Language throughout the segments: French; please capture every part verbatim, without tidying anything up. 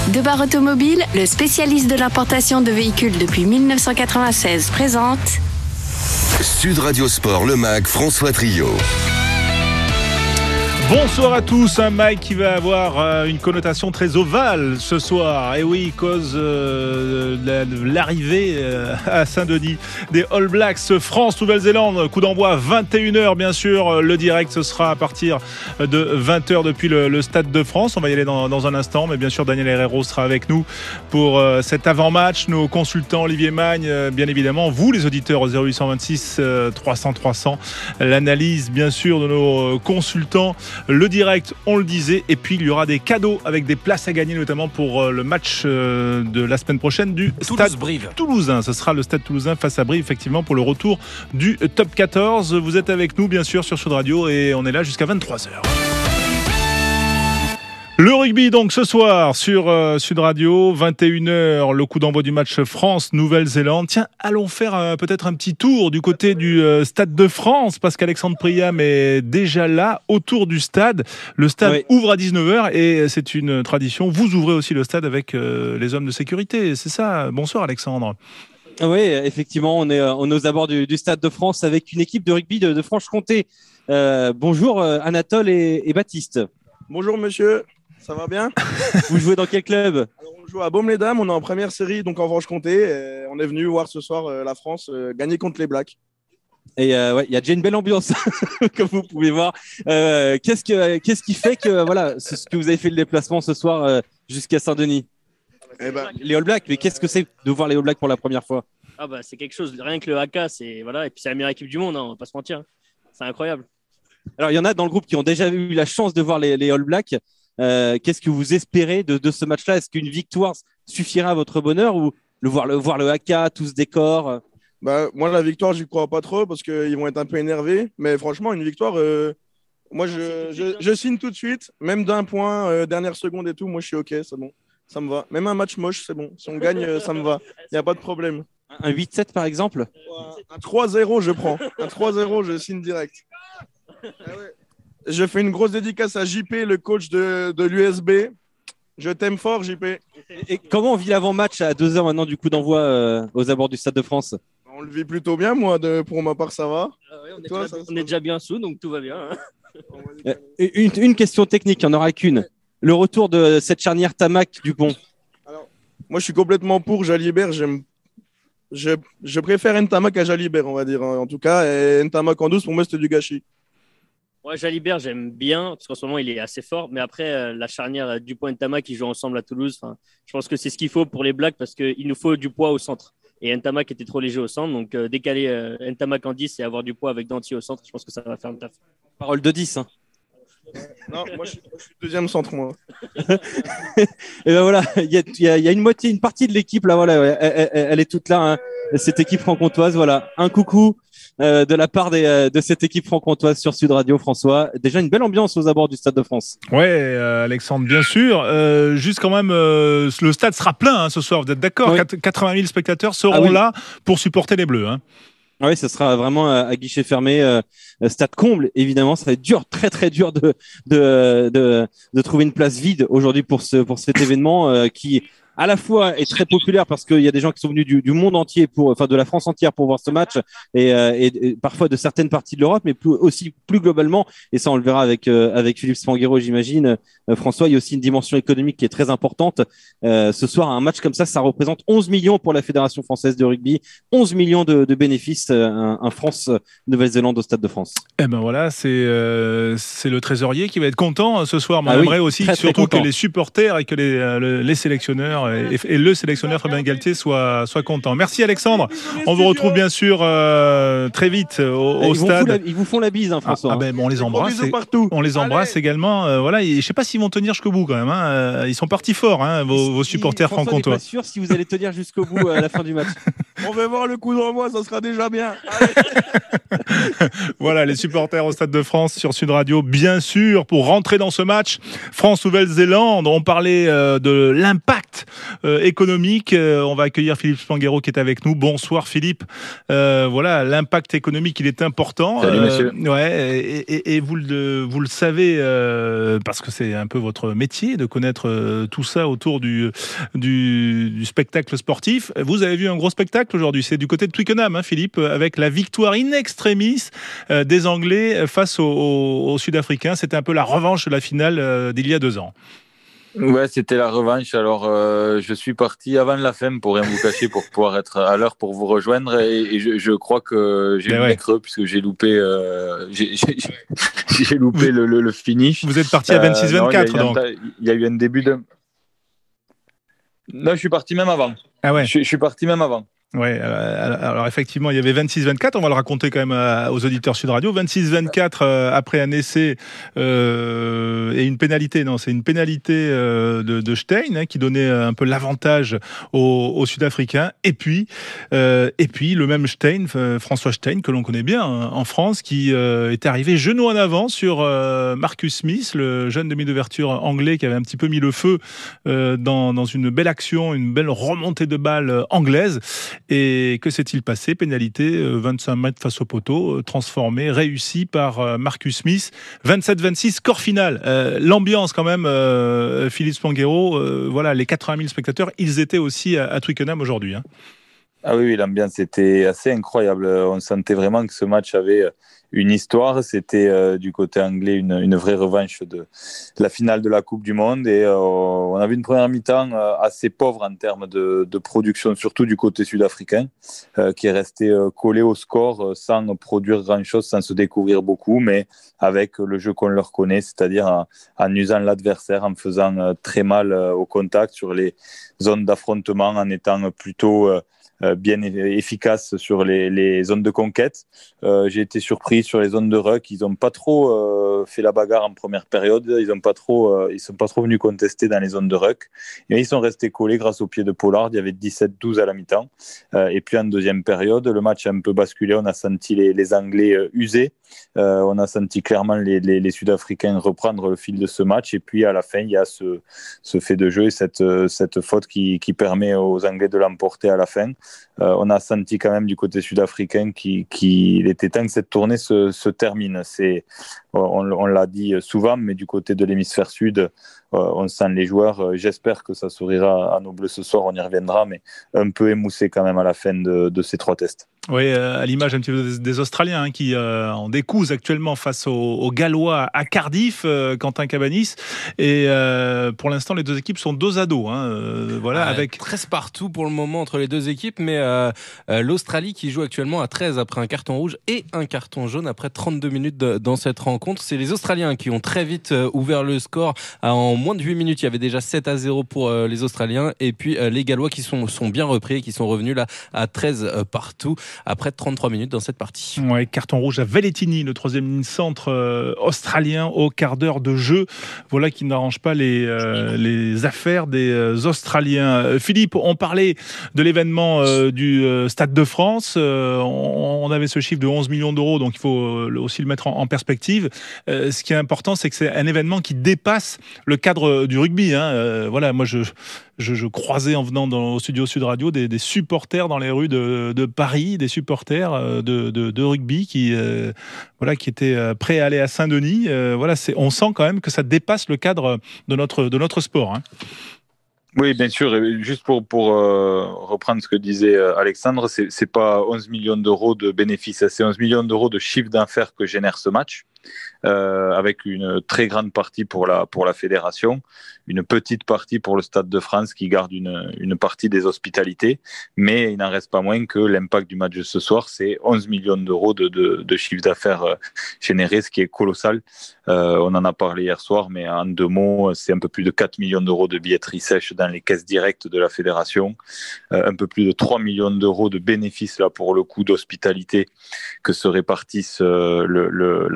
Debar Automobile, le spécialiste de l'importation de véhicules depuis dix-neuf cent quatre-vingt-seize, présente Sud Radio Sport, le M A C, François Trio. Bonsoir à tous, un Mike qui va avoir euh, une connotation très ovale ce soir. Et oui, cause euh, de l'arrivée euh, à Saint-Denis des All Blacks France-Nouvelle-Zélande. Coup d'envoi vingt et une heures bien sûr. Le direct ce sera à partir de vingt heures depuis le, le Stade de France. On va y aller dans, dans un instant, mais bien sûr Daniel Herrero sera avec nous pour euh, cet avant-match. Nos consultants Olivier Magne, euh, bien évidemment, vous les auditeurs au zéro huit cent vingt-six euh, trois cents trois cents. L'analyse bien sûr de nos euh, consultants. Le direct, on le disait, et puis il y aura des cadeaux avec des places à gagner, notamment pour le match de la semaine prochaine du Stade Brive. Toulousain. Ce sera le Stade Toulousain face à Brive, effectivement, pour le retour du Top quatorze. Vous êtes avec nous, bien sûr, sur Sud Radio, et on est là jusqu'à vingt-trois heures. Le rugby donc ce soir sur euh, Sud Radio, vingt et une heures, le coup d'envoi du match France-Nouvelle-Zélande. Tiens, allons faire euh, peut-être un petit tour du côté du euh, Stade de France, parce qu'Alexandre Priam est déjà là, autour du stade. Le stade oui. ouvre à dix-neuf heures et c'est une tradition. Vous ouvrez aussi le stade avec euh, les hommes de sécurité, c'est ça? Bonsoir Alexandre. Oui, effectivement, on est, on est aux abords du, du Stade de France avec une équipe de rugby de, de Franche-Comté. Euh, bonjour Anatole et, et Baptiste. Bonjour monsieur. Ça va bien? Vous jouez dans quel club? Alors, on joue à Baume-les-Dames, on est en première série, donc en Franche-Comté. Et on est venu voir ce soir euh, la France euh, gagner contre les Blacks. Et euh, ouais, il y a déjà une belle ambiance, comme vous pouvez voir. Euh, qu'est-ce, que, qu'est-ce qui fait que voilà, c'est ce que vous avez fait le déplacement ce soir euh, jusqu'à Saint-Denis? Eh ben, les All Blacks, mais qu'est-ce que c'est de voir les All Blacks pour la première fois? Ah bah c'est quelque chose, rien que le H K, c'est voilà, et puis c'est la meilleure équipe du monde, hein, on va pas se mentir. C'est incroyable. Alors il y en a dans le groupe qui ont déjà eu la chance de voir les, les All Blacks. Euh, qu'est-ce que vous espérez de, de ce match-là? Est-ce qu'une victoire suffira à votre bonheur ou le voir le, voir le H K, tout ce décor? Bah, moi, la victoire, j'y crois pas trop parce qu'ils vont être un peu énervés. Mais franchement, une victoire, euh, moi, je, je, je signe tout de suite. Même d'un point, euh, dernière seconde et tout, moi, je suis OK, c'est bon. Ça me va. Même un match moche, c'est bon. Si on gagne, euh, ça me va. Il n'y a pas de problème. Un huit sept, par exemple? Un trois zéro, je prends. Un trois zéro, je signe direct. Ah ouais. Je fais une grosse dédicace à J P, le coach de, de l'U S B. Je t'aime fort, J P. Et comment on vit l'avant-match à deux heures maintenant du coup d'envoi euh, aux abords du Stade de France? On le vit plutôt bien, moi, de, pour ma part, ça va. Ah ouais, on, est Toi, déjà, ça, on est déjà bien sous, donc tout va bien. Hein. Euh, une, une question technique, il n'y en aura qu'une. Le retour de cette charnière Tamac-Dupont. Alors, moi, je suis complètement pour Jalibert. J'aime, je, je préfère Ntamak à Jalibert, on va dire. En tout cas, et Ntamak en douze, pour moi, c'était du gâchis. Ouais, Jalibert, j'aime bien, parce qu'en ce moment, il est assez fort. Mais après, euh, la charnière euh, Dupont et Ntamak qui jouent ensemble à Toulouse, je pense que c'est ce qu'il faut pour les Blacks, parce qu'il nous faut du poids au centre. Et Ntamak était trop léger au centre. Donc, euh, décaler euh, Ntamak en dix et avoir du poids avec Danty au centre, je pense que ça va faire le taf. Parole de dix. Hein. Non, moi, je suis, je suis deuxième centre, moi. Et ben voilà, il y a, y, a, y a une moitié, une partie de l'équipe, là, voilà, elle, elle, elle est toute là, hein, cette équipe franc-comtoise. Voilà, un coucou. Euh, de la part des, euh, de cette équipe franc-comtoise sur Sud Radio, François. Déjà une belle ambiance aux abords du Stade de France. Ouais, euh, Alexandre, bien sûr. Euh, juste quand même, euh, le stade sera plein hein, ce soir, vous êtes d'accord? Oui. quatre-vingt mille spectateurs seront ah oui. là pour supporter les Bleus. Hein. Oui, ce sera vraiment à, à guichet fermé, euh, stade comble, évidemment. Ça va être dur, très très dur de, de, de, de trouver une place vide aujourd'hui pour, ce, pour cet événement euh, qui... à la fois est très populaire parce qu'il y a des gens qui sont venus du, du monde entier, pour, enfin de la France entière pour voir ce match et, euh, et, et parfois de certaines parties de l'Europe, mais plus, aussi plus globalement, et ça on le verra avec, euh, avec Philippe Spanghero, j'imagine, euh, François, il y a aussi une dimension économique qui est très importante. Euh, ce soir, un match comme ça, ça représente onze millions pour la Fédération française de rugby, onze millions de, de bénéfices, euh, un, un France-Nouvelle-Zélande au Stade de France. Eh ben voilà, c'est, euh, c'est le trésorier qui va être content ce soir, mais on ah aimerait oui, aussi très, surtout très que les supporters et que les, euh, les sélectionneurs Et, et le sélectionneur Fabien Galtier soit, soit content. Merci Alexandre. On vous retrouve bien sûr euh, très vite au, au ils stade. Vous la, ils vous font la bise, hein, François. Ah, ah ben, bon, on les embrasse. Et, on les embrasse Allez. également. Euh, voilà, et je ne sais pas s'ils vont tenir jusqu'au bout quand même. Hein. Ils sont partis forts, hein, vos, vos supporters franc-comtois. Je ne suis pas sûr si vous allez tenir jusqu'au bout à la fin du match. On va voir le coup d'envoi, ça sera déjà bien. Voilà, les supporters au Stade de France sur Sud Radio, bien sûr, pour rentrer dans ce match. France-Nouvelle-Zélande, on parlait euh, de l'impact euh, économique. Euh, on va accueillir Philippe Spanghero qui est avec nous. Bonsoir Philippe. Euh, voilà, l'impact économique, il est important. Salut, monsieur. Euh, ouais, et, et, et vous, le, vous le savez, euh, parce que c'est un peu votre métier de connaître euh, tout ça autour du, du, du spectacle sportif. Vous avez vu un gros spectacle aujourd'hui, c'est du côté de Twickenham, hein, Philippe, avec la victoire in extremis euh, des Anglais face aux, aux, aux Sud-Africains. C'était un peu la revanche de la finale euh, d'il y a deux ans. Ouais, c'était la revanche. Alors, euh, je suis parti avant la fin pour rien vous cacher, pour pouvoir être à l'heure pour vous rejoindre. Et, et je, je crois que j'ai eu ouais. le creux puisque j'ai loupé, euh, j'ai, j'ai, j'ai loupé le, le, le finish. Vous êtes parti à vingt-six vingt-quatre, euh, non, donc. Il y a eu un début de. Non, je suis parti même avant. Ah ouais. Je, je suis parti même avant. Ouais, alors effectivement, il y avait vingt-six vingt-quatre, on va le raconter quand même aux auditeurs Sud Radio. vingt-six vingt-quatre après un essai euh, et une pénalité, non, c'est une pénalité euh, de, de Steyn hein, qui donnait un peu l'avantage aux, aux Sud-Africains. Et puis, euh, et puis le même Steyn, François Steyn, que l'on connaît bien hein, en France, qui euh, est arrivé genou en avant sur euh, Marcus Smith, le jeune demi d'ouverture anglais qui avait un petit peu mis le feu euh, dans, dans une belle action, une belle remontée de balle anglaise. Et que s'est-il passé? Pénalité, vingt-cinq mètres face au poteau, transformé, réussi par Marcus Smith. vingt-sept vingt-six, score final. Euh, l'ambiance quand même, euh, Philippe Spanghero, euh, voilà, les quatre-vingt mille spectateurs, ils étaient aussi à, à Twickenham aujourd'hui. Hein. Ah oui, l'ambiance était assez incroyable. On sentait vraiment que ce match avait une histoire. C'était euh, du côté anglais une, une vraie revanche de la finale de la Coupe du Monde. Et euh, on avait une première mi-temps euh, assez pauvre en termes de, de production, surtout du côté sud-africain, euh, qui est resté euh, collé au score euh, sans produire grand-chose, sans se découvrir beaucoup, mais avec le jeu qu'on leur connaît, c'est-à-dire en, en usant l'adversaire, en faisant euh, très mal euh, au contact sur les zones d'affrontement, en étant plutôt... Euh, Euh, bien efficace sur les, les zones de conquête. Euh, j'ai été surpris sur les zones de ruck. Ils n'ont pas trop euh, fait la bagarre en première période. Ils ne euh, sont pas trop venus contester dans les zones de ruck. Et ils sont restés collés grâce au pied de Pollard. Il y avait dix-sept douze à la mi-temps. Euh, et puis en deuxième période, le match a un peu basculé. On a senti les, les Anglais euh, usés. Euh, on a senti clairement les, les, les Sud-Africains reprendre le fil de ce match. Et puis à la fin, il y a ce, ce fait de jeu et cette, cette faute qui, qui permet aux Anglais de l'emporter à la fin. Euh, on a senti quand même du côté sud-africain qu'il qui était temps que cette tournée se, se termine. C'est, on, on l'a dit souvent, mais du côté de l'hémisphère sud, euh, on sent les joueurs. Euh, j'espère que ça sourira à nos bleus ce soir, on y reviendra, mais un peu émoussé quand même à la fin de, de ces trois tests. Oui, euh, à l'image un petit peu des, des Australiens hein, qui euh, en décousent actuellement face aux, aux Gallois à Cardiff, euh, Quentin Cabanis. Et euh, pour l'instant, les deux équipes sont dos à dos. Hein, euh, voilà, ah, avec treize partout pour le moment entre les deux équipes, mais euh, euh, l'Australie qui joue actuellement à treize après un carton rouge et un carton jaune après trente-deux minutes de, dans cette rencontre. C'est les Australiens qui ont très vite euh, ouvert le score. En moins de huit minutes, il y avait déjà sept à zéro pour euh, les Australiens. Et puis euh, les Gallois qui sont, sont bien repris et qui sont revenus là à treize euh, partout après trente-trois minutes dans cette partie. Ouais, carton rouge à Velletini, le troisième ligne centre euh, australien au quart d'heure de jeu. Voilà qui n'arrange pas les, euh, les affaires des euh, Australiens. Euh, Philippe, on parlait de l'événement euh, du euh, Stade de France. Euh, on, on avait ce chiffre de onze millions d'euros, donc il faut aussi le mettre en, en perspective. Euh, ce qui est important, c'est que c'est un événement qui dépasse le cadre du rugby. Hein. Euh, voilà, moi je... Je, je croisais en venant dans, au studio Sud Radio des, des supporters dans les rues de, de Paris, des supporters de, de, de rugby qui, euh, voilà, qui étaient prêts à aller à Saint-Denis. Euh, voilà, c'est, on sent quand même que ça dépasse le cadre de notre, de notre sport. Hein. Oui, bien sûr. Et juste pour, pour euh, reprendre ce que disait Alexandre, c'est, c'est pas onze millions d'euros de bénéfices, c'est onze millions d'euros de chiffre d'affaires que génère ce match. Euh, avec une très grande partie pour la, pour la fédération, une petite partie pour le Stade de France qui garde une, une partie des hospitalités, mais il n'en reste pas moins que l'impact du match de ce soir, c'est onze millions d'euros de, de, de chiffre d'affaires généré, ce qui est colossal. Euh, on en a parlé hier soir, mais en deux mots, c'est un peu plus de quatre millions d'euros de billetterie sèche dans les caisses directes de la fédération, euh, un peu plus de trois millions d'euros de bénéfices là pour le coup d'hospitalité que se répartissent euh, le, le, la fédération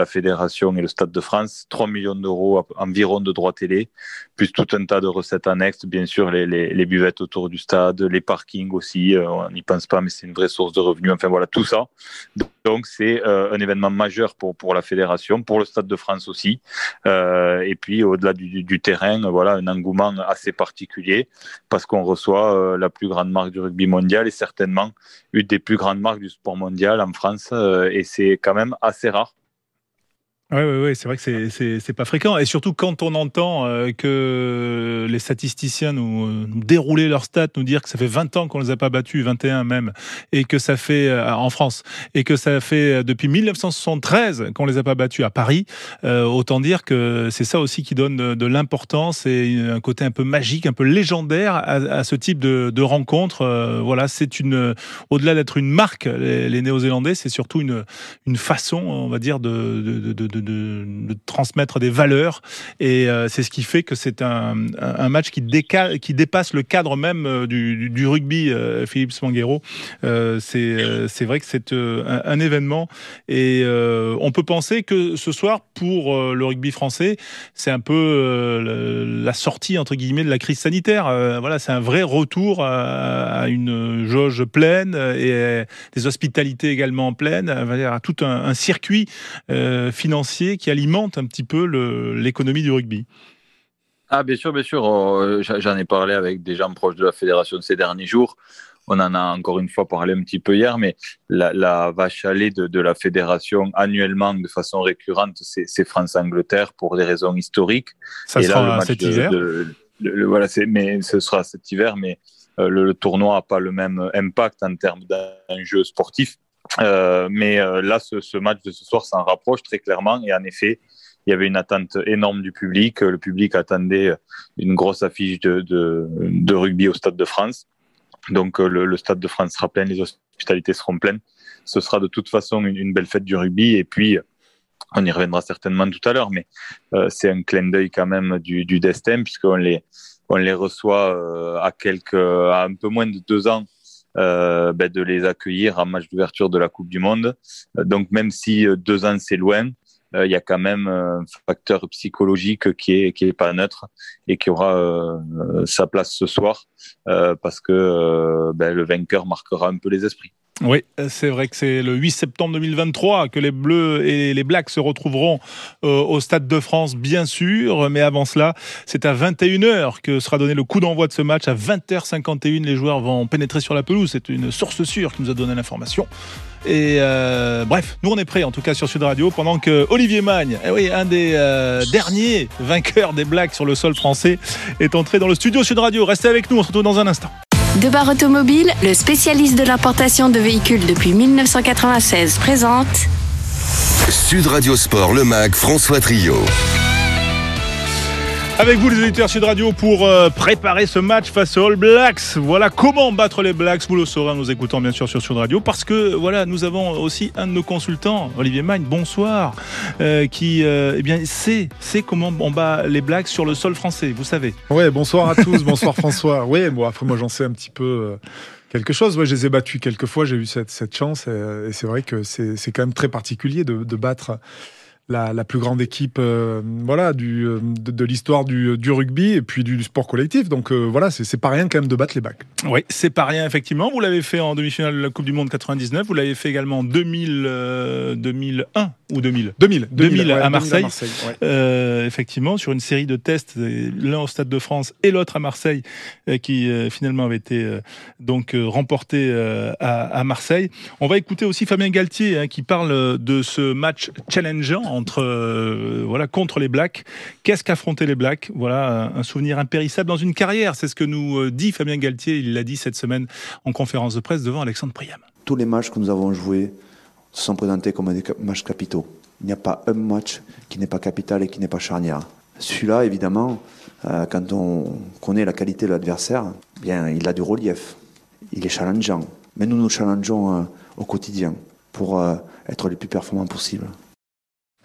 fédération et le Stade de France, trois millions d'euros environ de droits télé, plus tout un tas de recettes annexes, bien sûr les, les, les buvettes autour du stade, les parkings aussi, euh, on n'y pense pas mais c'est une vraie source de revenus, enfin voilà tout ça. Donc c'est euh, un événement majeur pour, pour la fédération, pour le Stade de France aussi, euh, et puis au-delà du, du terrain, voilà un engouement assez particulier parce qu'on reçoit euh, la plus grande marque du rugby mondial et certainement une des plus grandes marques du sport mondial en France, euh, et c'est quand même assez rare. Oui, oui, oui, c'est vrai que c'est, c'est, c'est pas fréquent. Et surtout quand on entend euh, que les statisticiens nous, nous déroulaient leurs stats, nous dire que ça fait vingt ans qu'on les a pas battus, vingt et un même, et que ça fait, euh, en France, et que ça fait euh, depuis dix-neuf cent soixante-treize qu'on les a pas battus à Paris, euh, autant dire que c'est ça aussi qui donne de, de l'importance et un côté un peu magique, un peu légendaire à, à ce type de, de rencontre. Euh, voilà, c'est une, au-delà d'être une marque, les, les Néo-Zélandais, c'est surtout une, une façon, on va dire, de, de, de, de De, de transmettre des valeurs et euh, c'est ce qui fait que c'est un, un match qui, décale, qui dépasse le cadre même du, du, du rugby, euh, Philippe Spanghero. Euh, c'est, euh, c'est vrai que c'est euh, un, un événement et euh, on peut penser que ce soir pour euh, le rugby français c'est un peu euh, la sortie entre guillemets de la crise sanitaire. Euh, voilà, c'est un vrai retour à, à une jauge pleine et à des hospitalités également pleines, à, à tout un, un circuit euh, financier qui alimente un petit peu le, l'économie du rugby. Ah bien sûr, bien sûr. Euh, j'en ai parlé avec des gens proches de la fédération ces derniers jours. On en a encore une fois parlé un petit peu hier, mais la, la vache à lait de, de la fédération annuellement, de façon récurrente, c'est, c'est France-Angleterre pour des raisons historiques. Ça Et sera là, le match cet de, hiver. de, de, le, voilà, c'est, mais ce sera cet hiver, mais euh, le, le tournoi n'a pas le même impact en termes d'enjeux sportifs. Euh, mais euh, là, ce, ce match de ce soir s'en rapproche très clairement. Et en effet, il y avait une attente énorme du public. Le public attendait une grosse affiche de, de, de rugby au Stade de France. Donc, le, le Stade de France sera plein, les hospitalités seront pleines. Ce sera de toute façon une, une belle fête du rugby. Et puis, on y reviendra certainement tout à l'heure, mais euh, c'est un clin d'œil quand même du, du destin, puisqu'on les, on les reçoit euh, à, quelques, à un peu moins de deux ans. Euh, ben de les accueillir en match d'ouverture de la Coupe du Monde. Euh, donc même si euh, deux ans c'est loin, il euh, y a quand même un facteur psychologique qui est qui est pas neutre et qui aura euh, sa place ce soir euh, parce que euh, ben, le vainqueur marquera un peu les esprits. Oui, c'est vrai que c'est le huit septembre deux mille vingt-trois que les Bleus et les Blacks se retrouveront euh, au Stade de France, bien sûr. Mais avant cela, c'est à vingt et une heures que sera donné le coup d'envoi de ce match. À vingt heures cinquante et une, les joueurs vont pénétrer sur la pelouse. C'est une source sûre qui nous a donné l'information. Et euh, bref, nous on est prêts en tout cas sur Sud Radio pendant que Olivier Magne, eh oui, un des euh, derniers vainqueurs des Blacks sur le sol français, est entré dans le studio Sud Radio. Restez avec nous, on se retrouve dans un instant. Debar Automobile, le spécialiste de l'importation de véhicules depuis dix-neuf cent quatre-vingt-seize, présente Sud Radio Sport, le Mag, François Trio. Avec vous les auditeurs Sud Radio pour euh, préparer ce match face aux All Blacks. Voilà comment battre les Blacks, vous le saurez en nous écoutant bien sûr sur Sud Radio, parce que voilà, nous avons aussi un de nos consultants, Olivier Magne, bonsoir, euh, qui euh, eh bien sait, sait comment on bat les Blacks sur le sol français, vous savez. Ouais, bonsoir à tous, bonsoir François. Oui, bon après moi j'en sais un petit peu euh, quelque chose. Ouais, je les ai battus quelques fois, j'ai eu cette, cette chance et, et c'est vrai que c'est, c'est quand même très particulier de, de battre La, la plus grande équipe euh, voilà, du, de, de l'histoire du, du rugby et puis du, du sport collectif. Donc euh, voilà, c'est, c'est pas rien quand même de battre les Blacks. Oui, c'est pas rien effectivement. Vous l'avez fait en demi-finale de la Coupe du Monde quatre-vingt-dix-neuf, vous l'avez fait également en deux mille, euh, deux mille un ou deux mille deux mille, deux mille, deux mille, ouais, à Marseille, deux mille à Marseille ouais. euh, effectivement, sur une série de tests, l'un au Stade de France et l'autre à Marseille, euh, qui euh, finalement avait été euh, donc euh, remporté euh, à, à Marseille. On va écouter aussi Fabien Galtier hein, qui parle de ce match challengeant entre euh, voilà contre les Blacks. Qu'est-ce qu'affronter les Blacks? Voilà un souvenir impérissable dans une carrière. C'est ce que nous dit Fabien Galtier. Il l'a dit cette semaine en conférence de presse devant Alexandre Priam. Tous les matchs que nous avons joués se sont présentés comme des matchs capitaux. Il n'y a pas un match qui n'est pas capital et qui n'est pas charnière. Celui-là, évidemment, euh, quand on connaît la qualité de l'adversaire, bien, il a du relief. Il est challengeant. Mais nous nous challengeons euh, au quotidien pour euh, être les plus performants possibles.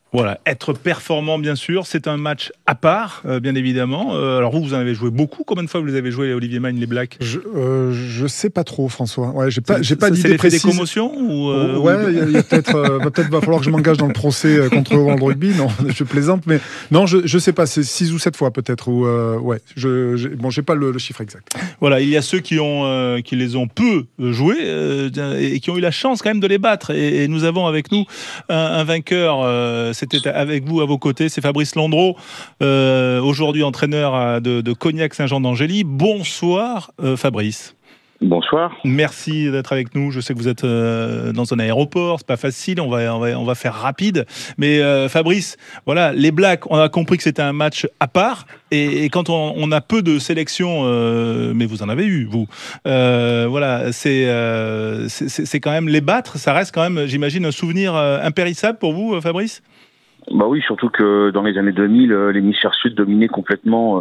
Voilà, être performant bien sûr, c'est un match à part, euh, bien évidemment. Euh, alors vous, vous en avez joué beaucoup. Combien de fois vous les avez joués, Olivier Magne, les Blacks? Je, euh, je sais pas trop, François. Ouais, j'ai pas, j'ai pas c'est, d'idée c'est l'effet précise. des commotions ou euh, oh, Ouais, ou... il y a, y a peut-être, euh, va peut-être va falloir que je m'engage dans le procès euh, contre World Rugby. Non, je plaisante, mais non, je, je sais pas. C'est six ou sept fois peut-être. Ou euh, ouais, je, j'ai, bon, j'ai pas le, le chiffre exact. Voilà, il y a ceux qui ont, euh, qui les ont peu joués euh, et qui ont eu la chance quand même de les battre. Et, et nous avons avec nous un, un vainqueur. Euh, c'était avec vous à vos côtés, c'est Fabrice Landreau, euh, aujourd'hui entraîneur de, de Cognac-Saint-Jean-d'Angély. Bonsoir euh, Fabrice. Bonsoir. Merci d'être avec nous. Je sais que vous êtes euh, dans un aéroport, c'est pas facile. On va, on va, on va faire rapide. Mais euh, Fabrice, voilà, les Blacks, on a compris que c'était un match à part. Et, et quand on, on a peu de sélections, euh, mais vous en avez eu, vous. Euh, voilà, c'est, euh, c'est, c'est quand même les battre. Ça reste quand même, j'imagine, un souvenir euh, impérissable pour vous, Fabrice. Bah oui, surtout que dans les années deux mille, l'hémisphère sud dominait complètement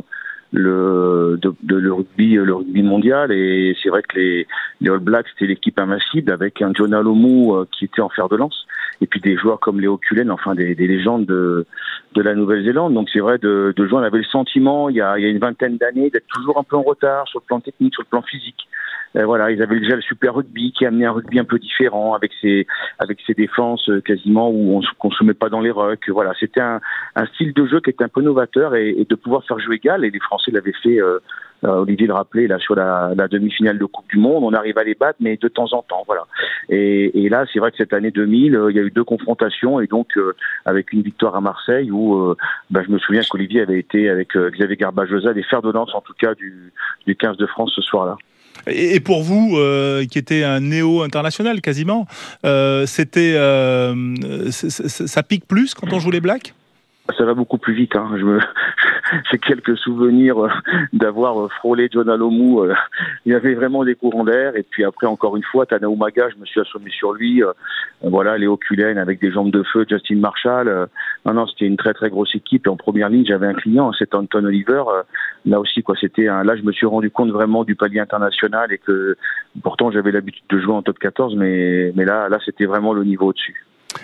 le, de, de, le rugby, le rugby mondial, et c'est vrai que les, les All Blacks c'était l'équipe invincible avec un Jonah Lomu euh, qui était en fer de lance, et puis des joueurs comme Léo Cullen, enfin des, des légendes de, de la Nouvelle-Zélande. Donc c'est vrai de, de jouer, on avait le sentiment il y a, il y a une vingtaine d'années d'être toujours un peu en retard sur le plan technique, sur le plan physique. Euh, voilà, ils avaient déjà le Super Rugby qui amenait un rugby un peu différent avec ses avec ses défenses euh, quasiment où on ne consommait pas dans les rucks. Voilà, c'était un, un style de jeu qui était un peu novateur, et, et de pouvoir faire jeu égal. Et les Français l'avaient fait. Euh, euh, Olivier le rappelait là sur la, la demi-finale de Coupe du Monde, on arrive à les battre, mais de temps en temps, voilà. Et, et là, c'est vrai que cette année deux mille, euh, il y a eu deux confrontations, et donc euh, avec une victoire à Marseille où, euh, bah, je me souviens qu'Olivier avait été avec euh, Xavier Garbajosa, des fers de lance en tout cas du, du quinze de France ce soir-là. Et pour vous, euh, qui était un néo-international quasiment, euh, c'était, euh, c- c- ça pique plus quand on joue les Blacks ? Ça va beaucoup plus vite. Hein. Je me... J'ai quelques souvenirs euh, d'avoir frôlé Jonah Lomu. Euh, il y avait vraiment des courants d'air. Et puis après, encore une fois, Tana Umaga, je me suis assommé sur lui. Euh, voilà, Léo Cullen avec des jambes de feu, Justin Marshall. Euh, non, non, c'était une très très grosse équipe. Et en première ligne, j'avais un client, c'était Anton Oliver. Euh, là aussi, quoi, c'était un... là, je me suis rendu compte vraiment du palier international, et que pourtant j'avais l'habitude de jouer en top quatorze, mais mais là, là, c'était vraiment le niveau au-dessus.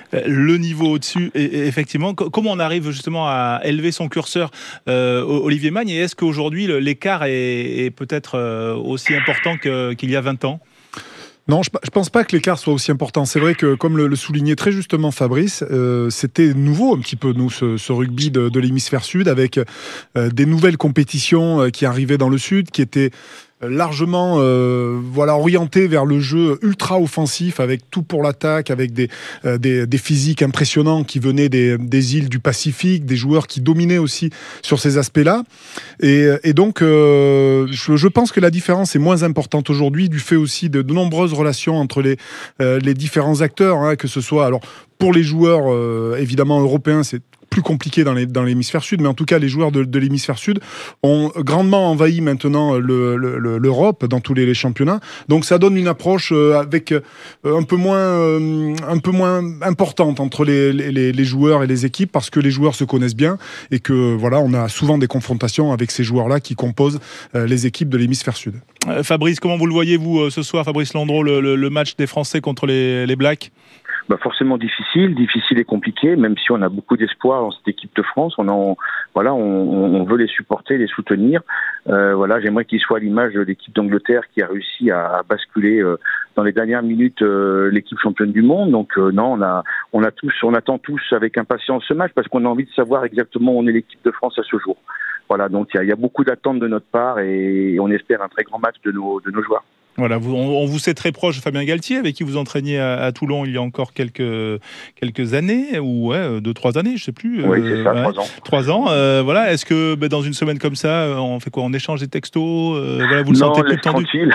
Le niveau au-dessus, et effectivement, comment on arrive justement à élever son curseur, euh, Olivier Magne, et est-ce qu'aujourd'hui l'écart est, est peut-être aussi important que, qu'il y a vingt ans ? Non, je ne pense pas que l'écart soit aussi important. C'est vrai que, comme le, le soulignait très justement Fabrice, euh, c'était nouveau un petit peu, nous, ce, ce rugby de, de l'hémisphère sud, avec euh, des nouvelles compétitions euh, qui arrivaient dans le sud, qui étaient largement euh, voilà, orienté vers le jeu ultra offensif, avec tout pour l'attaque, avec des, euh, des, des physiques impressionnants qui venaient des, des îles du Pacifique, des joueurs qui dominaient aussi sur ces aspects-là. Et, et donc, euh, je, je pense que la différence est moins importante aujourd'hui, du fait aussi de, de nombreuses relations entre les, euh, les différents acteurs, hein, que ce soit... Alors, pour les joueurs, euh, évidemment, européens, c'est plus compliqué dans, les, dans l'hémisphère sud, mais en tout cas les joueurs de, de l'hémisphère sud ont grandement envahi maintenant le, le, l'Europe dans tous les, les championnats, donc ça donne une approche euh, avec euh, un peu moins euh, un peu moins importante entre les, les, les joueurs et les équipes, parce que les joueurs se connaissent bien, et que voilà, on a souvent des confrontations avec ces joueurs-là qui composent euh, les équipes de l'hémisphère sud. Euh, Fabrice, comment vous le voyez vous ce soir, Fabrice Landreau, le, le, le match des Français contre les, les Blacks? Bah forcément difficile, difficile et compliqué, même si on a beaucoup d'espoir dans cette équipe de France. On en, voilà, on, on veut les supporter, les soutenir. Euh, voilà, j'aimerais qu'ils soient à l'image de l'équipe d'Angleterre qui a réussi à, à basculer euh, dans les dernières minutes euh, l'équipe championne du monde. Donc euh, non, on a, on a tous, on attend tous avec impatience ce match, parce qu'on a envie de savoir exactement où on est l'équipe de France à ce jour. Voilà, donc il y a, y a beaucoup d'attentes de notre part, et on espère un très grand match de nos, de nos joueurs. Voilà, vous, on, on vous sait très proche de Fabien Galtier, avec qui vous entraîniez à, à Toulon il y a encore quelques, quelques années, ou ouais, deux, trois années, je sais plus. Oui, c'est ça, ouais, trois ans. Trois ans, euh, voilà. Est-ce que bah, dans une semaine comme ça, on fait quoi? On échange des textos, euh, voilà, vous le non, sentez on plus laisse tendu? tranquille.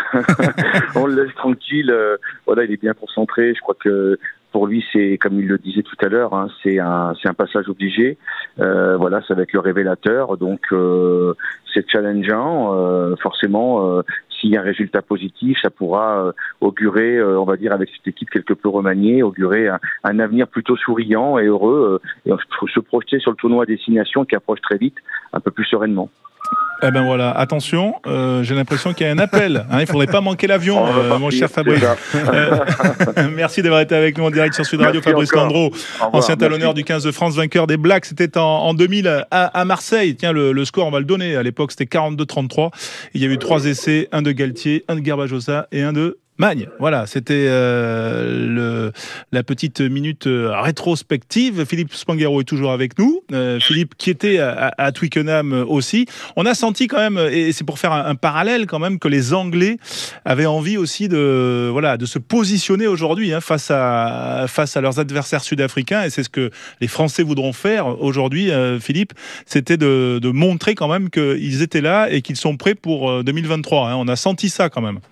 On le laisse tranquille. Euh, voilà, il est bien concentré. Je crois que pour lui, c'est, comme il le disait tout à l'heure, hein, c'est un, c'est un passage obligé. Euh, voilà, ça va être le révélateur. Donc, euh, c'est challengeant. Euh, forcément, euh, s'il y a un résultat positif, ça pourra euh, augurer, euh, on va dire, avec cette équipe quelque peu remaniée, augurer un, un avenir plutôt souriant et heureux, euh, et se projeter sur le tournoi à destination qui approche très vite, un peu plus sereinement. Eh ben voilà, attention, euh, j'ai l'impression qu'il y a un appel. Hein, il faudrait pas manquer l'avion, euh, mon cher Fabrice. Euh, merci d'avoir été avec nous en direct sur Sud Radio. Merci Fabrice Landreau, ancien talonneur du quinze de France, vainqueur des Blacks. C'était en, en deux mille à, à Marseille. Tiens, le, le score, on va le donner. À l'époque, c'était quarante-deux trente-trois. Il y a eu trois essais, un de Galtier, un de Garbajosa et un de Magne. Voilà, c'était euh, le, la petite minute rétrospective. Philippe Spanghero est toujours avec nous. Euh, Philippe qui était à, à Twickenham aussi. On a senti quand même, et c'est pour faire un, un parallèle quand même, que les Anglais avaient envie aussi de, voilà, de se positionner aujourd'hui hein, face à, face à leurs adversaires sud-africains. Et c'est ce que les Français voudront faire aujourd'hui, euh, Philippe. C'était de, de montrer quand même qu'ils étaient là et qu'ils sont prêts pour deux mille vingt-trois. Hein. On a senti ça quand même.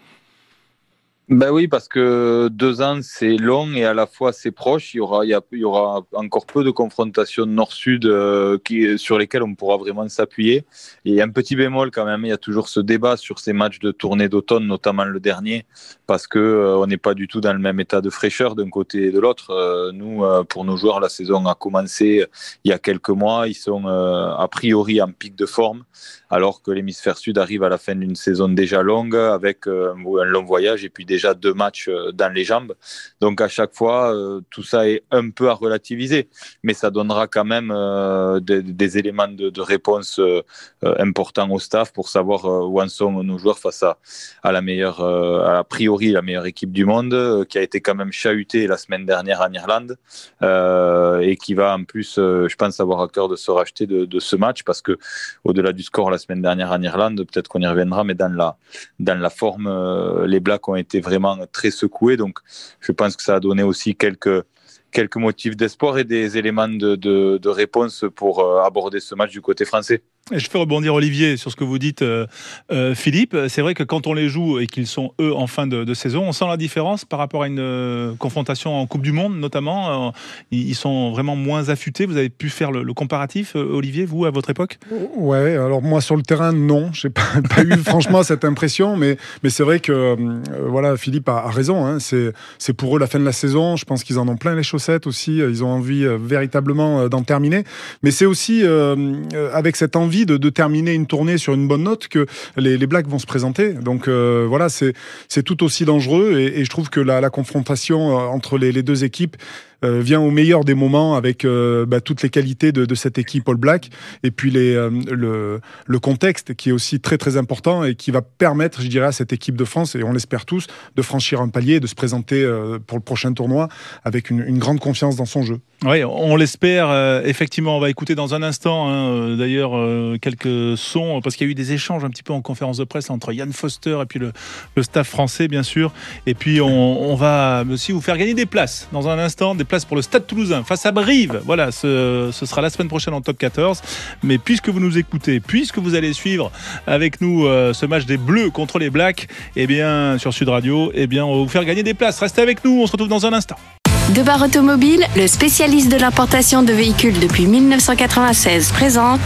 Ben oui, parce que deux ans, c'est long et à la fois c'est proche. Il y aura, il y a, il y aura encore peu de confrontations nord-sud euh, qui, sur lesquelles on pourra vraiment s'appuyer. Et un petit bémol quand même, il y a toujours ce débat sur ces matchs de tournée d'automne, notamment le dernier, parce que euh, on n'est pas du tout dans le même état de fraîcheur d'un côté et de l'autre. Euh, nous, euh, pour nos joueurs, la saison a commencé il y a quelques mois. Ils sont euh, a priori en pic de forme, alors que l'hémisphère sud arrive à la fin d'une saison déjà longue avec euh, un long voyage et puis déjà deux matchs dans les jambes. Donc à chaque fois, euh, tout ça est un peu à relativiser, mais ça donnera quand même euh, des, des éléments de, de réponse euh, importants au staff pour savoir euh, où en sont nos joueurs face à, à la meilleure, euh, à a priori la meilleure équipe du monde, euh, qui a été quand même chahutée la semaine dernière en Irlande euh, et qui va en plus, euh, je pense, avoir à cœur de se racheter de, de ce match parce que au-delà du score la semaine dernière en Irlande, peut-être qu'on y reviendra, mais dans la, dans la forme, euh, les Blacks ont été vraiment très secoués. Donc, je pense que ça a donné aussi quelques, quelques motifs d'espoir et des éléments de, de, de réponse pour euh, aborder ce match du côté français. Et je fais rebondir Olivier sur ce que vous dites, euh, euh, Philippe. C'est vrai que quand on les joue et qu'ils sont eux en fin de, de saison, on sent la différence par rapport à une euh, confrontation en Coupe du Monde, notamment. Euh, ils sont vraiment moins affûtés. Vous avez pu faire le, le comparatif, euh, Olivier, vous, à votre époque ? Ouais, alors moi sur le terrain, non. J'ai pas, pas eu franchement cette impression, mais, mais c'est vrai que euh, voilà, Philippe a, a raison. Hein, c'est, c'est pour eux la fin de la saison. Je pense qu'ils en ont plein les chaussettes aussi. Ils ont envie euh, véritablement euh, d'en terminer. Mais c'est aussi euh, avec cette envie De, de terminer une tournée sur une bonne note que les, les Blacks vont se présenter. Donc euh, voilà, c'est, c'est tout aussi dangereux et, et je trouve que la, la confrontation entre les, les deux équipes euh, vient au meilleur des moments avec euh, bah, toutes les qualités de, de cette équipe All Black et puis les, euh, le, le contexte qui est aussi très très important et qui va permettre, je dirais, à cette équipe de France, et on l'espère tous, de franchir un palier et de se présenter euh, pour le prochain tournoi avec une, une grande confiance dans son jeu. Oui, on l'espère. Euh, effectivement, on va écouter dans un instant, hein, d'ailleurs, euh, quelques sons, parce qu'il y a eu des échanges un petit peu en conférence de presse entre Yann Foster et puis le, le staff français, bien sûr. Et puis, on, on va aussi vous faire gagner des places dans un instant, des places pour le Stade Toulousain face à Brive. Voilà, ce, ce sera la semaine prochaine en top quatorze. Mais puisque vous nous écoutez, puisque vous allez suivre avec nous euh, ce match des Bleus contre les Blacks, eh bien, sur Sud Radio, eh bien, on va vous faire gagner des places. Restez avec nous, on se retrouve dans un instant. Debar Automobile, le spécialiste de l'importation de véhicules depuis dix-neuf cent quatre-vingt-seize, présente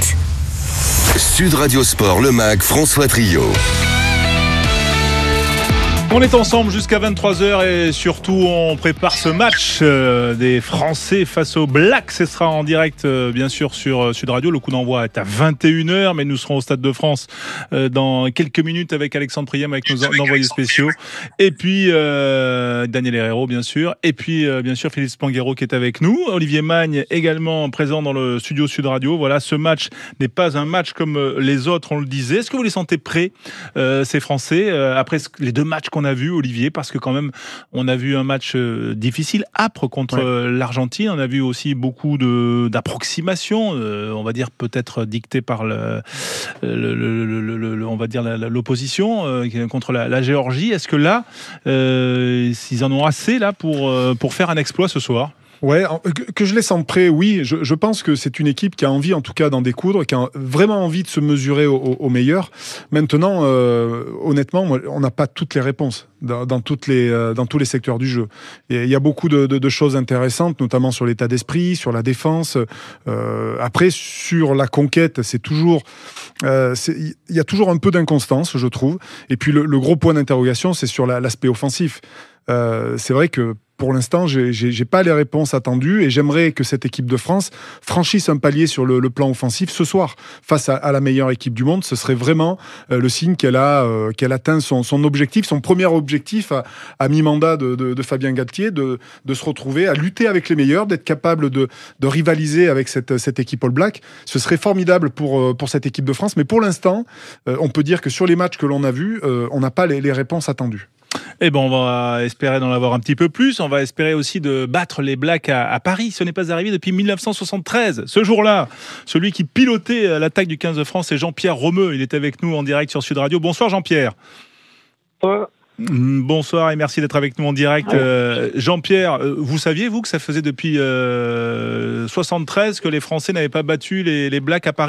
Sud Radio Sport, le Mag, François Trio. On est ensemble jusqu'à vingt-trois heures et surtout on prépare ce match euh, des Français face aux Blacks. Ce sera en direct euh, bien sûr sur euh, Sud Radio. Le coup d'envoi est à vingt et une heures, mais nous serons au Stade de France euh, dans quelques minutes avec Alexandre Priem, avec nos envoyés spéciaux. Et puis euh, Daniel Herrero bien sûr. Et puis euh, bien sûr Philippe Spanghero qui est avec nous. Olivier Magne également présent dans le studio Sud Radio. Voilà, ce match n'est pas un match comme les autres, on le disait. Est-ce que vous les sentez prêts, euh, ces Français, euh, après les deux matchs qu'on On a vu, Olivier, parce que quand même on a vu un match euh, difficile, âpre contre ouais. euh, l'Argentine. On a vu aussi beaucoup de d'approximations, euh, on va dire peut-être dictées par le, le, le, le, le, le on va dire la, l'opposition euh, contre la, la Géorgie. Est-ce que là, euh, ils en ont assez là pour euh, pour faire un exploit ce soir? Ouais, que je les sente prêts, oui. Je, je pense que c'est une équipe qui a envie, en tout cas, d'en découdre, qui a vraiment envie de se mesurer au, au, au meilleur. Maintenant, euh, honnêtement, on n'a pas toutes les réponses dans, dans, toutes les, euh, dans tous les secteurs du jeu. Et il y a beaucoup de, de, de choses intéressantes, notamment sur l'état d'esprit, sur la défense. Euh, après, sur la conquête, c'est toujours, euh, il y a toujours un peu d'inconstance, je trouve. Et puis le, le gros point d'interrogation, c'est sur la, l'aspect offensif. Euh, c'est vrai que pour l'instant, j'ai, j'ai, j'ai pas les réponses attendues et j'aimerais que cette équipe de France franchisse un palier sur le, le plan offensif ce soir face à, à la meilleure équipe du monde. Ce serait vraiment euh, le signe qu'elle a, euh, qu'elle atteint son, son objectif, son premier objectif à, à mi-mandat de, de, de Fabien Galtier, de, de se retrouver à lutter avec les meilleurs, d'être capable de, de rivaliser avec cette, cette équipe All Black. Ce serait formidable pour, pour cette équipe de France, mais pour l'instant, euh, on peut dire que sur les matchs que l'on a vus, euh, on n'a pas les, les réponses attendues. Eh ben, on va espérer d'en avoir un petit peu plus. On va espérer aussi de battre les Blacks à, à Paris. Ce n'est pas arrivé depuis dix-neuf cent soixante-treize. Ce jour-là, celui qui pilotait l'attaque du quinze de France, c'est Jean-Pierre Romeu. Il est avec nous en direct sur Sud Radio. Bonsoir Jean-Pierre. Ouais. Bonsoir et merci d'être avec nous en direct. Euh, Jean-Pierre, vous saviez, vous, que ça faisait depuis euh, soixante-treize que les Français n'avaient pas battu les, les Blacks à Paris ?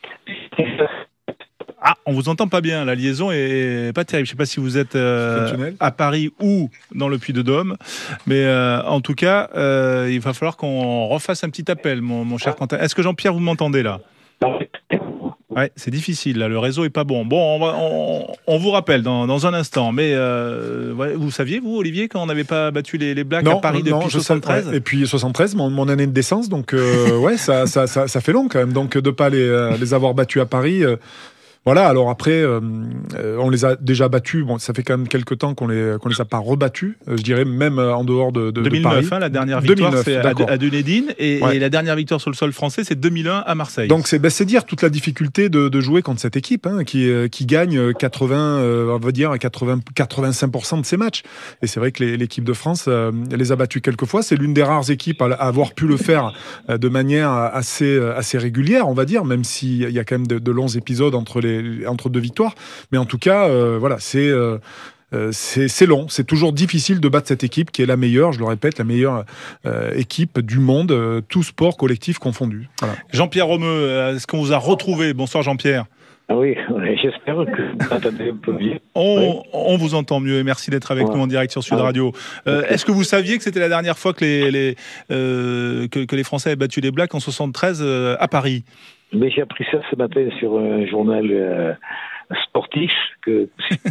Ah, on vous entend pas bien, la liaison est pas terrible. Je sais pas si vous êtes euh, à Paris ou dans le Puy-de-Dôme, mais euh, en tout cas, euh, il va falloir qu'on refasse un petit appel, mon, mon cher Quentin. Est-ce que Jean-Pierre, vous m'entendez là ? Ouais, c'est difficile, là, le réseau est pas bon. Bon, on, va, on, on vous rappelle dans, dans un instant, mais euh, ouais, vous saviez, vous, Olivier, quand on n'avait pas battu les, les Blacks non, à Paris non, depuis soixante-treize ? Ouais. Et puis soixante-treize, mon, mon année de naissance, donc euh, ouais, ça, ça, ça, ça fait long quand même, donc de pas les, les avoir battus à Paris. Euh, Voilà, alors après, euh, on les a déjà battus. Bon, ça fait quand même quelques temps qu'on les qu'on les a pas rebattus. Euh, je dirais même en dehors de, de, deux mille neuf, de Paris. Hein, la dernière victoire, deux mille neuf, c'est d'accord. à, à Dunedin, et, ouais. et la dernière victoire sur le sol français, c'est deux mille un à Marseille. Donc c'est, ben, c'est dire toute la difficulté de, de jouer contre cette équipe, hein, qui qui gagne quatre-vingts, euh, on va dire quatre-vingts, quatre-vingt-cinq pour cent de ses matchs. Et c'est vrai que les, l'équipe de France euh, les a battus quelques fois. C'est l'une des rares équipes à, à avoir pu le faire euh, de manière assez assez régulière, on va dire, même s'il y a quand même de, de longs épisodes entre les entre deux victoires. Mais en tout cas, euh, voilà, c'est, euh, c'est, c'est long. C'est toujours difficile de battre cette équipe qui est la meilleure, je le répète, la meilleure euh, équipe du monde, euh, tout sport collectif confondu. Voilà. Jean-Pierre Romeu, est-ce qu'on vous a retrouvé ? Bonsoir Jean-Pierre. Ah oui, j'espère que vous m'entendez un peu mieux. On, oui. on vous entend mieux et merci d'être avec ouais. nous en direct sur Sud Radio. Euh, okay. Est-ce que vous saviez que c'était la dernière fois que les, les, euh, que, que les Français avaient battu les Blacks en soixante-treize euh, à Paris ? Mais j'ai appris ça ce matin sur un journal euh, sportif que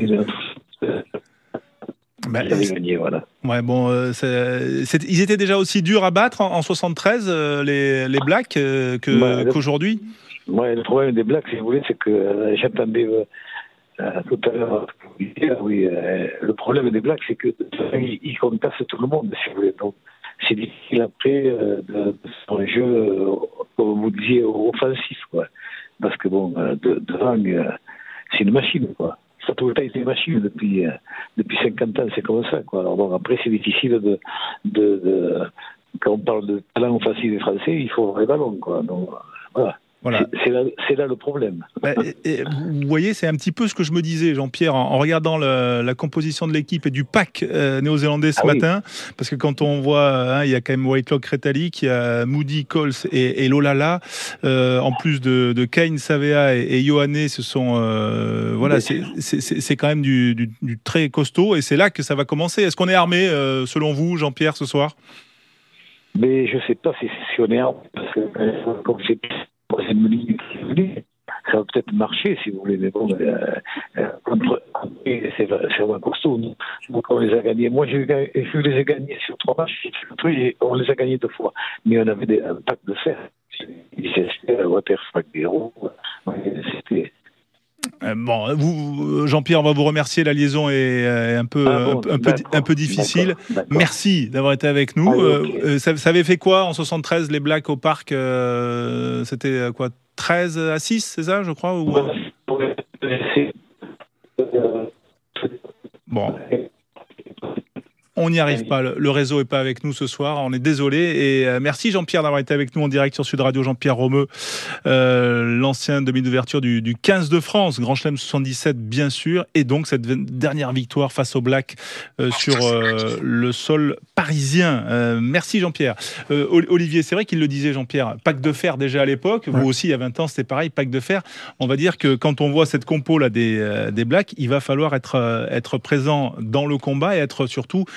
bah, ils avaient gagné, voilà. Ouais, bon, euh, c'est, c'est, ils étaient déjà aussi durs à battre en, en soixante-treize, euh, les, les Blacks, euh, que, ouais, le, qu'aujourd'hui. Ouais, le problème des Blacks, si vous voulez, c'est que euh, j'attendais euh, euh, tout à l'heure, oui, euh, le problème des Blacks, c'est que ils, ils contassent tout le monde, si vous voulez. Donc, c'est difficile après euh, de, de faire un jeu, euh, comme vous disiez, offensif, quoi. Parce que bon, euh, de, devant, euh, c'est une machine, quoi. Ça a tout le temps été une machine depuis, euh, depuis cinquante ans, c'est comme ça, quoi. Alors bon, après, c'est difficile de, de, de quand on parle de talent offensif des Français, il faut avoir les ballons, quoi. Donc, voilà. Voilà. C'est, c'est, là, c'est là le problème. Bah, et, et, vous voyez, c'est un petit peu ce que je me disais, Jean-Pierre, en, en regardant le, la composition de l'équipe et du pack euh, néo-zélandais ce ah, matin. Oui. Parce que quand on voit, hein, il y a quand même Whitelock, Retallick, il y a Moody, Coles et, et Lolala. Euh, en plus de, de Kane, Savea et, et Ioane, ce sont. Euh, voilà, c'est, c'est, c'est, c'est quand même du, du, du très costaud. Et c'est là que ça va commencer. Est-ce qu'on est armé, euh, selon vous, Jean-Pierre, ce soir ? Mais je ne sais pas si, si on est armé. Parce que, comme c'est. Troisième ligne, ça va peut-être marcher si vous voulez, mais bon, euh, euh, contre, c'est, c'est vraiment costaud. Donc on les a gagnés. Moi, je, je les ai gagnés sur trois matchs. On les a gagnés deux fois, mais on avait des, un pack de fer. C'était Waterfrag Bureau. C'était. Bon, vous, Jean-Pierre, on va vous remercier. La liaison est un peu, ah bon, un, un, peu un peu difficile. D'accord, d'accord. Merci d'avoir été avec nous. Ah, okay. euh, ça, ça avait fait quoi en soixante-treize, les Blacks au parc euh, c'était quoi, treize à six, c'est ça, je crois ou... Bon. On n'y arrive pas, le réseau n'est pas avec nous ce soir, on est désolé. Et euh, merci Jean-Pierre d'avoir été avec nous en direct sur Sud Radio. Jean-Pierre Romeu, euh, l'ancien demi d'ouverture du, du quinze de France, Grand Chelem soixante-dix-sept bien sûr, et donc cette dernière victoire face aux Blacks euh, sur euh, le sol parisien. Euh, merci Jean-Pierre. Euh, Olivier, c'est vrai qu'il le disait Jean-Pierre, pack de fer déjà à l'époque, ouais. Vous aussi il y a vingt ans c'était pareil, pack de fer. On va dire que quand on voit cette compo là des, euh, des Blacks, il va falloir être, euh, être présent dans le combat et être surtout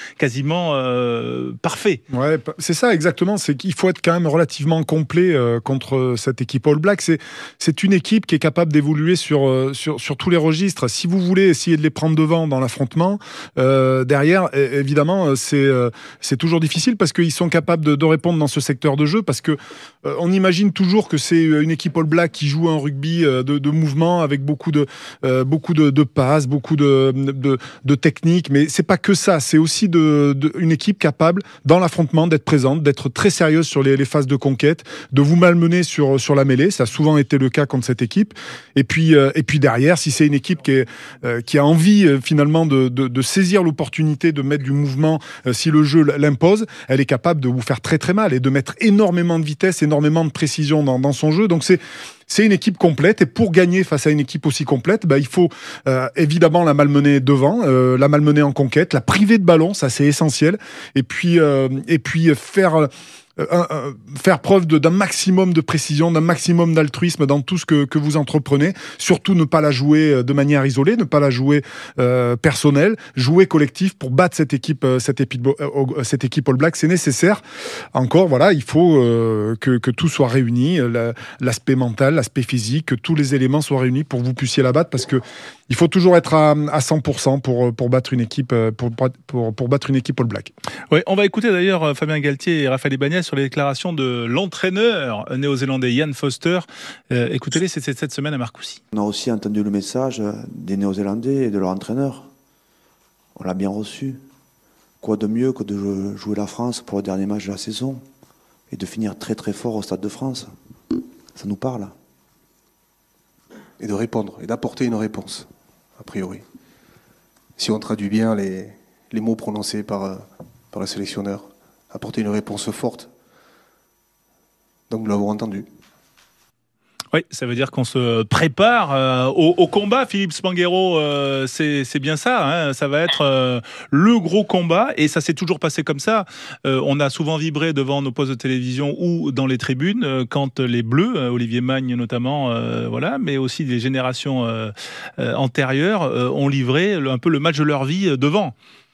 quasiment euh, parfait. Ouais, c'est ça exactement. C'est qu'il faut être quand même relativement complet euh, contre cette équipe All Black. C'est c'est une équipe qui est capable d'évoluer sur euh, sur sur tous les registres. Si vous voulez essayer de les prendre devant dans l'affrontement, euh, derrière, évidemment, c'est euh, c'est toujours difficile parce qu'ils sont capables de, de répondre dans ce secteur de jeu. Parce que euh, on imagine toujours que c'est une équipe All Black qui joue un rugby euh, de, de mouvement avec beaucoup de euh, beaucoup de, de passes, beaucoup de, de de techniques. Mais c'est pas que ça. C'est aussi de, de une équipe capable dans l'affrontement d'être présente, d'être très sérieuse sur les, les phases de conquête, de vous malmener sur sur la mêlée. Ça a souvent été le cas contre cette équipe. Et puis euh, et puis derrière, si c'est une équipe qui est euh, qui a envie euh, finalement de, de de saisir l'opportunité de mettre du mouvement, euh, si le jeu l'impose, elle est capable de vous faire très très mal et de mettre énormément de vitesse, énormément de précision dans dans son jeu. Donc c'est C'est une équipe complète et pour gagner face à une équipe aussi complète, bah, il faut euh, évidemment la malmener devant, euh, la malmener en conquête, la priver de ballon, ça c'est essentiel. Et puis euh, et puis faire euh, un, un, faire preuve de, d'un maximum de précision, d'un maximum d'altruisme dans tout ce que, que vous entreprenez. Surtout ne pas la jouer de manière isolée, ne pas la jouer euh, personnelle, jouer collectif pour battre cette équipe, cette équipe, euh, cette équipe All Black. C'est nécessaire. Encore, voilà, il faut euh, que, que tout soit réuni, la, l'aspect mental, l'aspect physique, que tous les éléments soient réunis pour que vous puissiez la battre, parce que il faut toujours être à, à cent pour cent pour, pour battre une équipe, pour, pour, pour battre une équipe All Black. Ouais, on va écouter d'ailleurs Fabien Galtier et Raphaël Ibanez sur les déclarations de l'entraîneur néo-zélandais Ian Foster. Euh, écoutez-les, c'était cette semaine à Marcoussis. On a aussi entendu le message des Néo-Zélandais et de leur entraîneur. On l'a bien reçu. Quoi de mieux que de jouer la France pour le dernier match de la saison et de finir très très fort au Stade de France. Ça nous parle. Et de répondre, et d'apporter une réponse, a priori. Si on traduit bien les, les mots prononcés par, par le sélectionneur, apporter une réponse forte. Donc nous l'avons entendu. Oui, ça veut dire qu'on se prépare euh, au, au combat, Philippe Spanghero, euh, c'est, c'est bien ça, hein, ça va être euh, le gros combat, et ça s'est toujours passé comme ça. Euh, on a souvent vibré devant nos postes de télévision ou dans les tribunes euh, quand les Bleus, euh, Olivier Magne notamment, euh, voilà, mais aussi des générations euh, euh, antérieures, euh, ont livré un peu le match de leur vie euh, devant.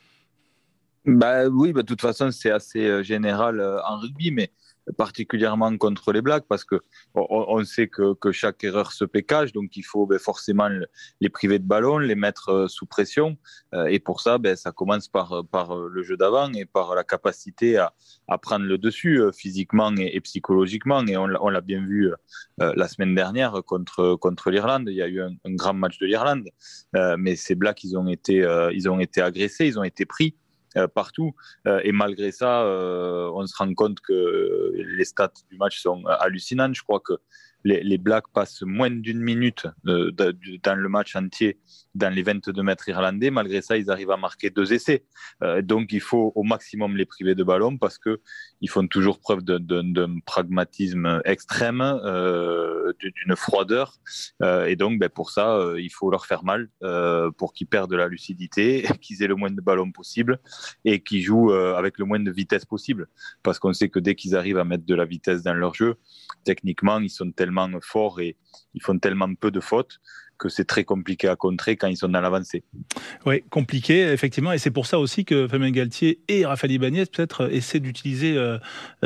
Bah oui, bah, de toute façon, c'est assez euh, général euh, en rugby, mais particulièrement contre les Blacks, parce que on, on sait que, que chaque erreur se pécage, donc il faut ben, forcément les priver de ballon, les mettre euh, sous pression, euh, et pour ça, ben, ça commence par, par le jeu d'avant et par la capacité à, à prendre le dessus euh, physiquement et, et psychologiquement, et on, on l'a bien vu euh, la semaine dernière contre, contre l'Irlande. Il y a eu un, un grand match de l'Irlande, euh, mais ces Blacks, ils ont été, euh, ils ont été agressés, ils ont été pris Euh, partout, euh, et malgré ça euh, on se rend compte que les stats du match sont hallucinantes. Je crois que les, les Blacks passent moins d'une minute euh, de, de, dans le match entier dans les vingt-deux mètres irlandais. Malgré ça, ils arrivent à marquer deux essais, euh, donc il faut au maximum les priver de ballon, parce que ils font toujours preuve de, de, d'un pragmatisme extrême, euh, d'une froideur, euh, et donc ben, pour ça euh, il faut leur faire mal, euh, pour qu'ils perdent de la lucidité, qu'ils aient le moins de ballons possible et qu'ils jouent euh, avec le moins de vitesse possible, parce qu'on sait que dès qu'ils arrivent à mettre de la vitesse dans leur jeu, techniquement ils sont tellement forts et ils font tellement peu de fautes que c'est très compliqué à contrer quand ils sont dans l'avancée. Oui, compliqué, effectivement, et c'est pour ça aussi que Fabien Galtier et Raphaël Ibanez peut-être essaient d'utiliser euh,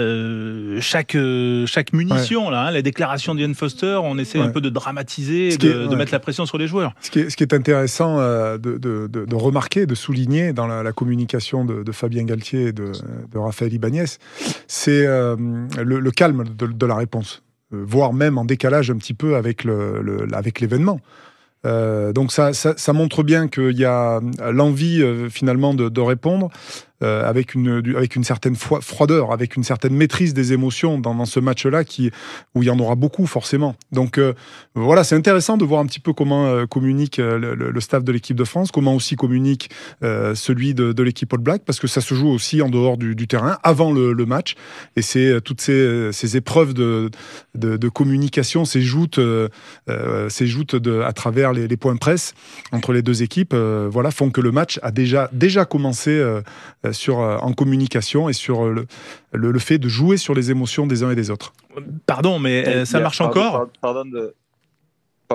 euh, chaque, euh, chaque munition. Ouais. Là, hein, les déclarations d'Ian Foster, on essaie ouais. un peu de dramatiser, de, est, de ouais. mettre la pression sur les joueurs. Ce qui est, ce qui est intéressant euh, de, de, de, de remarquer, de souligner dans la, la communication de, de Fabien Galtier et de, de Raphaël Ibanez, c'est euh, le, le calme de, de la réponse, voire même en décalage un petit peu avec, le, le, avec l'événement. Euh, donc ça, ça, ça montre bien qu'il y a l'envie euh, finalement de, de répondre euh, avec, une, du, avec une certaine froideur, avec une certaine maîtrise des émotions dans, dans ce match-là qui, où il y en aura beaucoup forcément. Donc euh, voilà, c'est intéressant de voir un petit peu comment euh, communique le, le, le staff de l'équipe de France, comment aussi communique euh, celui de, de l'équipe All Black, parce que ça se joue aussi en dehors du, du terrain, avant le, le match, et c'est toutes ces, ces épreuves de, de, de communication, ces joutes, euh, ces joutes de, à travers les, les points presse entre les deux équipes, euh, voilà, font que le match a déjà, déjà commencé euh, sur, euh, en communication et sur le, le, le fait de jouer sur les émotions des uns et des autres. Pardon, mais euh, ça marche pardon, encore pardon de,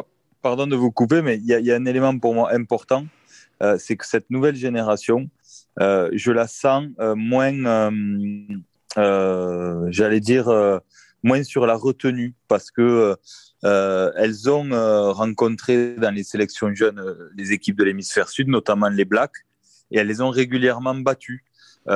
pardon de vous couper, mais il y, y a un élément pour moi important, euh, c'est que cette nouvelle génération, euh, je la sens euh, moins, euh, euh, j'allais dire, euh, moins sur la retenue parce que euh, elles ont euh, rencontré dans les sélections jeunes euh, les équipes de l'hémisphère sud, notamment les Blacks, et elles les ont régulièrement battues.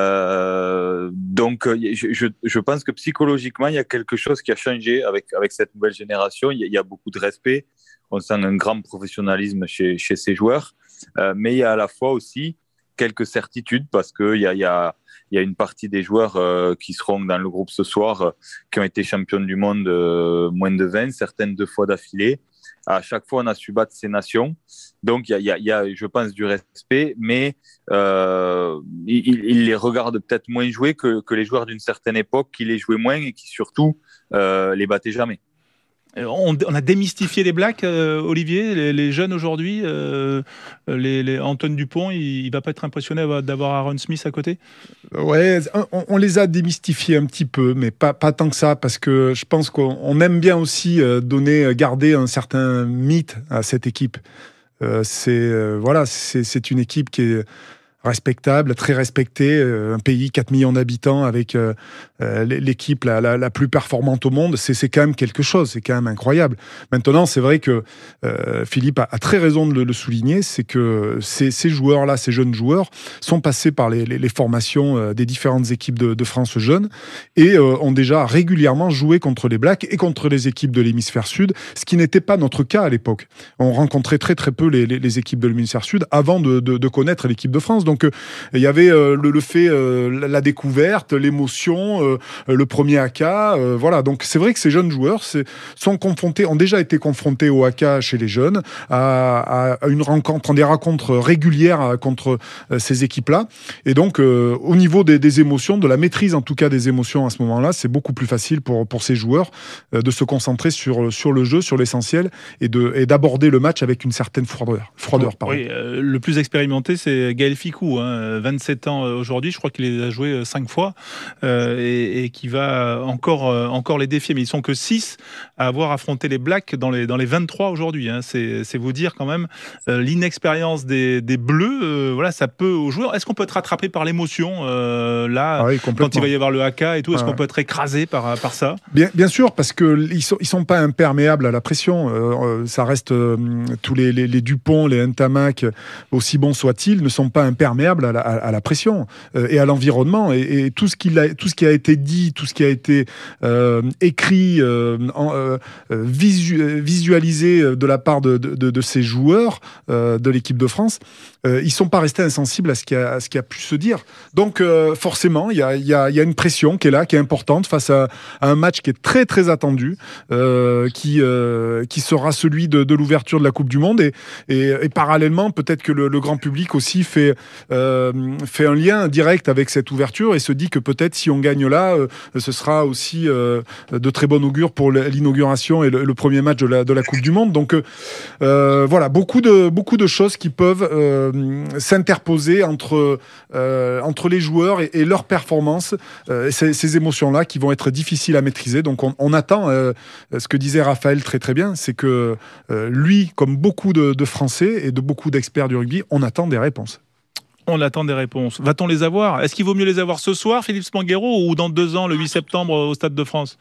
Euh, donc, je, je, je pense que psychologiquement, il y a quelque chose qui a changé avec, avec cette nouvelle génération. Il y, a, il y a beaucoup de respect. On sent un grand professionnalisme chez, chez ces joueurs. Euh, mais il y a à la fois aussi quelques certitudes parce qu'il y a, il y, a, il y a une partie des joueurs euh, qui seront dans le groupe ce soir euh, qui ont été championnes du monde euh, moins de vingt, certaines deux fois d'affilée. À chaque fois, on a su battre ces nations. Donc, il y a, il y a, il y a je pense, du respect, mais euh, ils, ils les regardent peut-être moins jouer que, que les joueurs d'une certaine époque qui les jouaient moins et qui, surtout, euh, les battaient jamais. On, on a démystifié les Blacks, euh, Olivier, les, les jeunes aujourd'hui. Euh, les, les Antoine Dupont, il ne va pas être impressionné d'avoir Aaron Smith à côté? Ouais, on, on les a démystifiés un petit peu, mais pas, pas tant que ça, parce que je pense qu'on aime bien aussi donner, garder un certain mythe à cette équipe. Euh, c'est euh, voilà, c'est, c'est une équipe qui est respectable, très respectée, un pays, quatre millions d'habitants, avec euh, l'équipe la, la, la plus performante au monde, c'est, c'est quand même quelque chose, c'est quand même incroyable. Maintenant, c'est vrai que euh, Philippe a, a très raison de le, le souligner, c'est que ces, ces joueurs-là, ces jeunes joueurs, sont passés par les, les, les formations euh, des différentes équipes de, de France jeunes et euh, ont déjà régulièrement joué contre les Blacks et contre les équipes de l'hémisphère sud, ce qui n'était pas notre cas à l'époque. On rencontrait très très peu les, les, les équipes de l'hémisphère sud avant de, de, de connaître l'équipe de France. Donc, il y avait euh, le, le fait, euh, la découverte, l'émotion, euh, le premier A K. Euh, voilà. Donc, c'est vrai que ces jeunes joueurs c'est, sont confrontés, ont déjà été confrontés au A K chez les jeunes, à, à une rencontre, des rencontres régulières contre euh, ces équipes-là. Et donc, euh, au niveau des, des émotions, de la maîtrise en tout cas des émotions à ce moment-là, c'est beaucoup plus facile pour, pour ces joueurs euh, de se concentrer sur, sur le jeu, sur l'essentiel, et, de, et d'aborder le match avec une certaine froideur. froideur pardon. Oui, euh, le plus expérimenté, c'est Gaël Ficou. Hein, vingt-sept ans aujourd'hui, je crois qu'il les a joués cinq fois euh, et, et qui va encore, euh, encore les défier. Mais ils sont que six à avoir affronté les Blacks dans les, dans les vingt-trois aujourd'hui. Hein. C'est, c'est vous dire quand même euh, l'inexpérience des, des Bleus. Euh, voilà, ça peut aux joueurs. Est-ce qu'on peut être rattrapé par l'émotion euh, là, ah oui, quand il va y avoir le A K et tout? Est-ce ah qu'on peut être écrasé par, par ça? Bien, bien sûr, parce qu'ils ne sont, ils sont pas imperméables à la pression. Euh, ça reste euh, tous les, les, les Dupont, les Ntamak, aussi bons soient-ils, ne sont pas imperméables à la, à la pression euh, et à l'environnement et, et tout ce qui a, tout ce qui a été dit, tout ce qui a été euh, écrit, euh, en, euh, visu, visualisé de la part de, de, de ces joueurs euh, de l'équipe de France, euh, ils sont pas restés insensibles à ce qui a, à ce qui a pu se dire. Donc euh, forcément, il y a, y, a, y a une pression qui est là, qui est importante face à, à un match qui est très très attendu, euh, qui euh, qui sera celui de, de l'ouverture de la Coupe du Monde et, et, et parallèlement peut-être que le, le grand public aussi fait Euh, fait un lien direct avec cette ouverture et se dit que peut-être si on gagne là, euh, ce sera aussi euh, de très bon augure pour l'inauguration et le, le premier match de la, de la Coupe du Monde. Donc euh, voilà, beaucoup de, beaucoup de choses qui peuvent euh, s'interposer entre, euh, entre les joueurs et, et leur performance, euh, ces, ces émotions-là qui vont être difficiles à maîtriser. Donc on, on attend, euh, ce que disait Raphaël très très bien, c'est que euh, lui, comme beaucoup de, de Français et de beaucoup d'experts du rugby, on attend des réponses. On attend des réponses. Va-t-on les avoir? Est-ce qu'il vaut mieux les avoir ce soir, Philippe Spanghero, ou dans deux ans, le huit septembre, au Stade de France?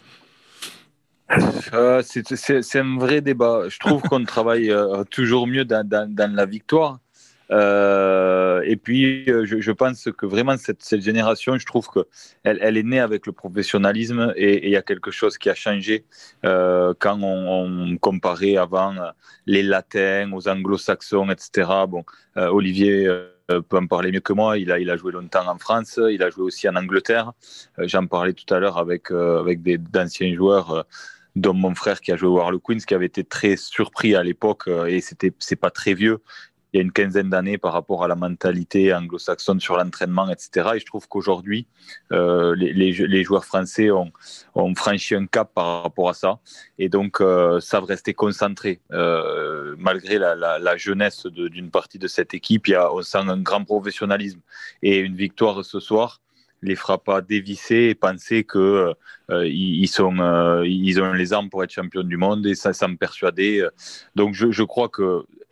euh, c'est, c'est, c'est un vrai débat. Je trouve qu'on travaille euh, toujours mieux dans, dans, dans la victoire. Euh, et puis, je, je pense que vraiment, cette, cette génération, je trouve qu'elle elle est née avec le professionnalisme et il y a quelque chose qui a changé euh, quand on, on comparait avant les Latins aux Anglo-Saxons, et cetera. Bon, euh, Olivier euh, peut en parler mieux que moi. Il a, il a joué longtemps en France, il a joué aussi en Angleterre. Euh, j'en parlais tout à l'heure avec, euh, avec des, d'anciens joueurs, euh, dont mon frère qui a joué au Harlequins, qui avait été très surpris à l'époque, euh, et c'était, c'est pas très vieux. Il y a une quinzaine d'années par rapport à la mentalité anglo-saxonne sur l'entraînement, et cetera. Et je trouve qu'aujourd'hui, euh, les, les, les joueurs français ont, ont franchi un cap par rapport à ça et donc euh, savent rester concentrés. Euh, malgré la, la, la jeunesse de, d'une partie de cette équipe, il y a, on sent un grand professionnalisme. Et une victoire ce soir les fera pas dévisser et penser que euh, ils sont euh, ils ont les armes pour être champions du monde, et ça ça me persuadait. Donc je, je crois que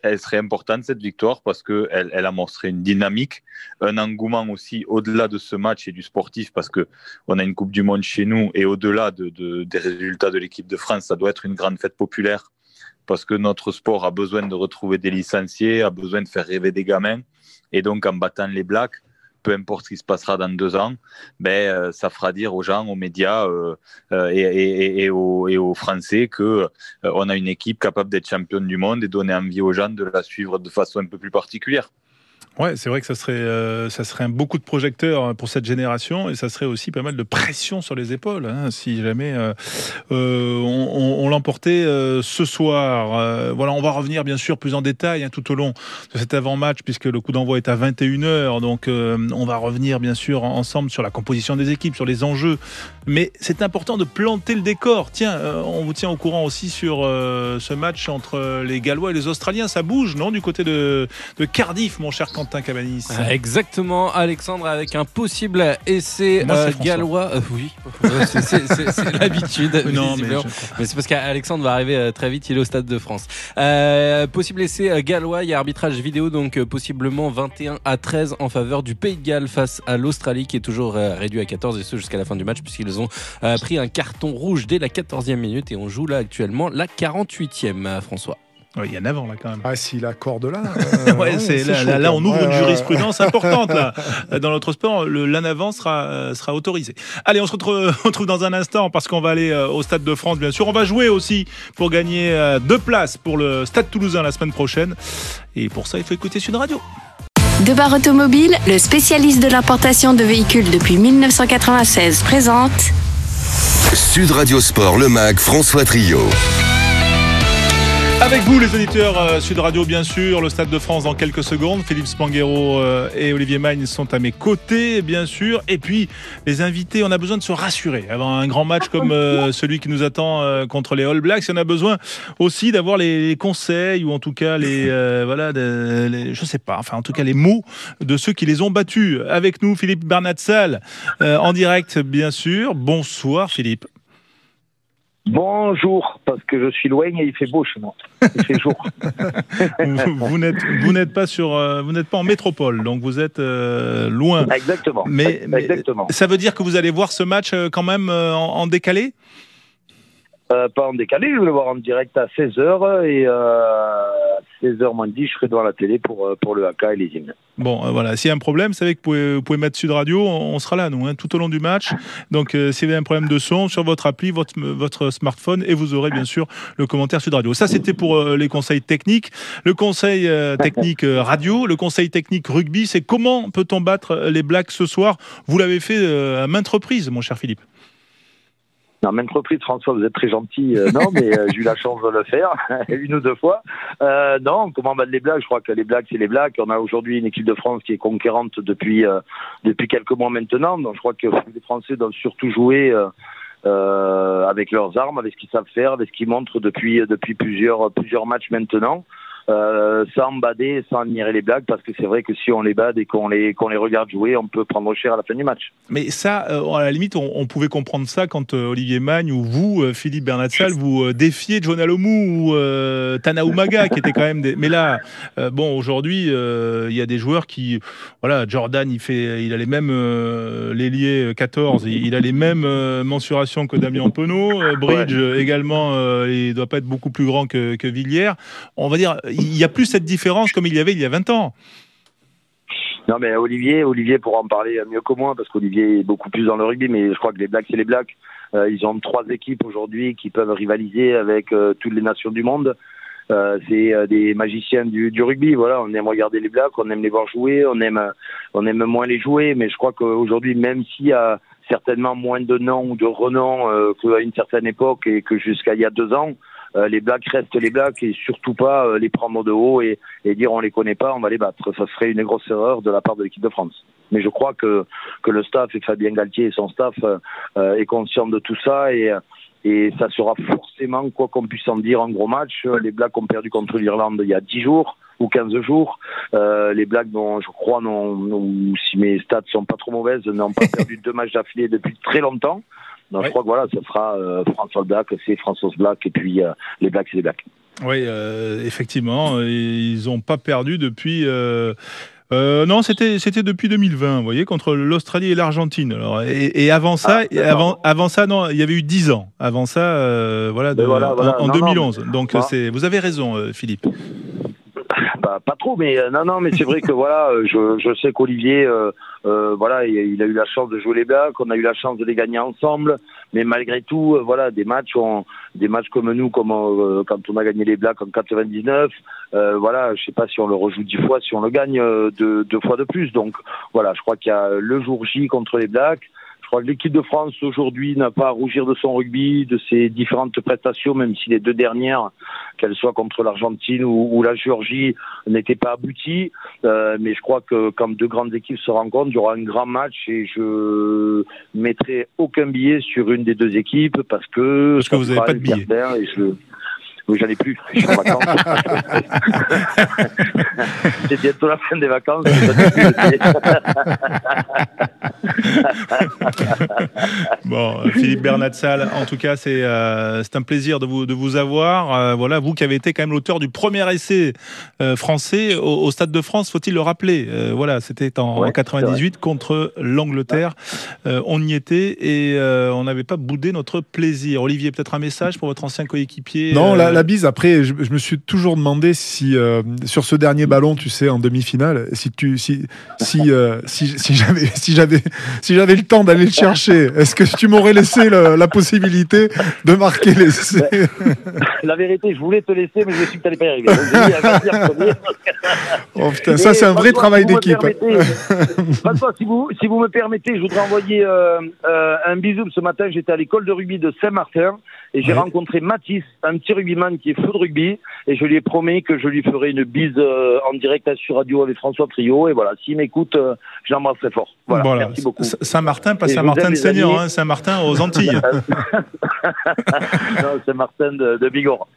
elle serait importante cette victoire parce qu'elle elle amorcerait une dynamique, un engouement aussi au-delà de ce match et du sportif parce qu'on a une Coupe du Monde chez nous et au-delà de, de, des résultats de l'équipe de France, ça doit être une grande fête populaire parce que notre sport a besoin de retrouver des licenciés, a besoin de faire rêver des gamins et donc en battant les Blacks, peu importe ce qui se passera dans deux ans, ben, euh, ça fera dire aux gens, aux médias euh, euh, et, et, et, aux, et aux Français qu'on euh, a une équipe capable d'être championne du monde et donner envie aux gens de la suivre de façon un peu plus particulière. Ouais, c'est vrai que ça serait, euh, ça serait un, beaucoup de projecteurs pour cette génération et ça serait aussi pas mal de pression sur les épaules hein, si jamais euh, euh, on, on, on l'emportait euh, ce soir. Euh, voilà, on va revenir bien sûr plus en détail hein, tout au long de cet avant-match puisque le coup d'envoi est à vingt et une heures. Donc euh, on va revenir bien sûr ensemble sur la composition des équipes, sur les enjeux. Mais c'est important de planter le décor. Tiens, euh, on vous tient au courant aussi sur euh, ce match entre les Gallois et les Australiens. Ça bouge, non, du côté de, de Cardiff, mon cher Quentin Cabanis. Exactement, Alexandre, avec un possible essai Moi, euh, gallois. Euh, oui, c'est, c'est, c'est, c'est l'habitude. Non, mais, je... mais c'est parce qu'Alexandre va arriver euh, très vite. Il est au Stade de France. Euh, possible essai euh, gallois. Il y a arbitrage vidéo, donc euh, possiblement vingt et un à treize en faveur du Pays de Galles face à l'Australie, qui est toujours euh, réduit à quatorze et ce jusqu'à la fin du match, puisqu'ils ont euh, pris un carton rouge dès la quatorzième minute et on joue là actuellement la quarante-huitième. François. Il y en a avant là quand même. Ah, s'il accorde là. Euh, ouais, ouais, c'est, c'est là, là, là, on ouvre ouais, une jurisprudence ouais. importante là. Dans notre sport, le l'an avant sera sera autorisé. Allez, on se retrouve, on retrouve dans un instant parce qu'on va aller au Stade de France, bien sûr. On va jouer aussi pour gagner deux places pour le Stade Toulousain la semaine prochaine. Et pour ça, il faut écouter Sud Radio. Debar Automobile, le spécialiste de l'importation de véhicules depuis dix-neuf cent quatre-vingt-seize, présente Sud Radio Sport, le Mag, François Trio. Avec vous les auditeurs euh, Sud Radio bien sûr, le Stade de France dans quelques secondes, Philippe Spanghero euh, et Olivier Magne sont à mes côtés bien sûr, et puis les invités, on a besoin de se rassurer avant un grand match comme euh, celui qui nous attend euh, contre les All Blacks, on a besoin aussi d'avoir les, les conseils ou en tout cas les, euh, voilà, de, les, je sais pas, enfin en tout cas les mots de ceux qui les ont battus. Avec nous Philippe Bernatsal euh, en direct bien sûr, bonsoir Philippe. Bonjour, parce que je suis loin et il fait beau chez moi. Il fait jour. vous, vous n'êtes vous n'êtes pas sur euh, vous n'êtes pas en métropole, donc vous êtes euh, loin. Exactement. Mais, mais Exactement. Ça veut dire que vous allez voir ce match euh, quand même euh, en, en décalé. Euh, pas en décalé, je vais le voir en direct à seize heures et euh, seize heures moins dix, je serai devant la télé pour, pour le haka et les hymnes. Bon, euh, voilà, s'il y a un problème, vous savez que vous pouvez, vous pouvez mettre Sud Radio, on, on sera là, nous, hein, tout au long du match. Donc, euh, si vous avez un problème de son, sur votre appli, votre, votre smartphone, et vous aurez bien sûr le commentaire Sud Radio. Ça, c'était pour euh, les conseils techniques. Le conseil euh, technique euh, radio, le conseil technique rugby, c'est comment peut-on battre les Blacks ce soir ? Vous l'avez fait euh, à maintes reprises, mon cher Philippe. Non, même reprise, François, vous êtes très gentil. Euh, non, mais euh, j'ai eu la chance de le faire une ou deux fois. Euh, non, comment battre les Blacks ? Je crois que les Blacks, c'est les Blacks. On a aujourd'hui une équipe de France qui est conquérante depuis euh, depuis quelques mois maintenant. Donc, je crois que les Français doivent surtout jouer euh, euh, avec leurs armes, avec ce qu'ils savent faire, avec ce qu'ils montrent depuis depuis plusieurs plusieurs matchs maintenant. Euh, sans bader, sans admirer les Blacks, parce que c'est vrai que si on les bade et qu'on les, qu'on les regarde jouer, on peut prendre cher à la fin du match. Mais ça, euh, à la limite, on, on pouvait comprendre ça quand euh, Olivier Magne ou vous, euh, Philippe Bernatsal, vous euh, défiez John Alomou ou euh, Tana Umaga, qui étaient quand même des... Mais là, euh, bon, aujourd'hui, il euh, y a des joueurs qui... Voilà, Jordan, il, fait, il a les mêmes... Euh, l'ailier quatorze, il, il a les mêmes euh, mensurations que Damien Penaud. Euh, Bridge, ouais. également, euh, il ne doit pas être beaucoup plus grand que, que Villiers. On va dire... Il n'y a plus cette différence comme il y avait il y a vingt ans. Non, mais Olivier, Olivier pourra en parler mieux que moi, parce qu'Olivier est beaucoup plus dans le rugby, mais je crois que les Blacks, c'est les Blacks. Euh, ils ont trois équipes aujourd'hui qui peuvent rivaliser avec euh, toutes les nations du monde. Euh, c'est euh, des magiciens du, du rugby. Voilà, on aime regarder les Blacks, on aime les voir jouer, on aime, on aime moins les jouer, mais je crois qu'aujourd'hui, même s'il y a certainement moins de noms ou de renoms euh, qu'à une certaine époque et que jusqu'à il y a deux ans, Euh, les Blacks restent les Blacks et surtout pas euh, les prendre de haut et, et dire on les connaît pas, on va les battre. Ça serait une grosse erreur de la part de l'équipe de France. Mais je crois que, que le staff et Fabien Galtier et son staff euh, est conscient de tout ça et, et ça sera forcément, quoi qu'on puisse en dire, un gros match. Les Blacks ont perdu contre l'Irlande il y a dix jours ou quinze jours. Euh, les Blacks, dont je crois, n'ont, n'ont, si mes stats sont pas trop mauvaises, n'ont pas perdu deux matchs d'affilée depuis très longtemps. Donc, ouais. Je crois que voilà, ce sera euh, France All Black, c'est François Black et puis euh, les Blacks, c'est les Blacks. Oui, euh, effectivement, ils n'ont pas perdu depuis. Euh, euh, non, c'était c'était depuis deux mille vingt, vous voyez, contre l'Australie et l'Argentine. Alors, et, et avant ça, ah, et avant avant ça, non, il y avait eu dix ans. Avant ça, euh, voilà, de, voilà, voilà. en, en non, deux mille onze. Non, Donc, bah. c'est, vous avez raison, euh, Philippe. Bah, pas trop, mais euh, non, non, mais c'est vrai que voilà, je, je sais qu'Olivier, euh, euh, voilà, il, il a eu la chance de jouer les Blacks, on a eu la chance de les gagner ensemble, mais malgré tout, euh, voilà, des matchs, on, des matchs comme nous, comme euh, quand on a gagné les Blacks en quatre-vingt-dix-neuf, euh, voilà, je sais pas si on le rejoue dix fois, si on le gagne euh, deux, deux fois de plus. Donc voilà, je crois qu'il y a le jour J contre les Blacks. Je crois que l'équipe de France aujourd'hui n'a pas à rougir de son rugby, de ses différentes prestations, même si les deux dernières, qu'elles soient contre l'Argentine ou, ou la Géorgie, n'étaient pas abouties. Euh, mais je crois que quand deux grandes équipes se rencontrent, il y aura un grand match et je mettrai aucun billet sur une des deux équipes parce que parce que vous n'avez pas de billet. Et je... Oui, j'en ai plus, je suis en vacances. C'est bientôt la fin des vacances. Bon, Philippe Bernatsal, en tout cas, c'est, euh, c'est un plaisir de vous, de vous avoir. Euh, voilà, vous qui avez été quand même l'auteur du premier essai euh, français au, au Stade de France, faut-il le rappeler. Euh, voilà, c'était en, ouais, en quatre-vingt-dix-huit contre l'Angleterre. Euh, on y était et euh, on n'avait pas boudé notre plaisir. Olivier, peut-être un message pour votre ancien coéquipier. Non, euh, la, la bise. Après, je, je me suis toujours demandé si euh, sur ce dernier ballon, tu sais, en demi-finale, si tu, si, si, euh, si, si j'avais, si j'avais, si j'avais le temps d'aller le chercher, est-ce que tu m'aurais laissé le, la possibilité de marquer l'essai? La vérité, je voulais te laisser, mais je me suis dit que t'allais pas y arriver. Donc, j'ai dit, à premier. Oh putain, ça c'est un vrai travail si d'équipe. François, si vous, si vous me permettez, je voudrais envoyer euh, euh, un bisou. Ce matin, j'étais à l'école de rugby de Saint-Martin. Et j'ai ouais. rencontré Mathis, un petit rugbyman qui est fou de rugby, et je lui ai promis que je lui ferai une bise euh, en direct sur radio avec François Trio. Et voilà, s'il m'écoute, euh, je l'embrasse très fort. Voilà, voilà. Merci beaucoup. Saint-Martin, pas et Saint-Martin de Seigneur, hein, Saint-Martin aux Antilles. Non, Saint-Martin de, de Bigorre.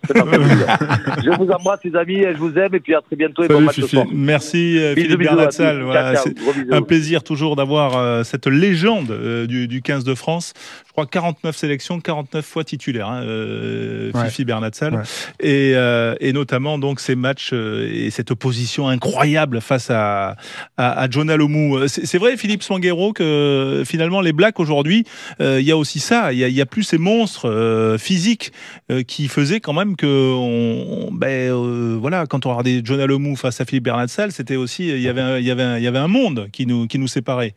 Je vous embrasse, les amis, je vous aime, et puis à très bientôt. Salut, et bon match Fifi. Philippe bisous, bisous Bernatsal. Voilà, c'est un plaisir toujours d'avoir euh, cette légende euh, du, du quinze de France. Je crois quarante-neuf sélections, quarante-neuf fois titulaire. Hein, euh, ouais. Fifi Bernatsal ouais. et, euh, et notamment donc ces matchs euh, et cette opposition incroyable face à, à, à Jonah Lomu. C'est, c'est vrai, Philippe Swanguero, que finalement les Blacks aujourd'hui, il euh, y a aussi ça, il y, y a plus ces monstres euh, physiques euh, qui faisaient quand même que on, ben euh, voilà, quand on regardait Jonah Lomu face à Philippe Bernatsal, c'était aussi il y avait il y avait il y avait un monde qui nous qui nous séparait.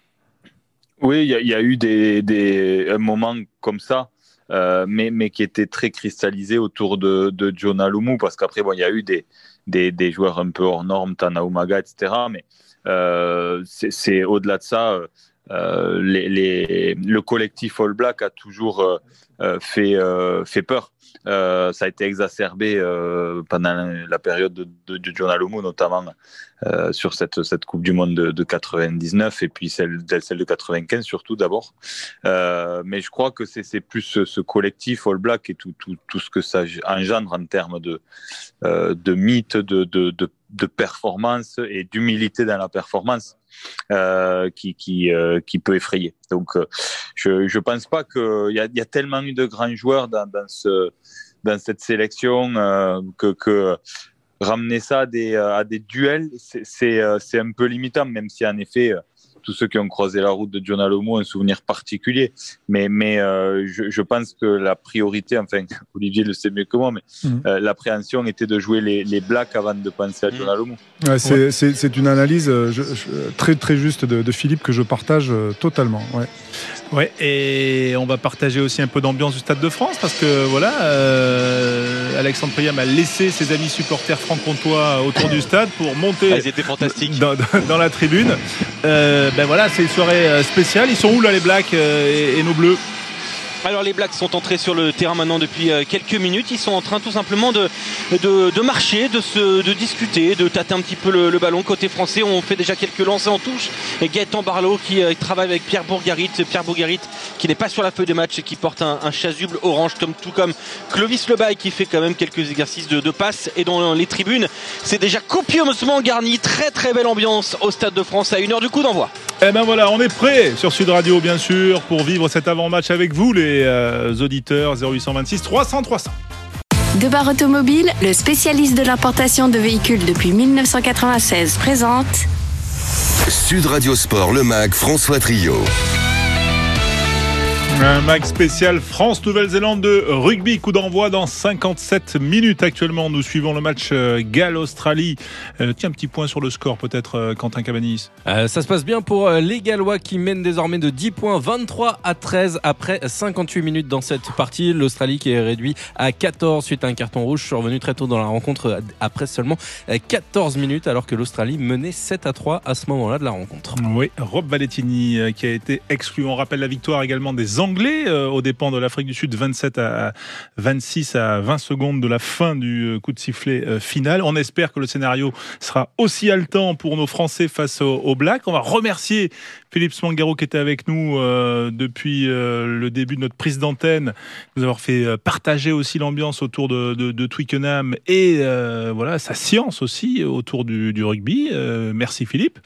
Oui, il y, y a eu des des un moment comme ça. Euh, mais, mais qui était très cristallisé autour de, de Jonah Lomu, parce qu'après, bon, il y a eu des, des, des joueurs un peu hors normes, Tana Umaga, et cetera. Mais euh, c'est, c'est au-delà de ça, euh, les, les, le collectif All Black a toujours euh, fait, euh, fait peur. Euh, ça a été exacerbé euh, pendant la période de, de, de Jonah Lomu, notamment euh, sur cette, cette Coupe du Monde de, de quatre-vingt-dix-neuf et puis celle, celle de quatre-vingt-quinze surtout d'abord. Euh, mais je crois que c'est, c'est plus ce, ce collectif All Black et tout, tout, tout ce que ça engendre en termes de, euh, de mythe, de, de, de, de performance et d'humilité dans la performance euh, qui, qui, euh, qui peut effrayer. Donc euh, je ne pense pas qu'il y a, y a tellement eu de grands joueurs dans, dans, ce, dans cette sélection euh, que, que ramener ça à des, à des duels, c'est, c'est, c'est un peu limitant, même si en effet, tous ceux qui ont croisé la route de Jonah Lomu ont un souvenir particulier. Mais, mais euh, je, je pense que la priorité, enfin, Olivier le sait mieux que moi, mais mmh. euh, l'appréhension était de jouer les, les Blacks avant de penser à mmh. Jonah Lomu. Ouais, c'est, ouais. c'est, c'est une analyse je, je, très, très juste de, de Philippe que je partage euh, totalement. Ouais. Ouais, et on va partager aussi un peu d'ambiance du Stade de France parce que voilà, euh, Alexandre Priam a laissé ses amis supporters franc-comtois autour du stade pour monter ah, ils étaient fantastiques. Dans, dans, dans la tribune. Euh, ben voilà, c'est une soirée spéciale. Ils sont où là les Blacks et, et nos Bleus? Alors les Blacks sont entrés sur le terrain maintenant depuis quelques minutes. Ils sont en train tout simplement de, de, de marcher, de, se, de discuter, de tâter un petit peu le, le ballon. Côté français, on fait déjà quelques lancers en touche. Et Gaëtan Barlow qui euh, travaille avec Pierre Bourgarit. Pierre Bourgarit qui n'est pas sur la feuille de match et qui porte un, un chasuble orange, comme, tout comme Clovis Lebaille qui fait quand même quelques exercices de, de passe. Et dans les tribunes, c'est déjà copieusement garni. Très très belle ambiance au Stade de France à une heure du coup d'envoi. Et ben voilà, on est prêt sur Sud Radio bien sûr pour vivre cet avant-match avec vous les euh, auditeurs. Zéro huit cent vingt-six trois cents trois cents. Debar Automobile, le spécialiste de l'importation de véhicules depuis dix-neuf cent quatre-vingt-seize, présente Sud Radio Sport, le M A C, François Trio. Un M A C spécial France-Nouvelle-Zélande de rugby. Coup d'envoi dans cinquante-sept minutes actuellement. Nous suivons le match Galles-Australie. Euh, tiens, un petit point sur le score peut-être, euh, Quentin Cabanis. Euh, ça se passe bien pour les Gallois qui mènent désormais de dix points, vingt-trois à treize après cinquante-huit minutes dans cette partie. L'Australie qui est réduit à quatorze suite à un carton rouge survenu très tôt dans la rencontre après seulement quatorze minutes, alors que l'Australie menait sept à trois à ce moment-là de la rencontre. Oui, Rob Valentini euh, qui a été exclu. On rappelle la victoire également des Anglais euh, aux dépens de l'Afrique du Sud, vingt-sept à vingt-six à vingt secondes de la fin du euh, coup de sifflet euh, final. On espère que le scénario sera aussi haletant pour nos Français face aux, aux Blacks. On va remercier Philippe Smangaro qui était avec nous euh, depuis euh, le début de notre prise d'antenne, nous avoir fait euh, partager aussi l'ambiance autour de, de, de Twickenham et euh, voilà sa science aussi autour du, du rugby. Euh, merci Philippe.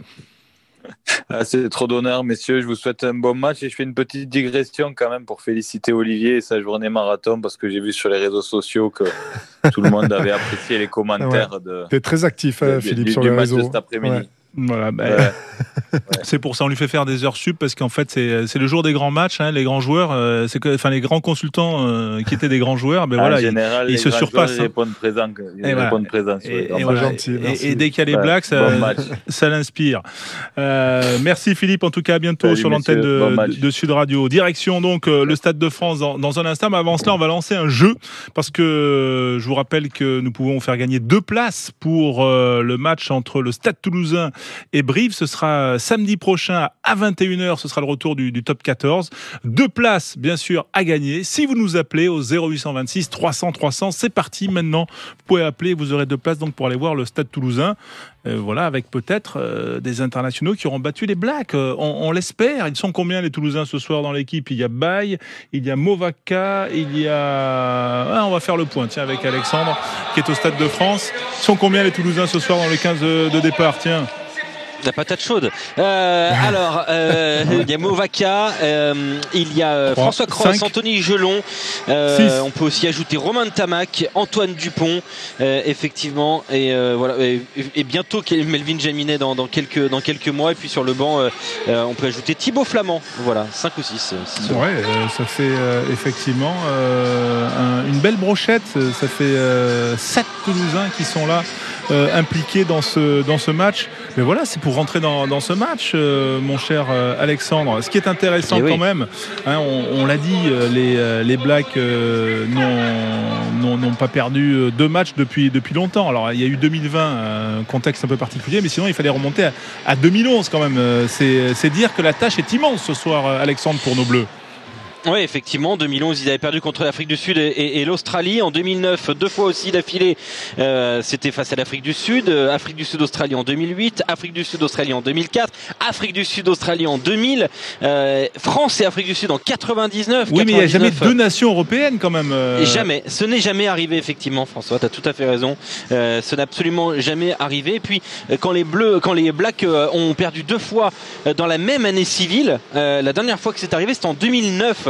Ah, c'est trop d'honneur, messieurs. Je vous souhaite un bon match et je fais une petite digression quand même pour féliciter Olivier et sa journée marathon parce que j'ai vu sur les réseaux sociaux que tout le monde avait apprécié les commentaires. Ouais. De. T'es très actif, hein, de, Philippe, du, sur du les match réseaux. De cet après-midi. Ouais. Voilà, bah, ouais. Ouais. C'est pour ça on lui fait faire des heures sup parce qu'en fait c'est, c'est le jour des grands matchs, hein, les grands joueurs, euh, c'est que, enfin les grands consultants euh, qui étaient des grands joueurs, ben en voilà, général, ils, ils se surpassent. Ils répondent présent, ils et répondent voilà. présent. Et, et, voilà. gentil, et, et dès qu'il y a les ouais. Blacks, ça, bon ça l'inspire. Euh, merci Philippe, en tout cas à bientôt Salut, sur l'antenne de, bon de, de Sud Radio. Direction donc euh, le Stade de France dans, dans un instant, mais avant cela on va lancer un jeu parce que euh, je vous rappelle que nous pouvons faire gagner deux places pour euh, le match entre le Stade Toulousain et Brive. Ce sera samedi prochain à vingt et une heures, ce sera le retour du, du top quatorze. Deux places, bien sûr, à gagner. Si vous nous appelez au zéro huit cent vingt-six trois cents trois cents, c'est parti maintenant. Vous pouvez appeler, vous aurez deux places donc pour aller voir le Stade Toulousain. Euh, voilà, avec peut-être euh, des internationaux qui auront battu les Blacks. Euh, on, on l'espère. Ils sont combien les Toulousains ce soir dans l'équipe ? Il y a Baye, il y a Movaka, il y a... Ah, on va faire le point, tiens, avec Alexandre qui est au Stade de France. Ils sont combien les Toulousains ce soir dans les quinze de, de départ ? Tiens. La patate chaude. Euh, alors, euh, il y a Movaka, euh, il y a euh, François Cross, Anthony Gelon. Euh, on peut aussi ajouter Romain Tamac, Antoine Dupont, euh, effectivement, et euh, voilà, et, et bientôt Melvin Jaminet dans, dans quelques dans quelques mois. Et puis sur le banc, euh, euh, on peut ajouter Thibaut Flamand. Voilà, cinq ou six. Ouais, euh, ça fait euh, effectivement euh, un, une belle brochette. Ça fait euh, sept Toulousains qui sont là. Euh, impliqués dans ce, dans ce match. Mais voilà, c'est pour rentrer dans, dans ce match, euh, mon cher euh, Alexandre. Ce qui est intéressant Et quand oui. même, hein, on, on l'a dit, euh, les, euh, les Blacks euh, n'ont, n'ont, n'ont pas perdu deux matchs depuis, depuis longtemps. Alors, il y a eu deux mille vingt, un contexte un peu particulier, mais sinon, il fallait remonter à, à deux mille onze quand même. C'est, c'est dire que la tâche est immense ce soir, Alexandre, pour nos Bleus. Oui, effectivement, deux mille onze, ils avaient perdu contre l'Afrique du Sud et, et, et l'Australie. En deux mille neuf, deux fois aussi d'affilée, euh, c'était face à l'Afrique du Sud. Euh, Afrique du Sud, Australie en deux mille huit, Afrique du Sud, Australie en deux mille quatre, Afrique du Sud, Australie en deux mille, euh, France et Afrique du Sud en quatre-vingt-dix-neuf. Oui, mais il n'y a jamais deux nations européennes quand même. Euh... Et jamais, ce n'est jamais arrivé effectivement, François. Tu as tout à fait raison. Euh, ce n'est absolument jamais arrivé. Et puis, quand les Bleus, quand les Blacks euh, ont perdu deux fois dans la même année civile, euh, la dernière fois que c'est arrivé, c'était en deux mille neuf.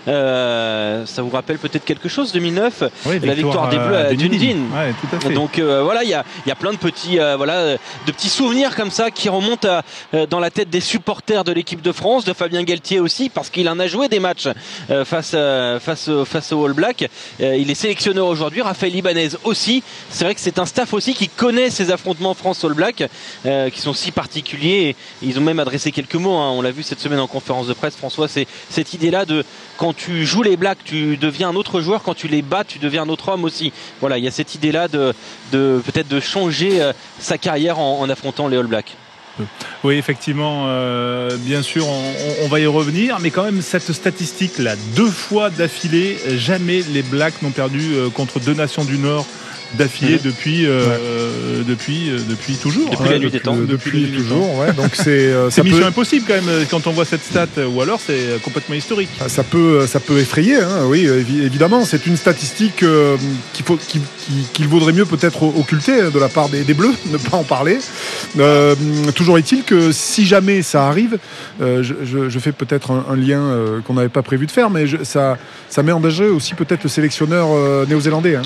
Euh, ça vous rappelle peut-être quelque chose, deux mille neuf, oui, la victoire des Bleus à Dunedin. Ouais, tout à fait. Donc euh, voilà, il y a, y a plein de petits, euh, voilà, de petits souvenirs comme ça qui remontent à, euh, dans la tête des supporters de l'équipe de France, de Fabien Galtier aussi, parce qu'il en a joué des matchs euh, face, euh, face, face aux All Blacks. Euh, il est sélectionneur aujourd'hui, Raphaël Ibanez aussi. C'est vrai que c'est un staff aussi qui connaît ces affrontements France-All Blacks, euh, qui sont si particuliers. Et ils ont même adressé quelques mots, hein. On l'a vu cette semaine en conférence de presse, François, c'est cette idée-là de quand tu joues les Blacks, tu deviens un autre joueur. Quand tu les bats, tu deviens un autre homme aussi. Voilà, il y a cette idée-là de, de peut-être de changer euh, sa carrière en, en affrontant les All Blacks. Oui, effectivement, euh, bien sûr, on, on va y revenir, mais quand même cette statistique-là, deux fois d'affilée, jamais les Blacks n'ont perdu euh, contre deux nations du Nord d'affilée mmh. depuis, euh, ouais. depuis, euh, depuis toujours. Depuis hein, la nuit des temps. Depuis, depuis toujours, ouais. Donc c'est, euh, c'est mission peut... impossible quand même quand on voit cette stat, ou alors c'est complètement historique. Ça peut, ça peut effrayer, hein, oui, évidemment. C'est une statistique euh, qu'il, faut, qu'il, qu'il vaudrait mieux peut-être occulter de la part des, des Bleus, ne pas en parler. Euh, toujours est-il que si jamais ça arrive, euh, je, je, je fais peut-être un, un lien euh, qu'on n'avait pas prévu de faire, mais je, ça, ça met en danger aussi peut-être le sélectionneur euh, néo-zélandais. Hein.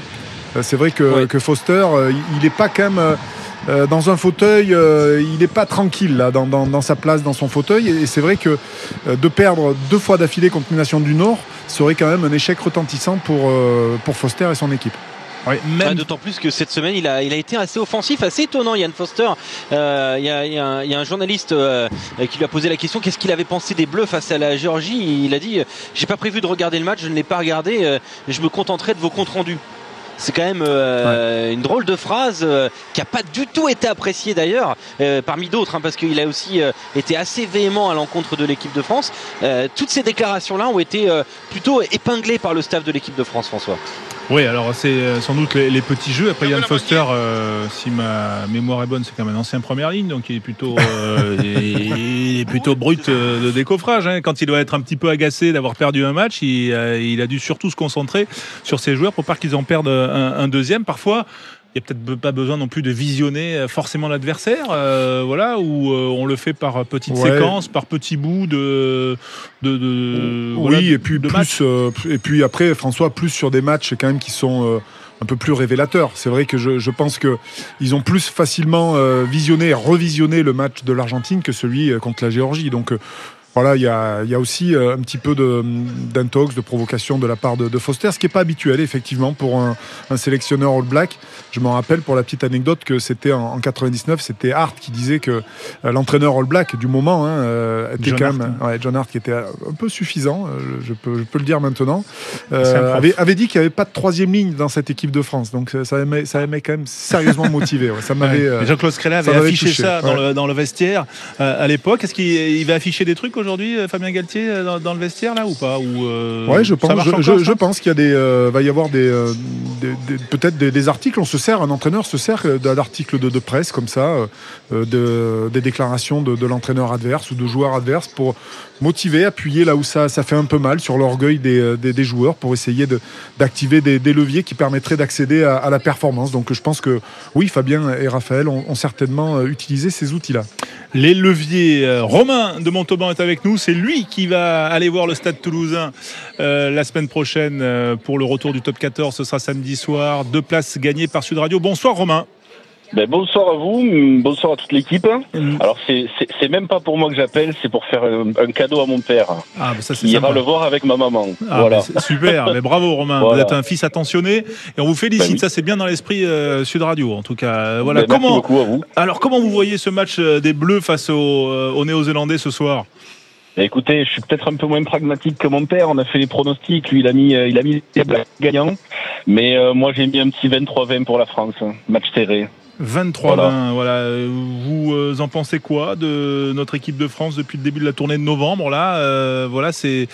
Euh, c'est vrai que, Ouais. que Foster, euh, il n'est pas quand même euh, dans un fauteuil, euh, il n'est pas tranquille là, dans, dans, dans sa place, dans son fauteuil. Et c'est vrai que euh, de perdre deux fois d'affilée contre une nation du Nord serait quand même un échec retentissant pour, euh, pour Foster et son équipe. Oui, même... Ouais, d'autant plus que cette semaine, il a, il a été assez offensif, assez étonnant, Yann Foster. Euh, il, y a, il, y a un, il y a un journaliste euh, qui lui a posé la question qu'est-ce qu'il avait pensé des Bleus face à la Géorgie. Il a dit j'ai pas prévu de regarder le match, je ne l'ai pas regardé, euh, je me contenterai de vos comptes rendus. C'est quand même euh, ouais. une drôle de phrase euh, qui n'a pas du tout été appréciée d'ailleurs, euh, parmi d'autres, hein, parce qu'il a aussi euh, été assez véhément à l'encontre de l'équipe de France. Euh, toutes ces déclarations-là ont été euh, plutôt épinglées par le staff de l'équipe de France, François. Oui, alors c'est sans doute les, les petits jeux. Après, Yann Foster, euh, si ma mémoire est bonne, c'est quand même un ancien première ligne, donc il est plutôt, euh, il est plutôt brut de décoffrage. Hein. Quand il doit être un petit peu agacé d'avoir perdu un match, il, euh, il a dû surtout se concentrer sur ses joueurs pour pas qu'ils en perdent un, un deuxième. Parfois, il n'y a peut-être pas besoin non plus de visionner forcément l'adversaire, euh, voilà, où euh, on le fait par petites ouais. séquences, par petits bouts de, de, de oui, voilà, et puis de plus, euh, et puis après François, plus sur des matchs quand même qui sont euh, un peu plus révélateurs. C'est vrai que je, je pense que ils ont plus facilement euh, visionné, et revisionné le match de l'Argentine que celui contre la Géorgie. Donc euh, voilà, il y a, y a aussi euh, un petit peu de, d'intox, de provocation de la part de, de Foster, ce qui n'est pas habituel, effectivement, pour un, un sélectionneur All Black. Je me rappelle, pour la petite anecdote, que c'était en, en quatre-vingt-dix-neuf, c'était Hart qui disait que euh, l'entraîneur All Black du moment hein, euh, était John quand même... Hart. Ouais, John Hart, qui était un peu suffisant, euh, je, peux, je peux le dire maintenant, euh, avait, avait dit qu'il n'y avait pas de troisième ligne dans cette équipe de France. Donc ça aimait, ça aimait quand même sérieusement motivé. Ouais. Ça m'avait, ouais. Jean-Claude Scrella avait affiché touché. ça dans, ouais. le, dans le vestiaire euh, à l'époque. Est-ce qu'il il va afficher des trucs aujourd'hui, Fabien Galtier, dans, dans le vestiaire là ou pas ou, euh, ouais, je pense. Je, encore, je, je pense qu'il y a des, euh, va y avoir des, euh, des, des peut-être des, des articles. On se sert, un entraîneur se sert d'articles de, de presse comme ça, euh, de, des déclarations de, de l'entraîneur adverse ou de joueurs adverses pour motiver, appuyer là où ça, ça fait un peu mal sur l'orgueil des, des, des joueurs pour essayer de, d'activer des, des leviers qui permettraient d'accéder à, à la performance. Donc je pense que oui, Fabien et Raphaël ont, ont certainement utilisé ces outils-là. Les leviers. Euh, Romain de Montauban est avec nous. C'est lui qui va aller voir le Stade Toulousain euh, la semaine prochaine euh, pour le retour du top quatorze. Ce sera samedi soir. Deux places gagnées par Sud Radio. Bonsoir Romain. Ben, bonsoir à vous, bonsoir à toute l'équipe. Mmh. Alors c'est, c'est, c'est même pas pour moi que j'appelle, c'est pour faire un, un cadeau à mon père. Ah, bah ça, c'est qui sympa. ira le voir avec ma maman. Ah, voilà. C'est super, mais bravo Romain, voilà. Vous êtes un fils attentionné et on vous félicite. Ben oui. Ça c'est bien dans l'esprit euh, Sud Radio en tout cas. Voilà. Ben, comment, merci beaucoup à vous. Alors comment vous voyez ce match des Bleus face aux, euh, aux Néo-Zélandais ce soir? Écoutez, je suis peut-être un peu moins pragmatique que mon père. On a fait les pronostics. Lui, il a mis, il a mis les gagnants. Mais euh, moi, j'ai mis un petit vingt-trois vingt pour la France. Match serré. vingt-trois vingt, voilà. voilà. Vous euh, en pensez quoi de notre équipe de France depuis le début de la tournée de novembre là euh, voilà, c'est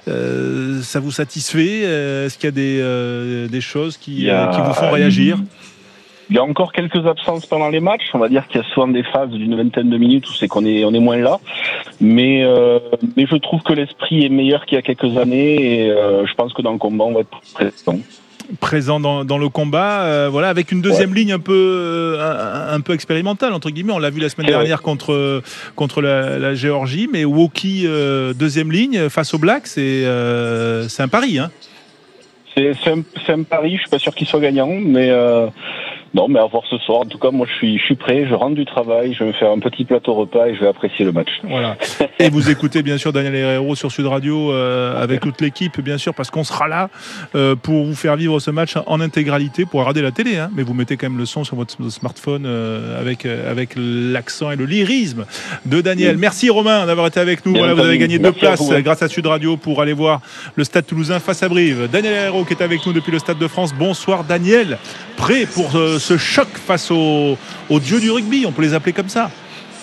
euh, ça vous satisfait? Est-ce qu'il y a des, euh, des choses qui, a... euh, qui vous font réagir? Il y a encore quelques absences pendant les matchs. On va dire qu'il y a souvent des phases d'une vingtaine de minutes où c'est qu'on est, on est moins là. Mais, euh, mais je trouve que l'esprit est meilleur qu'il y a quelques années et euh, je pense que dans le combat, on va être présent. présent dans, dans le combat, euh, voilà, avec une deuxième ouais. ligne un peu, euh, un, un peu expérimentale entre guillemets. On l'a vu la semaine c'est dernière vrai. contre contre la, la Géorgie, mais Woki euh, deuxième ligne face aux Blacks, c'est euh, c'est un pari, hein. C'est, c'est, un, c'est un pari. Je suis pas sûr qu'il soit gagnant, mais euh, non, mais à voir ce soir. En tout cas, moi, je suis, je suis prêt. Je rentre du travail. Je vais me faire un petit plateau repas et je vais apprécier le match. Voilà. Et vous écoutez bien sûr Daniel Herrero sur Sud Radio euh, avec toute l'équipe, bien sûr, parce qu'on sera là euh, pour vous faire vivre ce match en intégralité, pour regarder la télé, hein, mais vous mettez quand même le son sur votre smartphone euh, avec euh, avec l'accent et le lyrisme de Daniel. Merci Romain d'avoir été avec nous. Bien voilà, vous avez gagné deux places à vous, hein. grâce à Sud Radio pour aller voir le Stade Toulousain face à Brive. Daniel Herrero qui est avec nous depuis le Stade de France. Bonsoir Daniel. Prêt pour euh, ce choc face aux, aux dieux du rugby, on peut les appeler comme ça.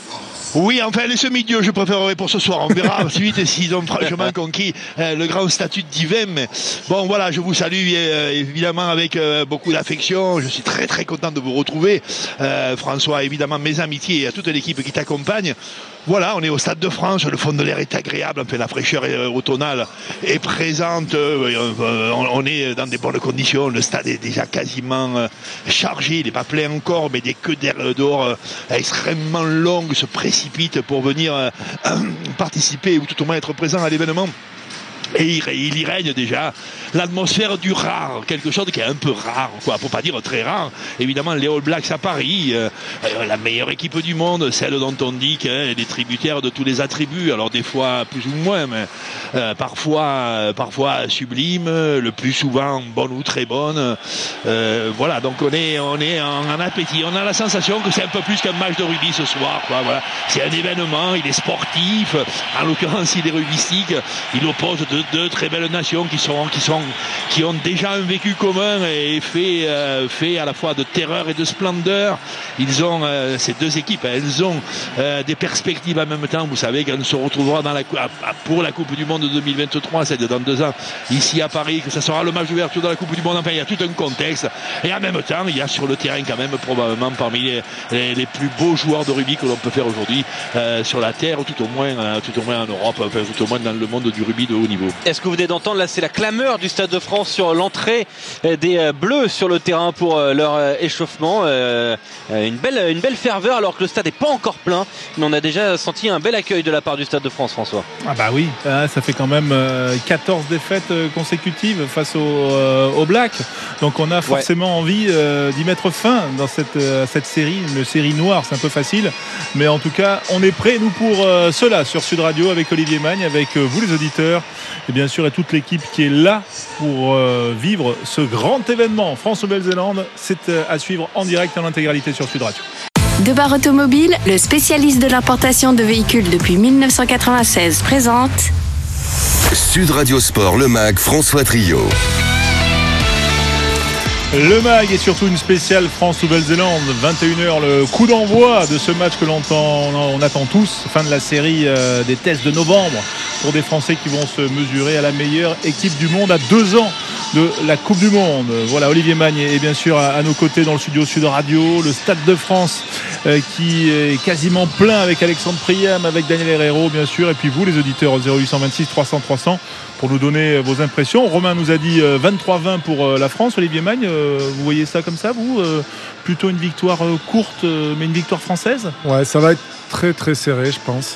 Oui, enfin les semi-dieux, je préférerais pour ce soir. On verra ensuite s'ils ont franchement conquis euh, le grand statut de divin. Mais bon, voilà, je vous salue euh, évidemment avec euh, beaucoup d'affection. Je suis très très content de vous retrouver, euh, François. Évidemment, mes amitiés et à toute l'équipe qui t'accompagne. Voilà, on est au Stade de France, le fond de l'air est agréable, enfin la fraîcheur automnale est présente, on est dans des bonnes conditions, le stade est déjà quasiment chargé, il n'est pas plein encore, mais des queues d'air dehors extrêmement longues se précipitent pour venir participer ou tout au moins être présent à l'événement. Et il, il y règne déjà l'atmosphère du rare, quelque chose qui est un peu rare, quoi, pour pas dire très rare. Évidemment, les All Blacks à Paris, euh, la meilleure équipe du monde, celle dont on dit qu'elle est tributaire de tous les attributs. Alors des fois plus ou moins, mais euh, parfois, euh, parfois sublime, le plus souvent bonne ou très bonne. Euh, voilà, donc on est, on est en, en appétit. On a la sensation que c'est un peu plus qu'un match de rugby ce soir, quoi. Voilà, c'est un événement. Il est sportif. En l'occurrence, il est rugbystique. Il oppose deux, deux très belles nations qui sont, qui sont qui ont déjà un vécu commun et fait, euh, fait à la fois de terreur et de splendeur. Ils ont, euh, ces deux équipes, elles ont euh, des perspectives en même temps. Vous savez qu'on se retrouvera dans la, pour la Coupe du Monde deux mille vingt-trois, c'est dans deux ans, ici à Paris, que ça sera le match d'ouverture de la Coupe du Monde. Enfin, il y a tout un contexte. Et en même temps, il y a sur le terrain quand même probablement parmi les, les, les plus beaux joueurs de rugby que l'on peut faire aujourd'hui euh, sur la terre, ou tout au moins, euh, tout au moins en Europe, enfin, tout au moins dans le monde du rugby de haut niveau. Est-ce que vous venez d'entendre, là, c'est la clameur du Stade de France sur l'entrée des Bleus sur le terrain pour leur échauffement. Une belle, une belle ferveur alors que le stade n'est pas encore plein, mais on a déjà senti un bel accueil de la part du Stade de France, François. Ah bah oui, ça fait quand même quatorze défaites consécutives face aux, aux Blacks, donc on a forcément ouais. envie d'y mettre fin dans cette, cette série, une série noire, c'est un peu facile, mais en tout cas on est prêts nous pour cela sur Sud Radio avec Olivier Magne, avec vous les auditeurs et bien sûr et toute l'équipe qui est là pour euh, vivre ce grand événement France-Nouvelle-Zélande. C'est euh, à suivre en direct en intégralité sur Sud Radio. Debar Automobile, le spécialiste de l'importation de véhicules depuis mille neuf cent quatre-vingt-seize, présente Sud Radio Sport, le Mag, François Trio. Le Mag est surtout une spéciale France-Nouvelle-Zélande, vingt et une heures, le coup d'envoi de ce match que l'on entend, on attend tous, fin de la série euh, des tests de novembre pour des Français qui vont se mesurer à la meilleure équipe du monde à deux ans de la Coupe du Monde. Voilà, Olivier Magne est bien sûr à, à nos côtés dans le studio Sud Radio, le Stade de France euh, qui est quasiment plein avec Alexandre Priam, avec Daniel Herrero bien sûr, et puis vous les auditeurs au zéro huit cent vingt-six trois cents trois cents pour nous donner vos impressions. Romain nous a dit euh, vingt-trois vingt pour euh, la France. Olivier Magne, euh, vous voyez ça comme ça, vous euh, plutôt une victoire euh, courte, euh, mais une victoire française? Ouais, ça va être très très serré, je pense.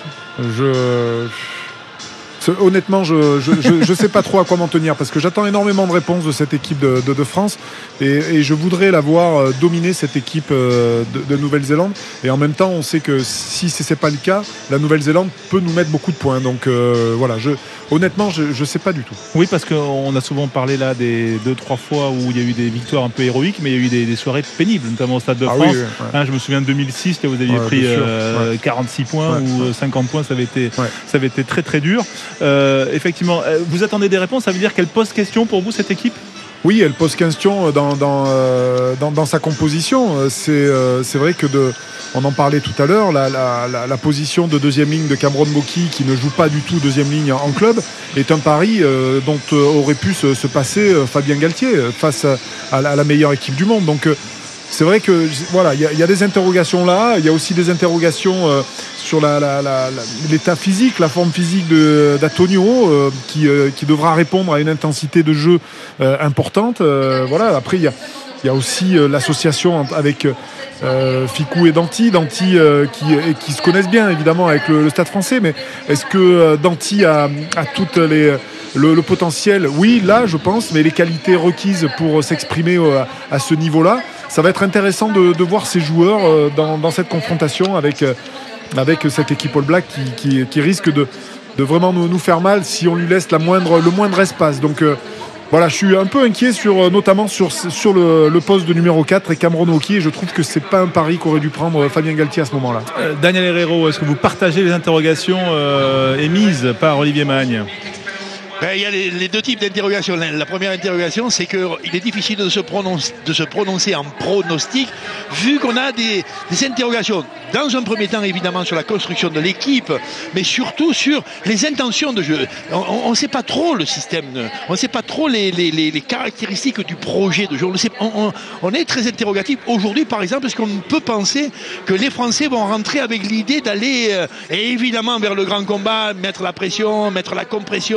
Je... Honnêtement, je je, je je sais pas trop à quoi m'en tenir parce que j'attends énormément de réponses de cette équipe de, de, de France et, et je voudrais la voir dominer cette équipe de, de Nouvelle-Zélande. Et en même temps, on sait que si ce n'est pas le cas, la Nouvelle-Zélande peut nous mettre beaucoup de points. Donc euh, voilà, je, honnêtement, je ne sais pas du tout. Oui, parce qu'on a souvent parlé là des deux, trois fois où il y a eu des victoires un peu héroïques, mais il y a eu des, des soirées pénibles, notamment au Stade de ah France. Oui, oui, ouais. hein, je me souviens de deux mille six, là, vous aviez ouais, pris euh, ouais. quarante-six points ouais, ou ouais. cinquante points, ça avait été, ouais. ça avait été très très dur. Euh, effectivement, vous attendez des réponses, ça veut dire qu'elle pose question pour vous cette équipe? Oui, elle pose question dans, dans, euh, dans, dans sa composition. C'est, euh, c'est vrai que de, on en parlait tout à l'heure, la, la, la, la position de deuxième ligne de Cameron Moki, qui ne joue pas du tout deuxième ligne en club, est un pari euh, dont euh, aurait pu se, se passer euh, Fabien Galtier face à, à, la, à la meilleure équipe du monde. Donc euh, c'est vrai que voilà, il y, y a des interrogations là, il y a aussi des interrogations euh, sur la, la, la, la, l'état physique, la forme physique de, d'Antonio, euh, qui, euh, qui devra répondre à une intensité de jeu euh, importante. Euh, voilà. Après, il y a, y a aussi euh, l'association avec euh, Ficou et Danty, Danty euh, qui, qui se connaissent bien évidemment avec le, le Stade français, mais est-ce que euh, Danty a, a toutes les Le, le potentiel? Oui, là, je pense, mais les qualités requises pour s'exprimer à, à ce niveau-là, ça va être intéressant de, de voir ces joueurs dans, dans cette confrontation avec, avec cette équipe All Black qui, qui, qui risque de, de vraiment nous, nous faire mal si on lui laisse la moindre, le moindre espace. Donc euh, voilà, je suis un peu inquiet sur, notamment sur, sur le, le poste de numéro quatre et Cameron Moki, et je trouve que c'est pas un pari qu'aurait dû prendre Fabien Galtier à ce moment-là. Euh, Daniel Herrero, est-ce que vous partagez les interrogations euh, émises par Olivier Magne? Ben, il y a les, les deux types d'interrogations. La première interrogation, c'est qu'il est difficile de se, prononcer, de se prononcer en pronostic, vu qu'on a des, des interrogations. Dans un premier temps, évidemment, sur la construction de l'équipe, mais surtout sur les intentions de jeu. On ne sait pas trop le système, on ne sait pas trop les, les, les, les caractéristiques du projet de jeu. On, sait, on, on, on est très interrogatif. Aujourd'hui, par exemple, parce qu'on peut penser que les Français vont rentrer avec l'idée d'aller, euh, évidemment, vers le grand combat, mettre la pression, mettre la compression, mettre la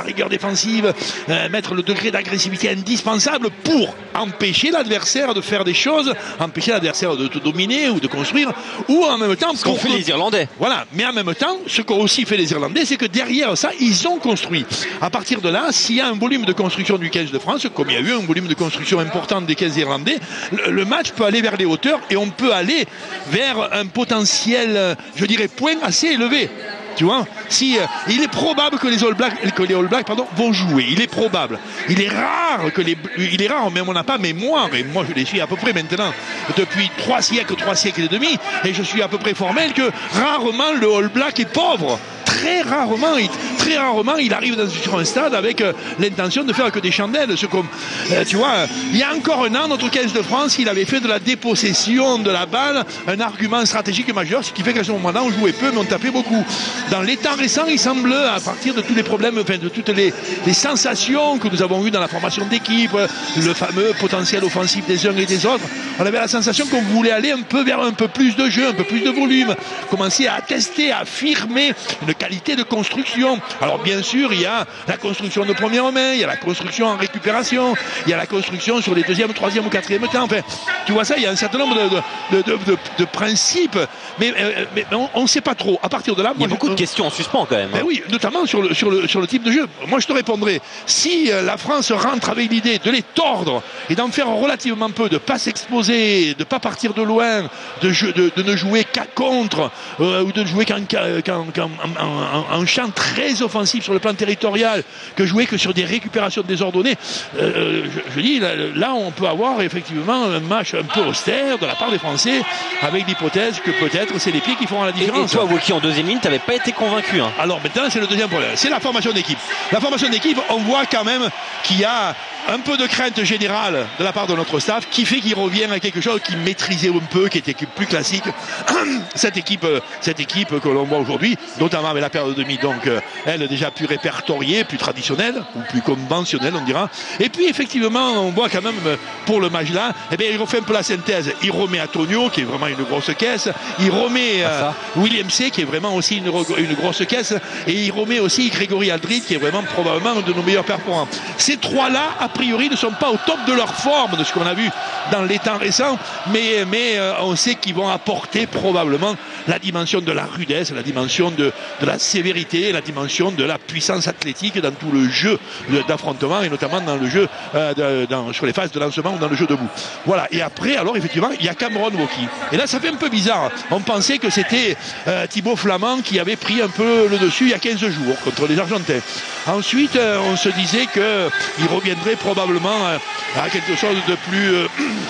rigueur défensive, euh, mettre le degré d'agressivité indispensable pour empêcher l'adversaire de faire des choses, empêcher l'adversaire de te dominer ou de construire, ou en même temps... Ce qu'ont fait les Irlandais. Voilà, mais en même temps, ce qu'ont aussi fait les Irlandais, c'est que derrière ça, ils ont construit. À partir de là, s'il y a un volume de construction du quinze de France, comme il y a eu un volume de construction important des quinze Irlandais, le, le match peut aller vers les hauteurs et on peut aller vers un potentiel, je dirais, point assez élevé. Tu vois, si, euh, il est probable que les All Blacks, que les All Blacks pardon, vont jouer. Il est probable. Il est rare que les, il est rare, mais on n'a pas mémoire. Et moi, je les suis à peu près maintenant depuis trois siècles, trois siècles et demi, et je suis à peu près formel que rarement le All Black est pauvre. Très rarement, il, très rarement, il arrive dans, sur un stade avec euh, l'intention de faire que des chandelles. Ce comme, euh, tu vois, euh, il y a encore un an, notre quinze de France, il avait fait de la dépossession de la balle un argument stratégique majeur, ce qui fait qu'à ce moment-là, on jouait peu, mais on tapait beaucoup. Dans les temps récents, il semble, à partir de tous les problèmes, enfin, de toutes les, les sensations que nous avons eues dans la formation d'équipe, le fameux potentiel offensif des uns et des autres, on avait la sensation qu'on voulait aller un peu vers un peu plus de jeu, un peu plus de volume, commencer à tester, à affirmer une qualité de construction. Alors bien sûr, il y a la construction de première main, il y a la construction en récupération, il y a la construction sur les deuxième, troisième ou quatrième temps. Enfin, tu vois ça, il y a un certain nombre de, de, de, de, de principes, mais, mais on ne sait pas trop. À partir de là, il y a moi, beaucoup je, de questions en suspens quand même. Ben oui, notamment sur le, sur, le, sur le type de jeu. Moi, je te répondrai, si la France rentre avec l'idée de les tordre et d'en faire relativement peu, de ne pas s'exposer, de ne pas partir de loin, de, jeu, de, de ne jouer qu'à contre, euh, ou de jouer qu'en, qu'en, qu'en en, en champ très offensif sur le plan territorial, que jouer que sur des récupérations désordonnées, euh, je, je dis, là, là, on peut avoir effectivement un match un peu austère de la part des Français, avec l'hypothèse que peut-être c'est les pieds qui feront la différence. Et, et toi, Wauquiez, en deuxième ligne, tu n'avais pas été convaincu. Hein. Alors maintenant, c'est le deuxième problème. C'est la formation d'équipe. La formation d'équipe, on voit quand même qu'il y a un peu de crainte générale de la part de notre staff qui fait qu'il revient à quelque chose qu'il maîtrisait un peu, qui était plus classique. Cette équipe, cette équipe que l'on voit aujourd'hui, notamment avec la paire de demi, donc elle déjà plus répertoriée, plus traditionnelle ou plus conventionnelle, on dira. Et puis effectivement, on voit quand même pour le match là, eh bien, il refait un peu la synthèse. Il remet Antonio, qui est vraiment une grosse caisse. Il remet euh, William C, qui est vraiment aussi une, une grosse caisse. Et il remet aussi Grégory Aldrit, qui est vraiment probablement un de nos meilleurs performants. Ces trois-là, a priori, ne sont pas au top de leur forme, de ce qu'on a vu dans les temps récents, mais, mais euh, on sait qu'ils vont apporter probablement la dimension de la rudesse, la dimension de, de la sévérité, la dimension de la puissance athlétique dans tout le jeu d'affrontement et notamment dans le jeu euh, de, dans, sur les phases de lancement ou dans le jeu debout. Voilà. Et après, alors effectivement, il y a Cameron Wauquiez. Et là, ça fait un peu bizarre. On pensait que c'était euh, Thibaut Flamand qui avait pris un peu le dessus il y a quinze jours contre les Argentins. Ensuite, euh, on se disait qu'il reviendrait probablement euh, à quelque chose de plus... Euh,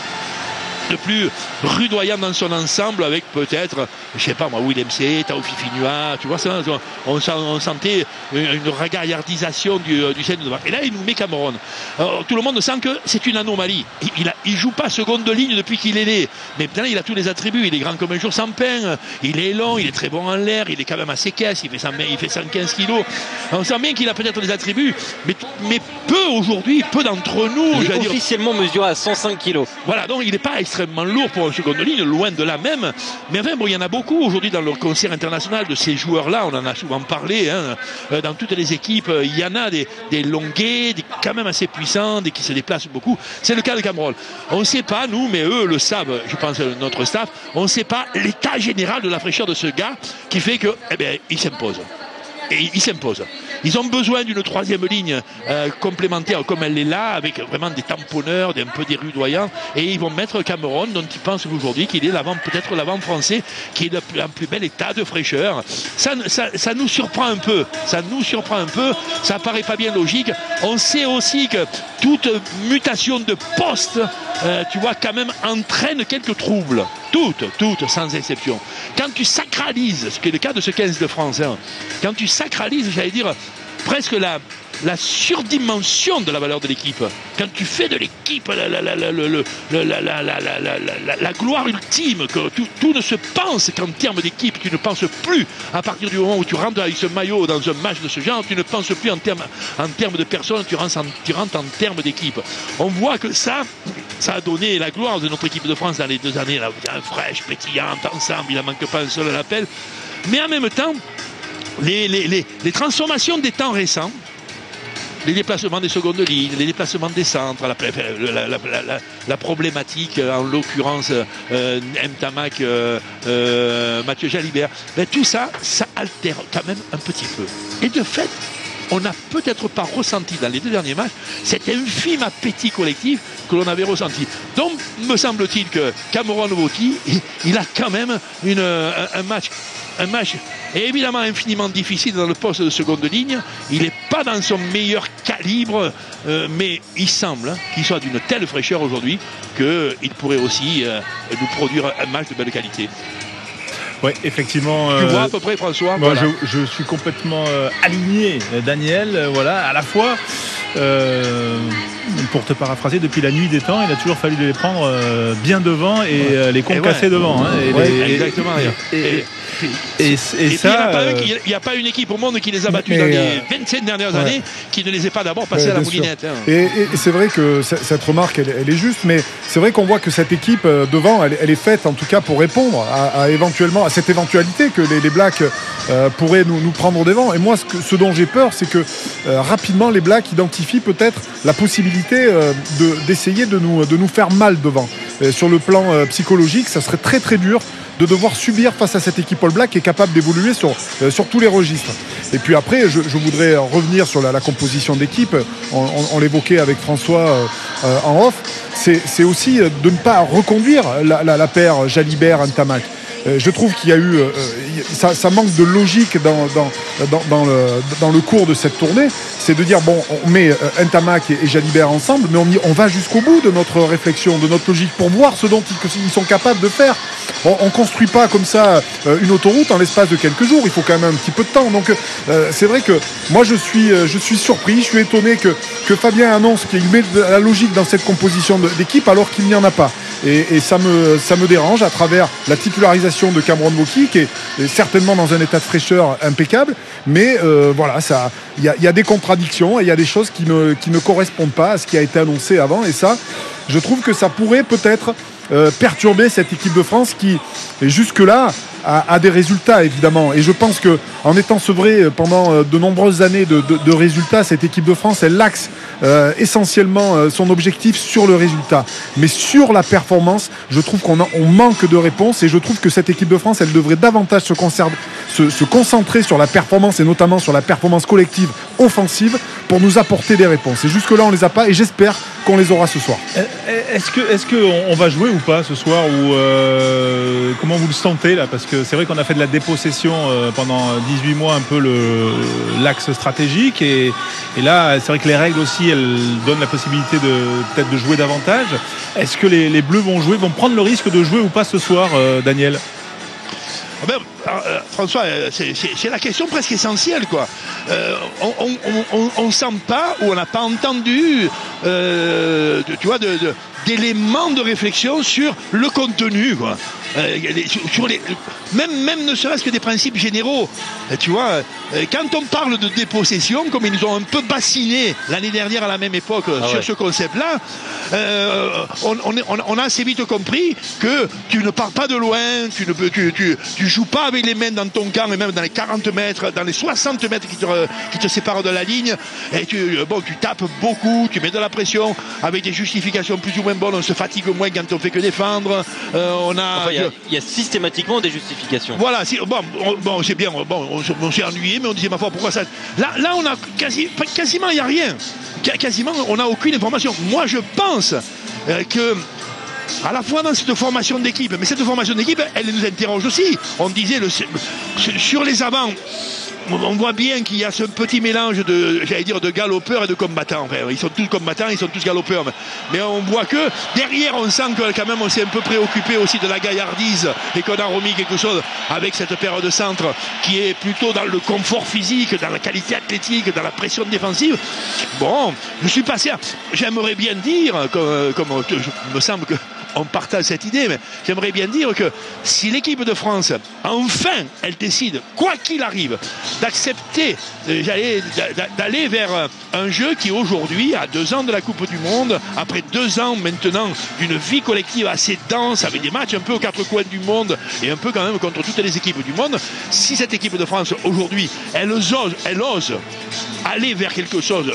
de plus rudoyant dans son ensemble, avec peut-être, je sais pas moi, Willem C, Tao Fifinua, tu vois ça, on, on sentait une ragaillardisation du, du centre de balle. Et là, il nous met Cameron. Alors, tout le monde sent que c'est une anomalie. Il, il, a, il joue pas seconde ligne depuis qu'il est né, mais maintenant il a tous les attributs. Il est grand comme un jour sans pain, il est long, il est très bon en l'air, il est quand même assez caisse, il fait cent, il fait cent quinze kilos. On sent bien qu'il a peut-être les attributs, mais, mais peu aujourd'hui, peu d'entre nous. Il est officiellement dire, mesuré à cent cinq kilos. Voilà, donc il n'est pas extrêmement lourd pour une seconde ligne, loin de là même. Mais enfin, bon, il y en a beaucoup aujourd'hui dans le concert international de ces joueurs-là. On en a souvent parlé. Hein. Dans toutes les équipes, il y en a des, des longuets, des quand même assez puissants, des qui se déplacent beaucoup. C'est le cas de Cameron. On ne sait pas, nous, mais eux le savent, je pense, notre staff, on ne sait pas l'état général de la fraîcheur de ce gars qui fait que, eh bien, il s'impose. Et il s'impose. Ils ont besoin d'une troisième ligne euh, complémentaire comme elle est là, avec vraiment des tamponneurs, des, un peu des rudoyants, et ils vont mettre Cameron, dont ils pensent aujourd'hui qu'il est l'avant, peut-être l'avant français, qui est le plus, en plus bel état de fraîcheur. Ça, ça, ça nous surprend un peu, ça nous surprend un peu, ça paraît pas bien logique. On sait aussi que toute mutation de poste, euh, tu vois, quand même entraîne quelques troubles. Toutes, toutes, sans exception. Quand tu sacralises, ce qui est le cas de ce quinze de France, hein, quand tu sacralises, j'allais dire, presque la, la surdimension de la valeur de l'équipe, quand tu fais de l'équipe la, la, la, la, la, la, la, la, la, la gloire ultime, que tout, tout ne se pense qu'en termes d'équipe, tu ne penses plus, à partir du moment où tu rentres avec ce maillot dans un match de ce genre, tu ne penses plus en termes, en termes de personnes, tu rentres en, tu rentres en termes d'équipe. On voit que ça, ça a donné la gloire de notre équipe de France dans les deux années, là, fraîche, pétillante, ensemble, il n'en manque pas un seul à l'appel. Mais en même temps, les, les, les, les transformations des temps récents les déplacements des secondes lignes, les déplacements des centres, la, la, la, la, la problématique, en l'occurrence, euh, Ntamak, euh, euh, Mathieu Jalibert, ben, tout ça, ça altère quand même un petit peu. Et de fait, on n'a peut-être pas ressenti dans les deux derniers matchs cet infime appétit collectif que l'on avait ressenti. Donc, me semble-t-il que Cameron Wauty, il a quand même une, un, un match, un match évidemment infiniment difficile dans le poste de seconde ligne. Il n'est pas dans son meilleur calibre, euh, mais il semble hein, qu'il soit d'une telle fraîcheur aujourd'hui qu'il pourrait aussi euh, nous produire un match de belle qualité. Oui, effectivement. Tu euh, vois à peu près, François. Moi, voilà. je, je suis complètement euh, aligné, Daniel. Euh, voilà, à la fois, euh, pour te paraphraser, depuis la nuit des temps, il a toujours fallu les prendre euh, bien devant et ouais. euh, les concasser ouais. devant. Hein, et ouais, les, exactement. Et, et, et, et, et, et, et ça, il n'y a, a pas une équipe au monde qui les a battus dans les euh, vingt-sept dernières ouais. années qui ne les ait pas d'abord passés ouais, à la moulinette. Hein. Et, et, et c'est vrai que cette remarque, elle, elle est juste, mais c'est vrai qu'on voit que cette équipe euh, devant, elle, elle est faite en tout cas pour répondre à, à éventuellement à cette éventualité que les, les Blacks euh, pourraient nous, nous prendre devant. Et moi, ce, que, ce dont j'ai peur, c'est que euh, rapidement les Blacks identifient peut-être la possibilité euh, de, d'essayer de nous, de nous faire mal devant. Et sur le plan euh, psychologique, ça serait très très dur de devoir subir face à cette équipe All Black qui est capable d'évoluer sur, euh, sur tous les registres. Et puis après, je, je voudrais revenir sur la, la composition d'équipe. On, on, on l'évoquait avec François euh, euh, en off. C'est, c'est aussi de ne pas reconduire la, la, la paire Jalibert-Ntamak. Euh, je trouve qu'il y a eu euh, ça, ça manque de logique dans, dans, dans, dans, le, dans le cours de cette tournée. C'est de dire bon, on met euh, Ntamak et, et Jalibert ensemble, mais on, y, on va jusqu'au bout de notre réflexion, de notre logique pour voir ce dont ils, ils sont capables de faire. On ne construit pas comme ça euh, une autoroute en l'espace de quelques jours. Il faut quand même un petit peu de temps. Donc euh, c'est vrai que moi je suis, euh, je suis surpris, je suis étonné que, que Fabien annonce qu'il met de la logique dans cette composition de, d'équipe alors qu'il n'y en a pas. Et, et ça, me, ça me dérange à travers la titularisation de Cameron Wauty qui est, est certainement dans un état de fraîcheur impeccable. Mais euh, voilà, ça, il y, y a des contradictions et il y a des choses qui ne, qui ne correspondent pas à ce qui a été annoncé avant. Et ça, je trouve que ça pourrait peut-être euh, perturber cette équipe de France qui, jusque-là, a, a des résultats évidemment. Et je pense que en étant sevré pendant de nombreuses années de, de, de résultats, cette équipe de France, elle axe euh, essentiellement euh, son objectif sur le résultat. Mais sur la performance, je trouve qu'on a, on manque de réponses et je trouve que cette équipe de France, elle devrait davantage se, conserver, se, se concentrer sur la performance et notamment sur la performance collective offensive pour nous apporter des réponses. Et jusque-là, on les a pas et j'espère qu'on les aura ce soir. Est-ce que, est-ce qu'on va jouer ou pas ce soir ou euh, comment vous le sentez là? Parce que c'est vrai qu'on a fait de la dépossession euh, pendant dix-huit mois un peu le, l'axe stratégique et, et là c'est vrai que les règles aussi elles donnent la possibilité de peut-être de jouer davantage. Est-ce que les, les Bleus vont jouer, vont prendre le risque de jouer ou pas ce soir, euh, Daniel? Ah ben, euh, François, c'est, c'est, c'est la question presque essentielle, quoi. Euh, on ne sent pas ou on n'a pas entendu, euh, de, tu vois, de, de, d'éléments de réflexion sur le contenu, quoi. Euh, sur les, même, même ne serait-ce que des principes généraux. Tu vois, quand on parle de dépossession, comme ils nous ont un peu bassiné l'année dernière à la même époque ah sur ouais. ce concept-là, euh, on, on, on a assez vite compris que tu ne pars pas de loin, tu ne peux, tu, tu, tu joues pas avec les mains dans ton camp et même dans les quarante mètres, dans les soixante mètres qui te, qui te séparent de la ligne. Et tu, bon, tu tapes beaucoup, tu mets de la pression avec des justifications plus ou moins bonnes. On se fatigue moins quand on fait que défendre. Euh, on a. Enfin, il y, y a systématiquement des justifications. Voilà, si, bon, on, bon, c'est bien, bon, on, on s'est ennuyé, mais on disait ma foi, pourquoi ça. Là, là on a quasi, quasiment, il n'y a rien. Quasiment, on n'a aucune information. Moi, je pense euh, que. À la fois dans cette formation d'équipe, mais cette formation d'équipe, elle nous interroge aussi. On disait le, sur les avants. On voit bien qu'il y a ce petit mélange de, j'allais dire, de galopeurs et de combattants. Frère. Ils sont tous combattants, ils sont tous galopeurs. Mais on voit que derrière, on sent que quand même, on s'est un peu préoccupé aussi de la gaillardise et qu'on a remis quelque chose avec cette paire de centres qui est plutôt dans le confort physique, dans la qualité athlétique, dans la pression défensive. Bon, je suis passé à... J'aimerais bien dire, comme, comme je me semble que on partage cette idée, mais j'aimerais bien dire que si l'équipe de France, enfin, elle décide, quoi qu'il arrive, d'accepter euh, d'aller vers un jeu qui aujourd'hui, à deux ans de la Coupe du Monde, après deux ans maintenant d'une vie collective assez dense, avec des matchs un peu aux quatre coins du monde et un peu quand même contre toutes les équipes du monde, si cette équipe de France aujourd'hui, elle ose, elle ose aller vers quelque chose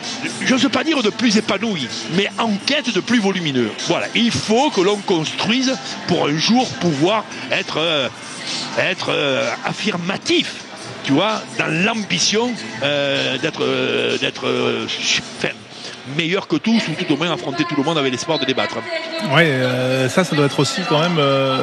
j'ose pas dire de plus épanoui, mais en quête de plus volumineux. Voilà, il faut que l'on construise pour un jour pouvoir être, euh, être euh, affirmatif, tu vois, dans l'ambition euh, d'être, euh, d'être euh, enfin, meilleur que tous, ou tout au moins affronter tout le monde avec l'espoir de les battre. Ouais, euh, ça, ça doit être aussi quand même, euh,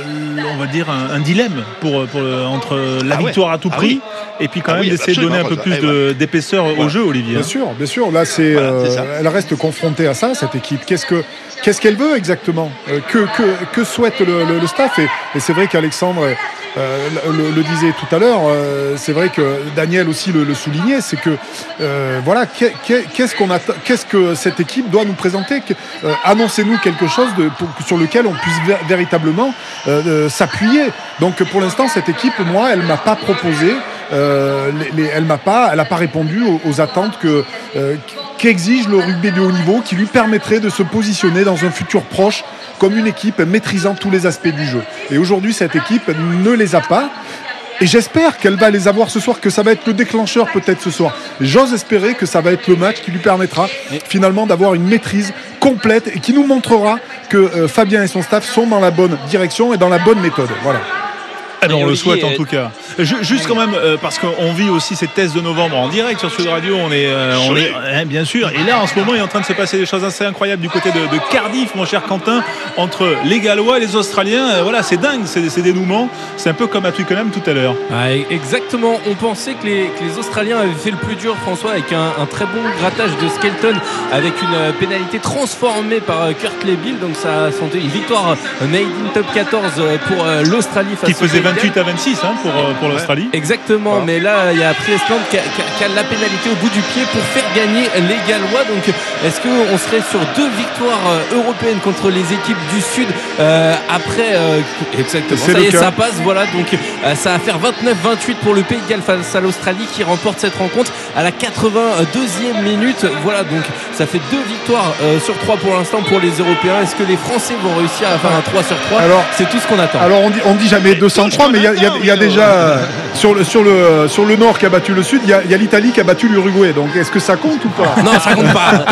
on va dire, un, un dilemme pour, pour, entre la ah victoire ouais. à tout ah prix oui. et puis quand ah même oui, d'essayer de donner un peu plus de, voilà. d'épaisseur voilà. au jeu, Olivier. Bien sûr, bien sûr. Là, c'est, voilà, euh, c'est elle reste confrontée à ça, cette équipe. Qu'est-ce que, qu'est-ce qu'elle veut exactement euh, que, que, que souhaite le, le, le staff et, et c'est vrai qu'Alexandre euh, le, le disait tout à l'heure. Euh, c'est vrai que Daniel aussi le, le soulignait, c'est que euh, voilà, qu'est-ce qu'on attend, qu'est-ce que cette équipe doit nous présenter. Euh, annoncez-nous quelque chose de, pour, sur lequel on puisse ver- véritablement euh, euh, s'appuyer. Donc pour l'instant, cette équipe, moi, elle m'a pas proposé, euh, les, les, elle m'a pas, elle a pas répondu aux, aux attentes que euh, qu'exige le rugby de haut niveau, qui lui permettrait de se positionner dans un futur proche comme une équipe maîtrisant tous les aspects du jeu. Et aujourd'hui, cette équipe ne les a pas. Et j'espère qu'elle va les avoir ce soir, que ça va être le déclencheur peut-être ce soir. J'ose espérer que ça va être le match qui lui permettra finalement d'avoir une maîtrise complète et qui nous montrera que euh, Fabien et son staff sont dans la bonne direction et dans la bonne méthode. Voilà. Ah ben on le souhaite en tout cas. Juste quand même, euh, parce qu'on vit aussi cette thèse de novembre en direct sur Sud Radio, on est, euh, on est hein, bien sûr. Et là, en ce moment, il est en train de se passer des choses assez incroyables du côté de, de Cardiff, mon cher Quentin, entre les Gallois et les Australiens. Euh, voilà, c'est dingue, c'est des dénouements. C'est un peu comme à Twickenham tout à l'heure. Ah, exactement. On pensait que les, que les Australiens avaient fait le plus dur, François, avec un, un très bon grattage de Skelton, avec une euh, pénalité transformée par euh, Kurt Lebill. Donc ça a senté une victoire euh, made in top quatorze euh, pour euh, l'Australie face qui faisait au vingt-huit à vingt-six hein, pour, euh, pour l'Australie. Ouais, exactement, voilà. Mais là il y a Priestland qui, qui, qui a la pénalité au bout du pied pour faire gagner les Gallois. Donc est-ce qu'on serait sur deux victoires euh, européennes contre les équipes du Sud euh, après euh, exactement, ça y est, ça passe, voilà, donc euh, ça va faire vingt-neuf vingt-huit pour le Pays de Galles face à l'Australie qui remporte cette rencontre à la quatre-vingt-deuxième minute. Voilà, donc ça fait deux victoires euh, sur trois pour l'instant pour les Européens. Est-ce que les Français vont réussir à faire un trois sur trois? Alors, c'est tout ce qu'on attend. Alors on dit, on dit jamais deux cent trois, mais il y a, y a, y a déjà euh, sur, le, sur, le, sur le Nord qui a battu le Sud, il y a, y a l'Italie qui a battu l'Uruguay. Donc est-ce que ça compte ou pas? Non, ça compte pas.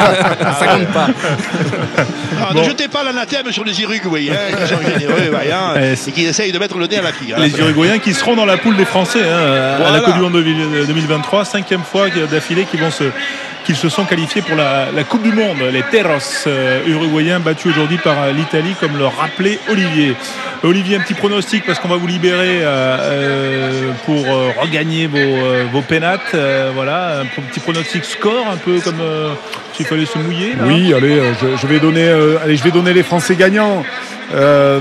Ça compte pas. Alors, bon. Ne jetez pas l'anathème sur les Uruguayens qui sont généreux, voyant, et, et qui essayent de mettre le nez à la fille. Les Uruguayens qui seront dans la poule des Français hein, voilà. à la Coupe du Monde deux mille vingt-trois, cinquième fois d'affilée qu'ils vont se qu'ils se sont qualifiés pour la, la Coupe du Monde. Les Terros euh, uruguayens battus aujourd'hui par euh, l'Italie, comme le rappelait Olivier. Olivier, un petit pronostic parce qu'on va vous libérer euh, euh, pour euh, regagner vos, euh, vos pénates. Euh, voilà, un petit pronostic score, un peu comme euh, s'il fallait se mouiller. Là. Oui, allez, euh, je, je vais donner, euh, allez, je vais donner les Français gagnants. Euh,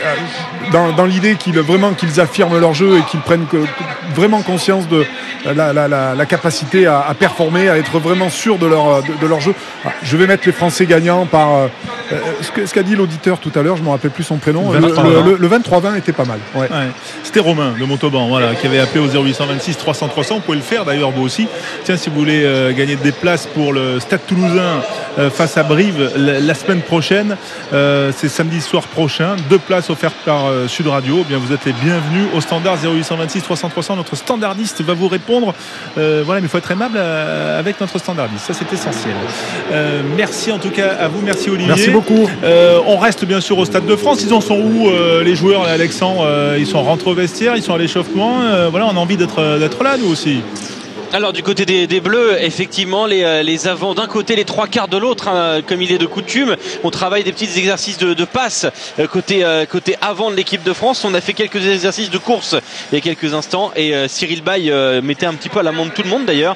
dans, dans l'idée qu'ils vraiment qu'ils affirment leur jeu et qu'ils prennent que, que, vraiment conscience de la, la, la, la capacité à, à performer, à être vraiment sûr de leur, de, de leur jeu. Je vais mettre les Français gagnants par euh, ce, que, ce qu'a dit l'auditeur tout à l'heure, je ne me rappelle plus son prénom. Le, le, le, le vingt-trois vingt était pas mal. Ouais. Ouais. C'était Romain de Montauban, voilà, qui avait appelé au zéro huit cent vingt-six trois cents trois cents. Vous pouvez le faire d'ailleurs vous aussi. Tiens, si vous voulez euh, gagner des places pour le Stade Toulousain euh, face à Brive la, la semaine prochaine, euh, c'est samedi soir prochain, deux places offertes par euh, Sud Radio. Eh bien, vous êtes les bienvenus au standard zéro huit cent vingt-six trois cents trois cents. Notre standardiste va vous répondre. Euh, voilà, mais il faut être aimable euh, avec notre standardiste. Ça, c'est essentiel. Euh, merci en tout cas à vous. Merci Olivier. Merci beaucoup. Euh, on reste bien sûr au Stade de France. Ils en sont où euh, les joueurs, Alexandre euh, Ils sont rentrés au vestiaire, ils sont à l'échauffement. Euh, voilà, on a envie d'être d'être là, nous aussi. Alors du côté des, des Bleus, effectivement, les, les avants d'un côté, les trois quarts de l'autre, hein, comme il est de coutume. On travaille des petits exercices de, de passe côté, euh, côté avant de l'équipe de France. On a fait quelques exercices de course il y a quelques instants et euh, Cyril Bay euh, mettait un petit peu à l'amende tout le monde d'ailleurs.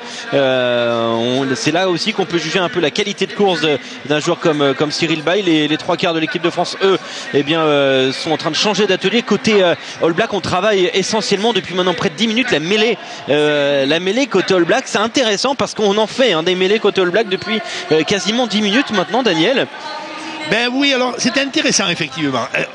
Euh, c'est là aussi qu'on peut juger un peu la qualité de course d'un joueur comme, comme Cyril Bay. Les, les trois quarts de l'équipe de France, eux, eh bien, euh, sont en train de changer d'atelier. Côté euh, All Black, on travaille essentiellement depuis maintenant près de dix minutes la mêlée. Euh, la mêlée côté All Black, c'est intéressant parce qu'on en fait hein, des mêlées côté All Black depuis euh, quasiment dix minutes maintenant, Daniel. Ben oui, alors c'est intéressant effectivement. Euh,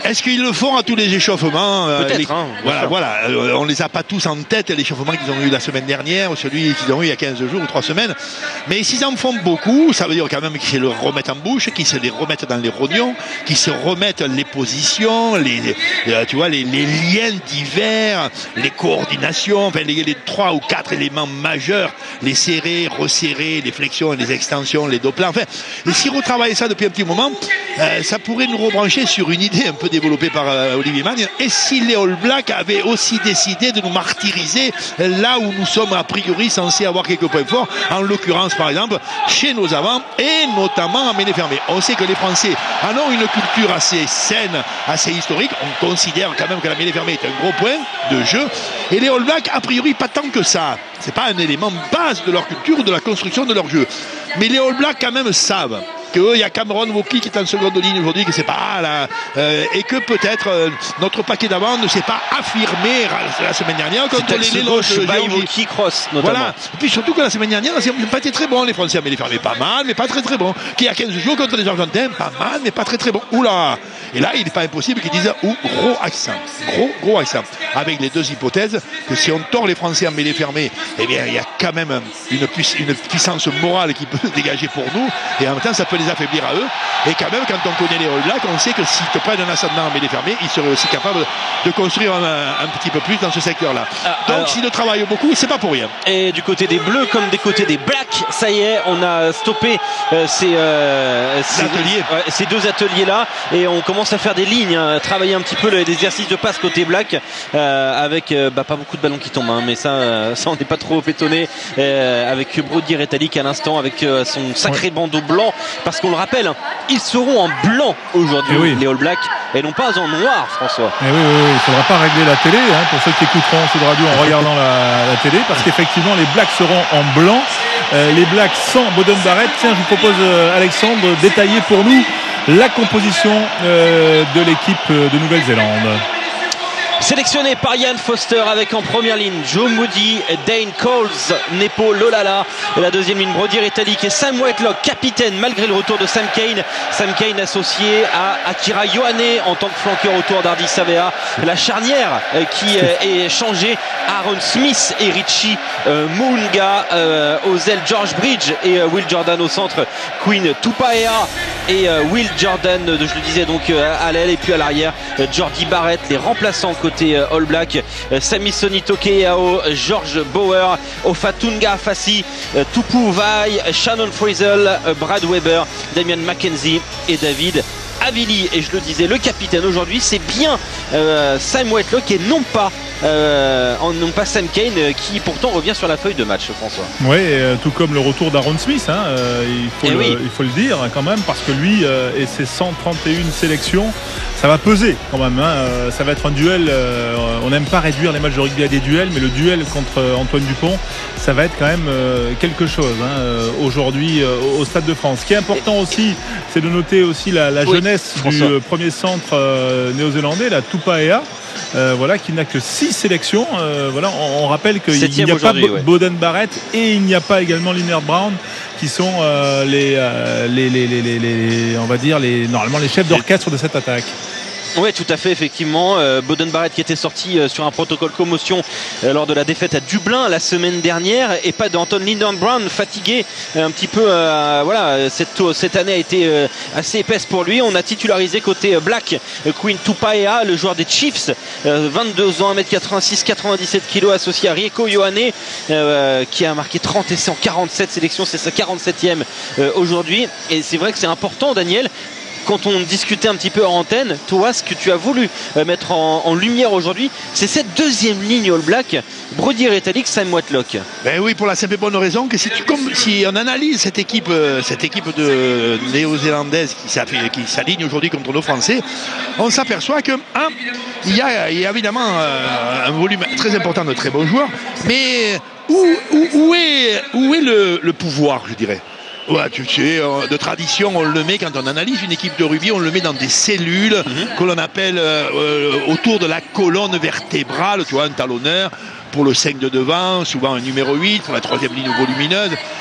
Est-ce qu'ils le font à tous les échauffements? Peut-être, les... hein, Voilà, voilà. Euh, on les a pas tous en tête, l'échauffement qu'ils ont eu la semaine dernière ou celui qu'ils ont eu il y a quinze jours ou trois semaines. Mais s'ils en font beaucoup, ça veut dire quand même qu'ils se le remettent en bouche, qu'ils se les remettent dans les rognons, qu'ils se remettent les positions, les, les euh, tu vois, les, les liens divers, les coordinations, enfin les, les trois ou quatre éléments majeurs, les serrer, resserrer, les flexions, les extensions, les dos plans. Enfin, et s'ils retravaillent ça depuis un petit moment, euh, ça pourrait nous rebrancher sur une idée un peu développée par euh, Olivier Magne. Et si les All Blacks avaient aussi décidé de nous martyriser là où nous sommes a priori censés avoir quelques points forts, en l'occurrence par exemple chez nos avants et notamment en mêlée fermée. On sait que les Français en ont une culture assez saine, assez historique. On considère quand même que la mêlée fermée est un gros point de jeu. Et les All Blacks, a priori, pas tant que ça. C'est pas un élément base de leur culture ou de la construction de leur jeu. Mais les All Blacks quand même savent qu'il y a Cameron Waukeez qui est en seconde ligne aujourd'hui, que c'est pas là, euh, et que peut-être euh, notre paquet d'avant ne s'est pas affirmé la semaine dernière contre les Léloges Waukeez cross notamment. Voilà. Et puis surtout que la semaine dernière, ils n'ont pas été très bons, les Français, mais les fermés pas mal, mais pas très très bons. Qui a quinze jours contre les Argentins, pas mal, mais pas très très bons. Oula. Et là, il n'est pas impossible qu'ils disent ou gros accent, gros gros accent, avec les deux hypothèses que si on tord les Français en mêlée fermée, eh bien il y a quand même une, puiss- une puissance morale qui peut se dégager pour nous, et en même temps ça peut les affaiblir à eux. Et quand même, quand on connaît les All Blacks, on sait que s'ils te prennent un ascendant en mêlée fermée, ils seraient aussi capables de construire un, un petit peu plus dans ce secteur-là. Ah, donc alors, s'ils le travaillent beaucoup, c'est pas pour rien. Et du côté des Bleus comme des côtés des Blacks, ça y est, on a stoppé euh, ces, euh, ces, ateliers. Euh, ces deux ateliers-là et on commence à faire des lignes, hein, travailler un petit peu les exercices de passe côté Black euh, avec euh, bah, pas beaucoup de ballons qui tombent, hein, mais ça, euh, ça on n'est pas trop étonné euh, avec Brody Retallick à l'instant avec euh, son sacré ouais. bandeau blanc, parce qu'on le rappelle, hein, ils seront en blanc aujourd'hui, oui. les All Blacks, et non pas en noir, François. Et oui, oui, oui, il ne faudra pas régler la télé, hein, pour ceux qui écouteront Sud Radio en regardant la, la télé, parce qu'effectivement les Blacks seront en blanc, euh, les Blacks sans Beauden Barrett. Tiens, je vous propose euh, Alexandre de détailler pour nous la composition euh, de l'équipe de Nouvelle-Zélande. Sélectionné par Ian Foster avec en première ligne Joe Moody, Dane Coles, Nepo Lolala, et la deuxième ligne Brody Retallick et Sam Whitelock, capitaine malgré le retour de Sam Cane. Sam Cane associé à Akira Ioane en tant que flanqueur autour d'Ardi Savea. La charnière euh, qui euh, est changée, Aaron Smith et Richie euh, Mounga euh, aux ailes, George Bridge et euh, Will Jordan au centre, Queen Tupaea et euh, Will Jordan, euh, je le disais donc euh, à l'aile, et puis à l'arrière euh, Jordi Barrett, les remplaçants côté All Black, Sami Sonito Keao, George Bauer, Ofatunga Fassi, Tupu Vai, Shannon Frizzle, Brad Weber, Damian McKenzie et David Havili. Et je le disais, le capitaine aujourd'hui, c'est bien euh, Sam Whitelock et non pas euh, non pas Sam Cane, qui pourtant revient sur la feuille de match, François. Oui, euh, tout comme le retour d'Aaron Smith, hein, euh, il, faut le, oui. il faut le dire quand même, parce que lui euh, et ses cent trente et une sélections, ça va peser quand même, hein, euh, ça va être un duel, euh, on n'aime pas réduire les matchs de rugby à des duels, mais le duel contre Antoine Dupont, ça va être quand même euh, quelque chose, hein, euh, aujourd'hui euh, au Stade de France. Ce qui est important aussi, c'est de noter aussi la, la oui, jeunesse François. du premier centre euh, néo-zélandais, la Tupaea. Euh, voilà, qui n'a que six sélections. Euh, voilà, on, on rappelle qu'il n'y a pas Bo- ouais. Beauden Barrett et il n'y a pas également Linnert Brown, qui sont euh, les, euh, les, les, les, les, les, on va dire les, normalement les chefs d'orchestre de cette attaque. Oui, tout à fait, effectivement. Euh, Beauden Barrett qui était sorti euh, sur un protocole commotion euh, lors de la défaite à Dublin la semaine dernière, et pas d'Anton Linnert Brown, fatigué euh, un petit peu. Euh, voilà, cette, cette année a été euh, assez épaisse pour lui. On a titularisé côté euh, Black euh, Queen Tupaea, le joueur des Chiefs, euh, vingt-deux ans, un mètre quatre-vingt-six, quatre-vingt-dix-sept kilos, associé à Rieko Ioane, euh, qui a marqué trente essais en quarante-sept sélections. C'est sa quarante-septième euh, aujourd'hui. Et c'est vrai que c'est important, Daniel. Quand on discutait un petit peu en antenne, toi, ce que tu as voulu mettre en, en lumière aujourd'hui, c'est cette deuxième ligne All Black, Brody Retallick, Sam Whitelock. Ben oui, pour la simple et bonne raison que si, tu, comme, si on analyse cette équipe, cette équipe de néo-zélandaise qui, qui s'aligne aujourd'hui contre nos Français, on s'aperçoit que hein, il, y a, il y a évidemment euh, un volume très important de très bons joueurs, mais où, où, où est, où est le, le pouvoir, je dirais? Ouais, tu sais, de tradition, on le met quand on analyse une équipe de rugby, on le met dans des cellules mm-hmm. que l'on appelle euh, autour de la colonne vertébrale, tu vois, un talonneur pour le cinq de devant, souvent un numéro huit pour la troisième ligne volumineuse.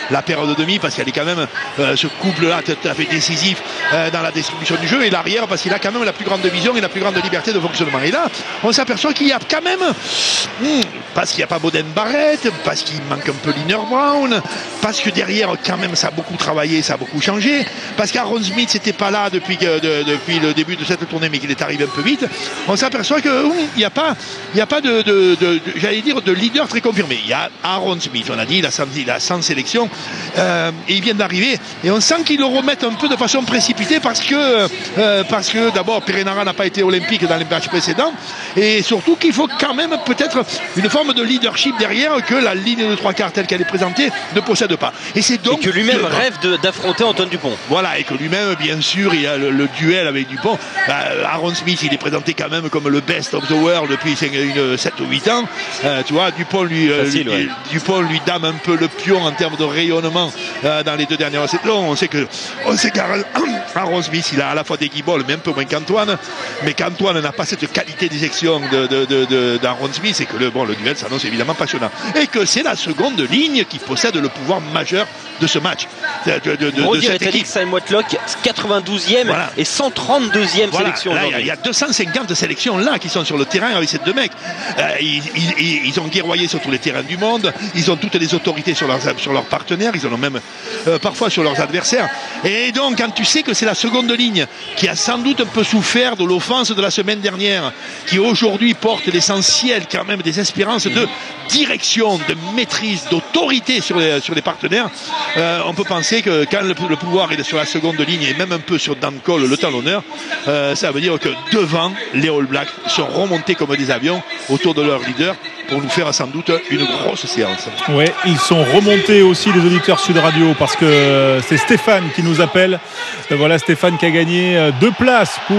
la paire de demi parce qu'elle est quand même euh, ce couple-là tout à fait décisif euh, dans la distribution du jeu, et l'arrière parce qu'il a quand même la plus grande vision et la plus grande liberté de fonctionnement. Et là, on s'aperçoit qu'il y a quand même, hmm, parce qu'il n'y a pas Boden Barrett, parce qu'il manque un peu Liner Brown, parce que derrière, quand même, ça a beaucoup travaillé, ça a beaucoup changé, parce qu'Aaron Smith n'était pas là depuis, que, de, depuis le début de cette tournée, mais qu'il est arrivé un peu vite. On s'aperçoit qu'il n'y a pas, il y a pas de, de, de, de j'allais dire, de leader très confirmé. Il y a Aaron Smith, on a dit, il a sans, il a sans sélection, euh, et il vient d'arriver, et on sent qu'ils le remettent un peu de façon précipitée, parce que, euh, parce que d'abord, Perenara n'a pas été olympique dans les matchs précédents, et surtout qu'il faut quand même peut-être une forme de leadership derrière que la ligne de trois quarts telle qu'elle est présentée ne possède pas. Et c'est donc et que lui-même de... rêve de, d'affronter Antoine Dupont. Voilà, et que lui-même, bien sûr, il y a le, le duel avec Dupont. Bah, Aaron Smith, il est présenté quand même comme le best of the world depuis sept ou huit ans. Euh, tu vois, Dupont lui, Facile, lui, ouais. Dupont lui dame un peu le pion en termes de rayonnement euh, dans les deux dernières saisons. On sait que, on sait qu'Aaron Smith, il a à la fois des guibolles, mais un peu moins qu'Antoine. Mais qu'Antoine n'a pas cette qualité d'éjection de, de, de, de, d'Aaron Smith, et que le, bon, le duel s'annonce évidemment passionnant. Et que c'est la seconde ligne qui possède le pouvoir majeur de ce match. De, de, de, de cette équipe. Simon Whitlock, quatre-vingt-douzième voilà. Et cent trente-deuxième voilà. sélection. Là, il y a deux cent cinquante sélections là qui sont sur le terrain avec ces deux mecs. Euh, ils, ils, ils ont guerroyé sur tous les terrains du monde. Ils ont toutes les autorités sur leurs, sur leurs partenaires. Ils en ont même euh, parfois sur leurs adversaires. Et donc, quand tu sais que c'est la seconde ligne qui a sans doute un peu souffert de l'offense de la semaine dernière, qui aujourd'hui porte l'essentiel quand même des espérances de direction, de maîtrise, d'autorité sur les, sur les partenaires, euh, on peut penser que quand le, le pouvoir est sur la seconde ligne et même un peu sur Dan Cole, le talonneur, euh, ça veut dire que devant, les All Blacks sont remontés comme des avions autour de leur leader pour nous faire sans doute une grosse séance. Oui, ils sont remontés aussi, les auditeurs Sud Radio, parce que c'est Stéphane qui nous appelle. Voilà, Stéphane qui a gagné deux places pour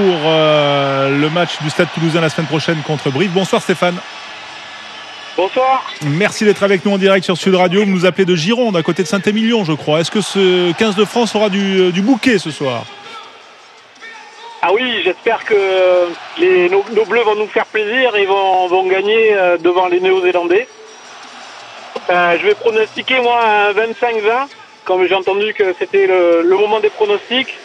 euh, le match du Stade Toulousain la semaine prochaine contre Brive. Bonsoir Stéphane. Bonsoir. Merci d'être avec nous en direct sur Sud Radio. Vous nous appelez de Gironde, à côté de Saint-Émilion, je crois. Est-ce que ce quinze de France aura du, du bouquet ce soir ? Ah oui, j'espère que les, nos, nos Bleus vont nous faire plaisir et vont, vont gagner euh, devant les Néo-Zélandais. Euh, je vais pronostiquer, moi, un vingt-cinq vingt, comme j'ai entendu que c'était le, le moment des pronostics.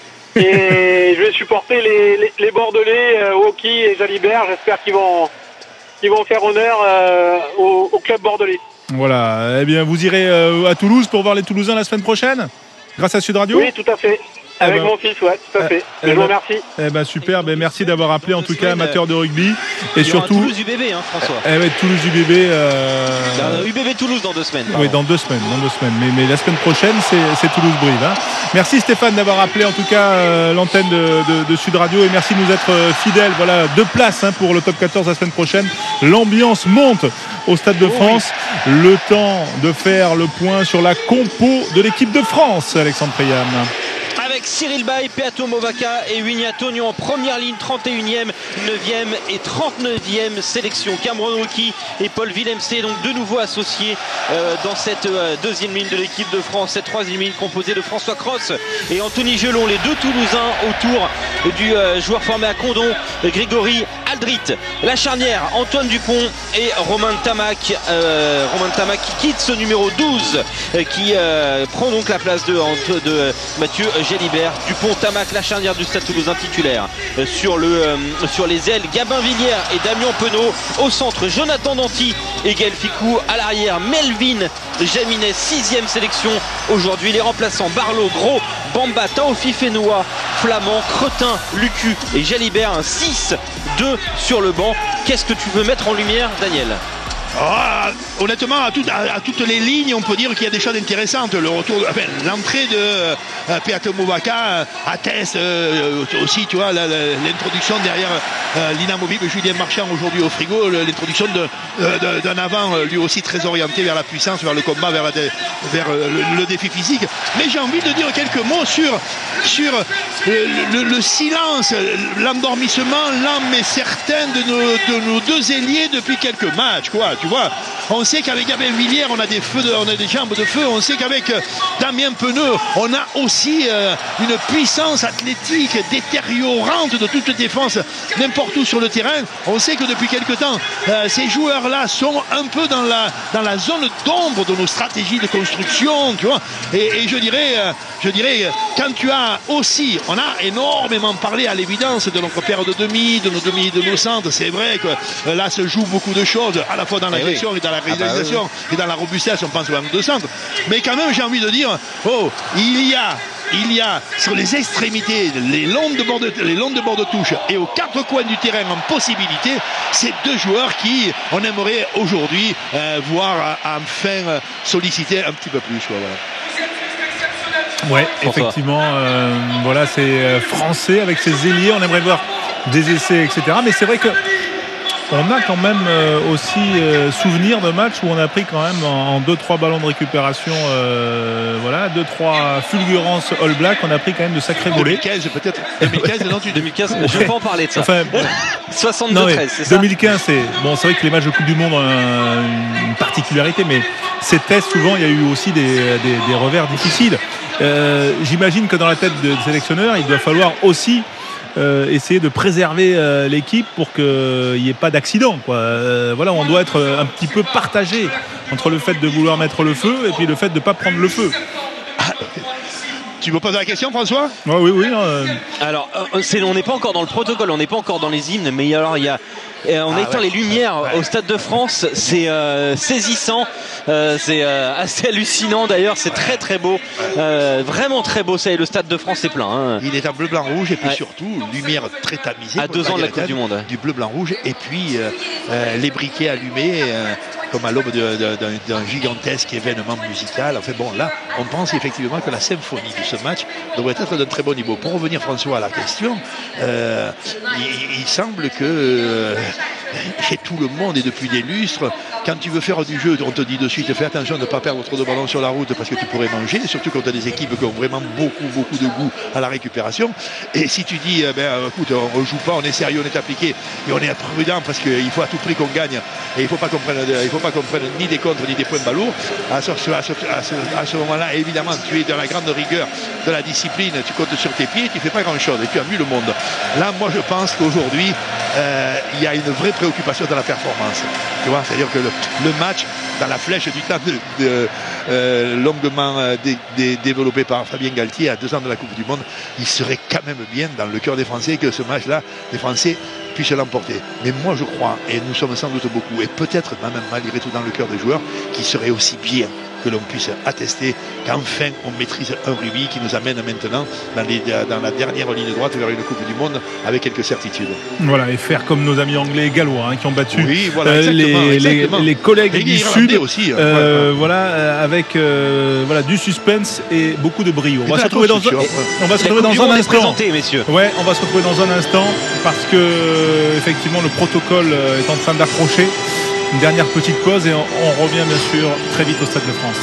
Et je vais supporter les, les, les Bordelais, euh, Woki et Jalibert. J'espère qu'ils vont... qui vont faire honneur euh, au, au club bordelais. Voilà, eh bien vous irez euh, à Toulouse pour voir les Toulousains la semaine prochaine, grâce à Sud Radio. Oui, tout à fait. Avec eh ben, mon fils, ouais, tout à fait. Eh, je vous remercie. Eh ben super, ben merci d'avoir appelé en tout cas amateur de rugby et surtout Toulouse U B B, hein, François. Eh ben Toulouse U B B. Euh... U B B Toulouse dans deux semaines. Pardon. Oui, dans deux semaines, dans deux semaines. Mais, mais la semaine prochaine, c'est, c'est Toulouse Brive. Hein. Merci Stéphane d'avoir appelé en tout cas euh, l'antenne de, de, de Sud Radio et merci de nous être euh, fidèles. Voilà, deux places hein, pour le top quatorze la semaine prochaine. L'ambiance monte au Stade de France. Oh, oui. Le temps de faire le point sur la compo de l'équipe de France, Alexandre Priam. Avec Cyril Bay, Peato Movaca et Winnie Antonio en première ligne, trente et unième, neuvième et trente-neuvième sélection. Cameron Woki et Paul Willemse donc de nouveau associés euh, dans cette euh, deuxième ligne de l'équipe de France. Cette troisième ligne composée de François Cross et Anthony Gelon, les deux Toulousains autour du euh, joueur formé à Condon, Grégory Aldrit. La charnière, Antoine Dupont et Romain Tamac. Euh, Romain Tamac qui quitte ce numéro douze, euh, qui euh, prend donc la place de, de, de Mathieu Gélibert. Dupont, Tamac, la charnière du Stade Toulousain titulaire. Euh, sur, le, euh, sur les ailes, Gabin Villière et Damien Penaud. Au centre, Jonathan Danty et Gaël Ficou. À l'arrière, Melvin Jaminet, sixième sélection. Aujourd'hui, les remplaçants Barlow, Gros, Bamba, Taofi Fenoua, Flamand, Cretin, Lucu et Gélibert. Un six deux sur le banc. Qu'est-ce que tu veux mettre en lumière, Daniel ? Oh, honnêtement, à, tout, à, à toutes les lignes, on peut dire qu'il y a des choses intéressantes. Le retour, enfin, l'entrée de euh, Peato Movaca atteste euh, aussi, tu vois, la, la, l'introduction derrière euh, l'inamovible Julien Marchand aujourd'hui au frigo, l'introduction de, de, d'un avant lui aussi très orienté vers la puissance, vers le combat, vers, la, vers le, le défi physique. Mais j'ai envie de dire quelques mots sur, sur le, le, le silence, l'endormissement lent mais certain de nos, de nos deux ailiers depuis quelques matchs, quoi. Tu tu vois. On sait qu'avec Gabriel Villiers, on a des feux, de, on a des jambes de feu. On sait qu'avec Damien Penaud, on a aussi euh, une puissance athlétique détériorante de toute défense, n'importe où sur le terrain. On sait que depuis quelque temps, euh, ces joueurs-là sont un peu dans la, dans la zone d'ombre de nos stratégies de construction, tu vois. Et, et je dirais, euh, je dirais, quand tu as aussi, on a énormément parlé à l'évidence de notre paire de demi, de nos demi, de nos centres. C'est vrai que euh, là se joue beaucoup de choses, à la fois dans la eh gestion oui. et dans la réalisation, ah bah oui. et dans la robustesse. On pense au même de centre. Mais quand même, j'ai envie de dire, oh, il y a Il y a sur les extrémités, les longs de bord de, les longs de bord de touche et aux quatre coins du terrain en possibilité, ces deux joueurs qui on aimerait aujourd'hui euh, voir enfin euh, solliciter un petit peu plus. Voilà. Ouais, effectivement, euh, voilà, c'est euh, français avec ses ailiers. On aimerait voir des essais, et cetera. Mais c'est vrai que on a quand même euh, aussi euh, souvenir de matchs où on a pris quand même en deux trois ballons de récupération, euh, voilà, deux trois fulgurances All Black. On a pris quand même de sacrés volets. deux mille quinze peut-être. deux mille quinze, non, tu... deux mille quinze, je vais pas en parler de ça. Enfin, soixante-deux treize, c'est ça. deux mille quinze, c'est bon, c'est vrai que les matchs de Coupe du Monde ont un, une particularité, mais ces tests souvent, il y a eu aussi des, des, des revers difficiles. Euh, j'imagine que dans la tête des sélectionneurs, il doit falloir aussi Euh, essayer de préserver euh, l'équipe pour qu'il n'y ait pas d'accident, quoi. Euh, voilà, on doit être un petit peu partagé entre le fait de vouloir mettre le feu et puis le fait de ne pas prendre le feu. Tu me poses la question, François ? Ouais, oui, oui. Euh... Alors, c'est, on n'est pas encore dans le protocole, on n'est pas encore dans les hymnes, mais alors il y a. Et on a éteint ouais. les lumières ouais. au Stade de France, c'est euh, saisissant, euh, c'est euh, assez hallucinant d'ailleurs, c'est très très beau, euh, vraiment très beau. Ça, et le Stade de France est plein. Hein. Il est en bleu, blanc, rouge et puis ouais. surtout lumière très tamisée. À deux ans de la Coupe du Monde. Du bleu, blanc, rouge et puis euh, euh, les briquets allumés euh, comme à l'aube de, de, d'un, d'un gigantesque événement musical. Enfin bon, là, on pense effectivement que la symphonie de ce match devrait être d'un très bon niveau. Pour revenir, François, à la question, euh, il, il semble que euh, chez tout le monde et depuis des lustres, quand tu veux faire du jeu, on te dit de suite, fais attention de ne pas perdre trop de ballons sur la route parce que tu pourrais manger, surtout quand tu as des équipes qui ont vraiment beaucoup, beaucoup de goût à la récupération. Et si tu dis, eh ben, écoute, on ne joue pas, on est sérieux, on est appliqué et on est prudent parce qu'il faut à tout prix qu'on gagne et il ne faut pas qu'on prenne, il faut pas qu'on prenne ni des contres ni des points balourds. À ce, à ce, à ce, à ce moment-là, évidemment, tu es dans la grande rigueur de la discipline, tu comptes sur tes pieds, tu ne fais pas grand-chose et tu as vu le monde. Là, moi, je pense qu'aujourd'hui, euh, il y a une vraie préoccupation dans la performance. Tu vois, c'est-à-dire que le, le match, dans la flèche du temps de, de, euh, longuement euh, dé, dé, développé par Fabien Galtier à deux ans de la Coupe du Monde, il serait quand même bien dans le cœur des Français que ce match-là, les Français puissent l'emporter. Mais moi, je crois, et nous sommes sans doute beaucoup, et peut-être même malgré tout dans le cœur des joueurs, qu'il serait aussi bien que l'on puisse attester qu'enfin on maîtrise un rugby qui nous amène maintenant dans, les, dans la dernière ligne droite vers une Coupe du Monde avec quelques certitudes. Voilà, et faire comme nos amis anglais et gallois hein, qui ont battu oui, voilà, euh, les, exactement. Les, les collègues et du Sud aussi, euh, ouais, ouais. Voilà, euh, avec euh, voilà, du suspense et beaucoup de brio. On va se retrouver dans un, on va se retrouver dans un instant. Messieurs. Ouais, on va se retrouver dans un instant parce que effectivement le protocole est en train d'approcher. Une dernière petite pause et on, on revient bien sûr très vite au Stade de France.